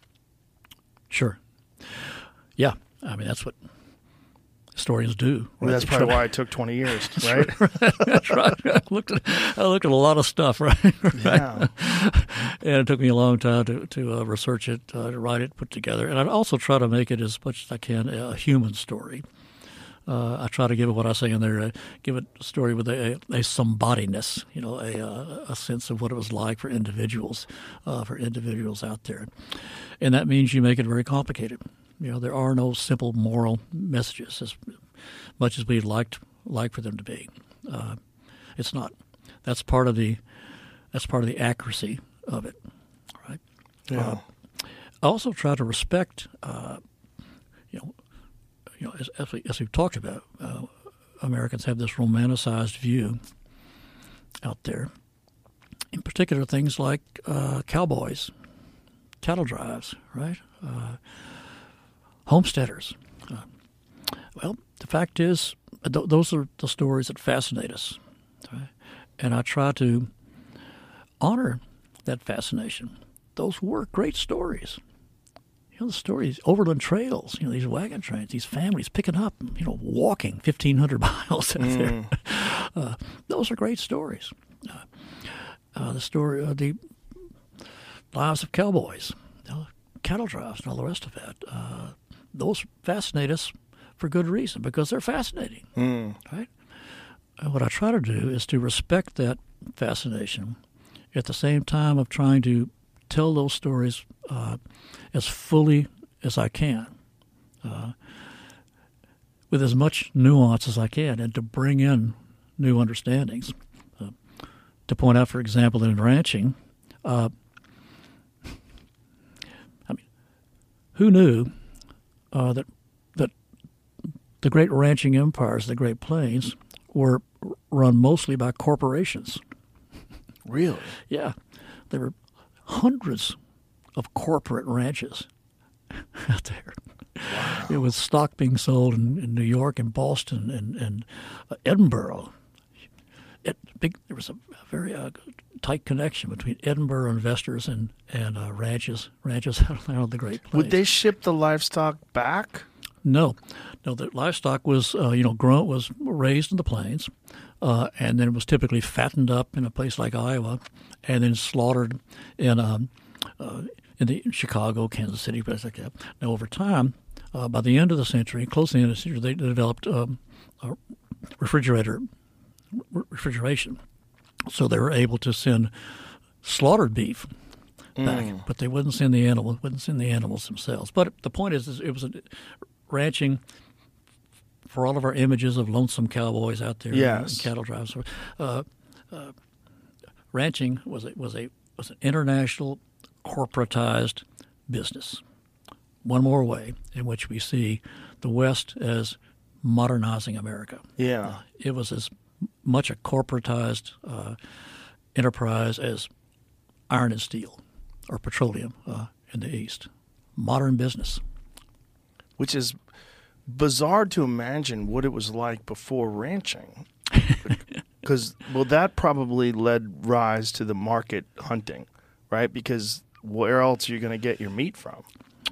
Sure. Yeah. I mean, that's what historians do. Well, right? that's They probably try- why it took twenty years, right? That's right. I looked at I looked at a lot of stuff, right? right? Yeah. And it took me a long time to to uh, research it, uh, to write it, put together, and I'd also try to make it as much as I can a human story. Uh, I try to give it what I say in there, uh, give it a story with a, a, a somebodyness, you know, a uh, a sense of what it was like for individuals, uh, for individuals out there, and that means you make it very complicated. You know, there are no simple moral messages as much as we'd like to, like for them to be. Uh, it's not. That's part of the that's part of the accuracy of it, right? Yeah. Uh, I also try to respect, uh, you know, you know, as, as, we, as we've talked about, uh, Americans have this romanticized view out there. In particular, things like uh, cowboys, cattle drives, right? Uh, homesteaders. Uh, well, the fact is, th- those are the stories that fascinate us, right? And I try to honor that fascination. Those were great stories. You know, the stories, overland trails, you know, these wagon trains, these families picking up, you know, walking fifteen hundred miles out there. Uh, those are great stories. Uh, uh, the story of the lives of cowboys, you know, cattle drives, and all the rest of that. Uh, those fascinate us for good reason, because they're fascinating, Mm. right? And what I try to do is to respect that fascination at the same time of trying to tell those stories uh, as fully as I can, uh, with as much nuance as I can, and to bring in new understandings. Uh, to point out, for example, that in ranching, uh, I mean, who knew uh, that that the great ranching empires, the Great Plains, were run mostly by corporations? Really? Yeah, there were hundreds of corporate ranches out there. Wow. It was stock being sold in, in New York and Boston and, and uh, Edinburgh. It, big, there was a, a very uh, tight connection between Edinburgh investors and and uh, ranches, ranches out of the Great Plains. Would they ship the livestock back? No, no. The livestock was, uh, you know, grown, was raised in the plains, uh, and then it was typically fattened up in a place like Iowa, and then slaughtered in um, uh, in the in Chicago, Kansas City, places like that. Now, over time, uh, by the end of the century, close to the end of the century, they developed um, a refrigerator re- refrigeration, so they were able to send slaughtered beef back, Mm. but they wouldn't send the animal, wouldn't send the animals themselves. But the point is, is it was a ranching, for all of our images of lonesome cowboys out there, Yes. and cattle drives. Uh, uh, ranching was a, was a was an international, corporatized business. One more way in which we see the West as modernizing America. Yeah. Uh, it was as much a corporatized uh, enterprise as iron and steel or petroleum uh, in the East. Modern business. Which is bizarre to imagine what it was like before ranching. Because, well, that probably led rise to the market hunting, right? Because where else are you going to get your meat from?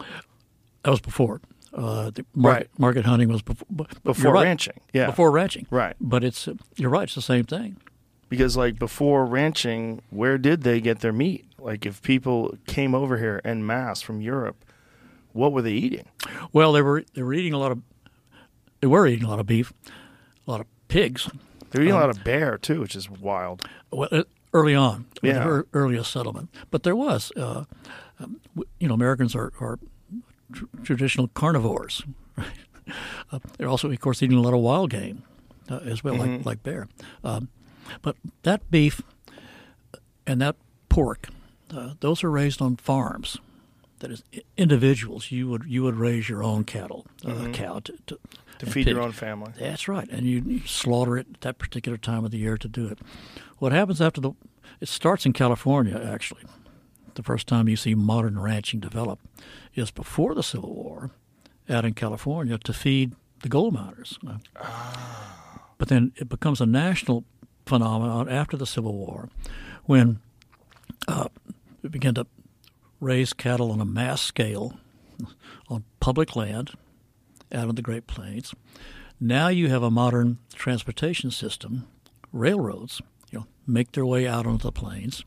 That was before. Uh, the market, Right. market hunting was before. But Before you're right. ranching, yeah. Before ranching. Right. But it's uh, you're right. It's the same thing. Because, like, before ranching, where did they get their meat? Like, if people came over here en masse from Europe, what were they eating? Well, they were they were eating a lot of they were eating a lot of beef, a lot of pigs. They were eating Um, a lot of bear, too, which is wild. Well, uh, early on, with Yeah. the ear- earliest settlement. But there was, uh, um, w- you know, Americans are, are tr- traditional carnivores. Right? Uh, they're also, of course, eating a lot of wild game uh, as well, like like bear. Um, but that beef and that pork, uh, those are raised on farms. that is, individuals, you would you would raise your own cattle, uh, Mm-hmm. cow to, to, To and feed pig. your own family. That's right, and you, you slaughter it at that particular time of the year to do it. What happens after the? It starts in California, actually. The first time you see modern ranching develop is before the Civil War, out in California to feed the gold miners. Ah. But then it becomes a national phenomenon after the Civil War, when uh, we begin to raise cattle on a mass scale on public land out of the Great Plains. Now you have a modern transportation system, railroads, you know, make their way out onto the plains.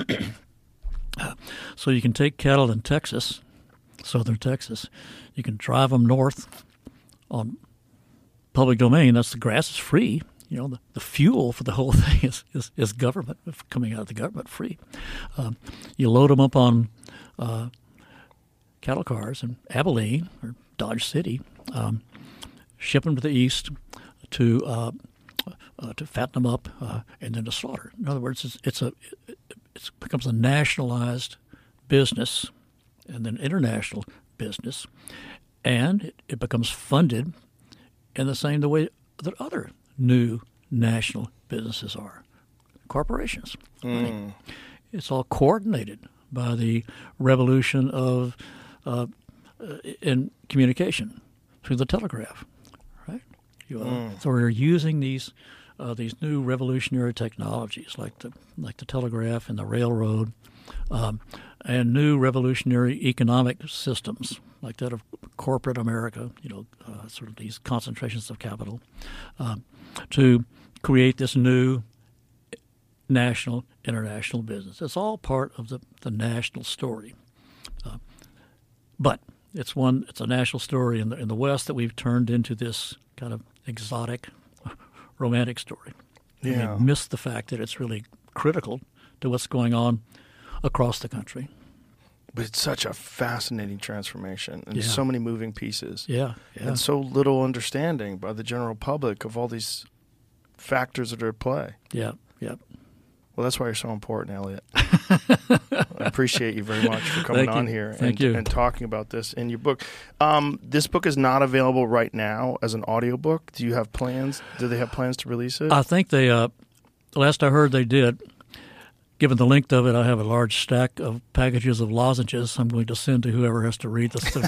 uh, so you can take cattle in Texas, southern Texas, you can drive them north on public domain. That's the grass is free. You know, the, the fuel for the whole thing is, is, is government, coming out of the government free. Um, you load them up on uh, cattle cars in Abilene or Dodge City, um, ship them to the east to uh, uh, to fatten them up, uh, and then to slaughter. In other words, it's, it's a it it's becomes a nationalized business, and then international business, and it, it becomes funded in the same the way that other new national businesses are, corporations. Right? It's all coordinated by the revolution of uh, in communication through the telegraph, right? You, uh, mm. So we're using these uh, these new revolutionary technologies like the like the telegraph and the railroad, um, and new revolutionary economic systems like that of corporate America. You know, uh, sort of these concentrations of capital, um, to create this new national, international business. It's all part of the, the national story. Uh, but it's one. It's a national story in the in the West that we've turned into this kind of exotic, romantic story. Yeah. We miss the fact that it's really critical to what's going on across the country. But it's such a fascinating transformation, and Yeah. so many moving pieces, Yeah, yeah. and so little understanding by the general public of all these factors that are at play. Yeah, yeah. Well, that's why you're so important, Elliot. I appreciate you very much for coming Thank on you. here Thank and, you. and talking about this in your book. Um, this book is not available right now as an audiobook. Do you have plans? Do they have plans to release it? I think they, uh, the last I heard they did. Given the length of it, I have a large stack of packages of lozenges I'm going to send to whoever has to read this thing.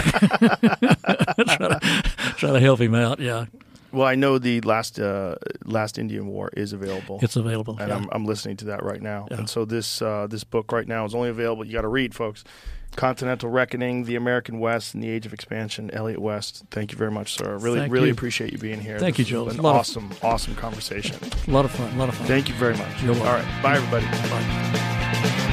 try, to, try to help him out, yeah. Well, I know the last uh, last Indian War is available. It's available. and yeah. I'm, I'm listening to that right now. Yeah. And so this uh, this book right now is only available. You got to read, folks. Continental Reckoning, The American West, and the Age of Expansion. Elliot West, thank you very much, sir. Really, Thank really you. appreciate you being here. Thank This you, Joe. has It's been a an lot of- awesome, awesome conversation. A lot of fun, a lot of fun. Thank you very much. You're welcome. All right, bye, everybody. Bye.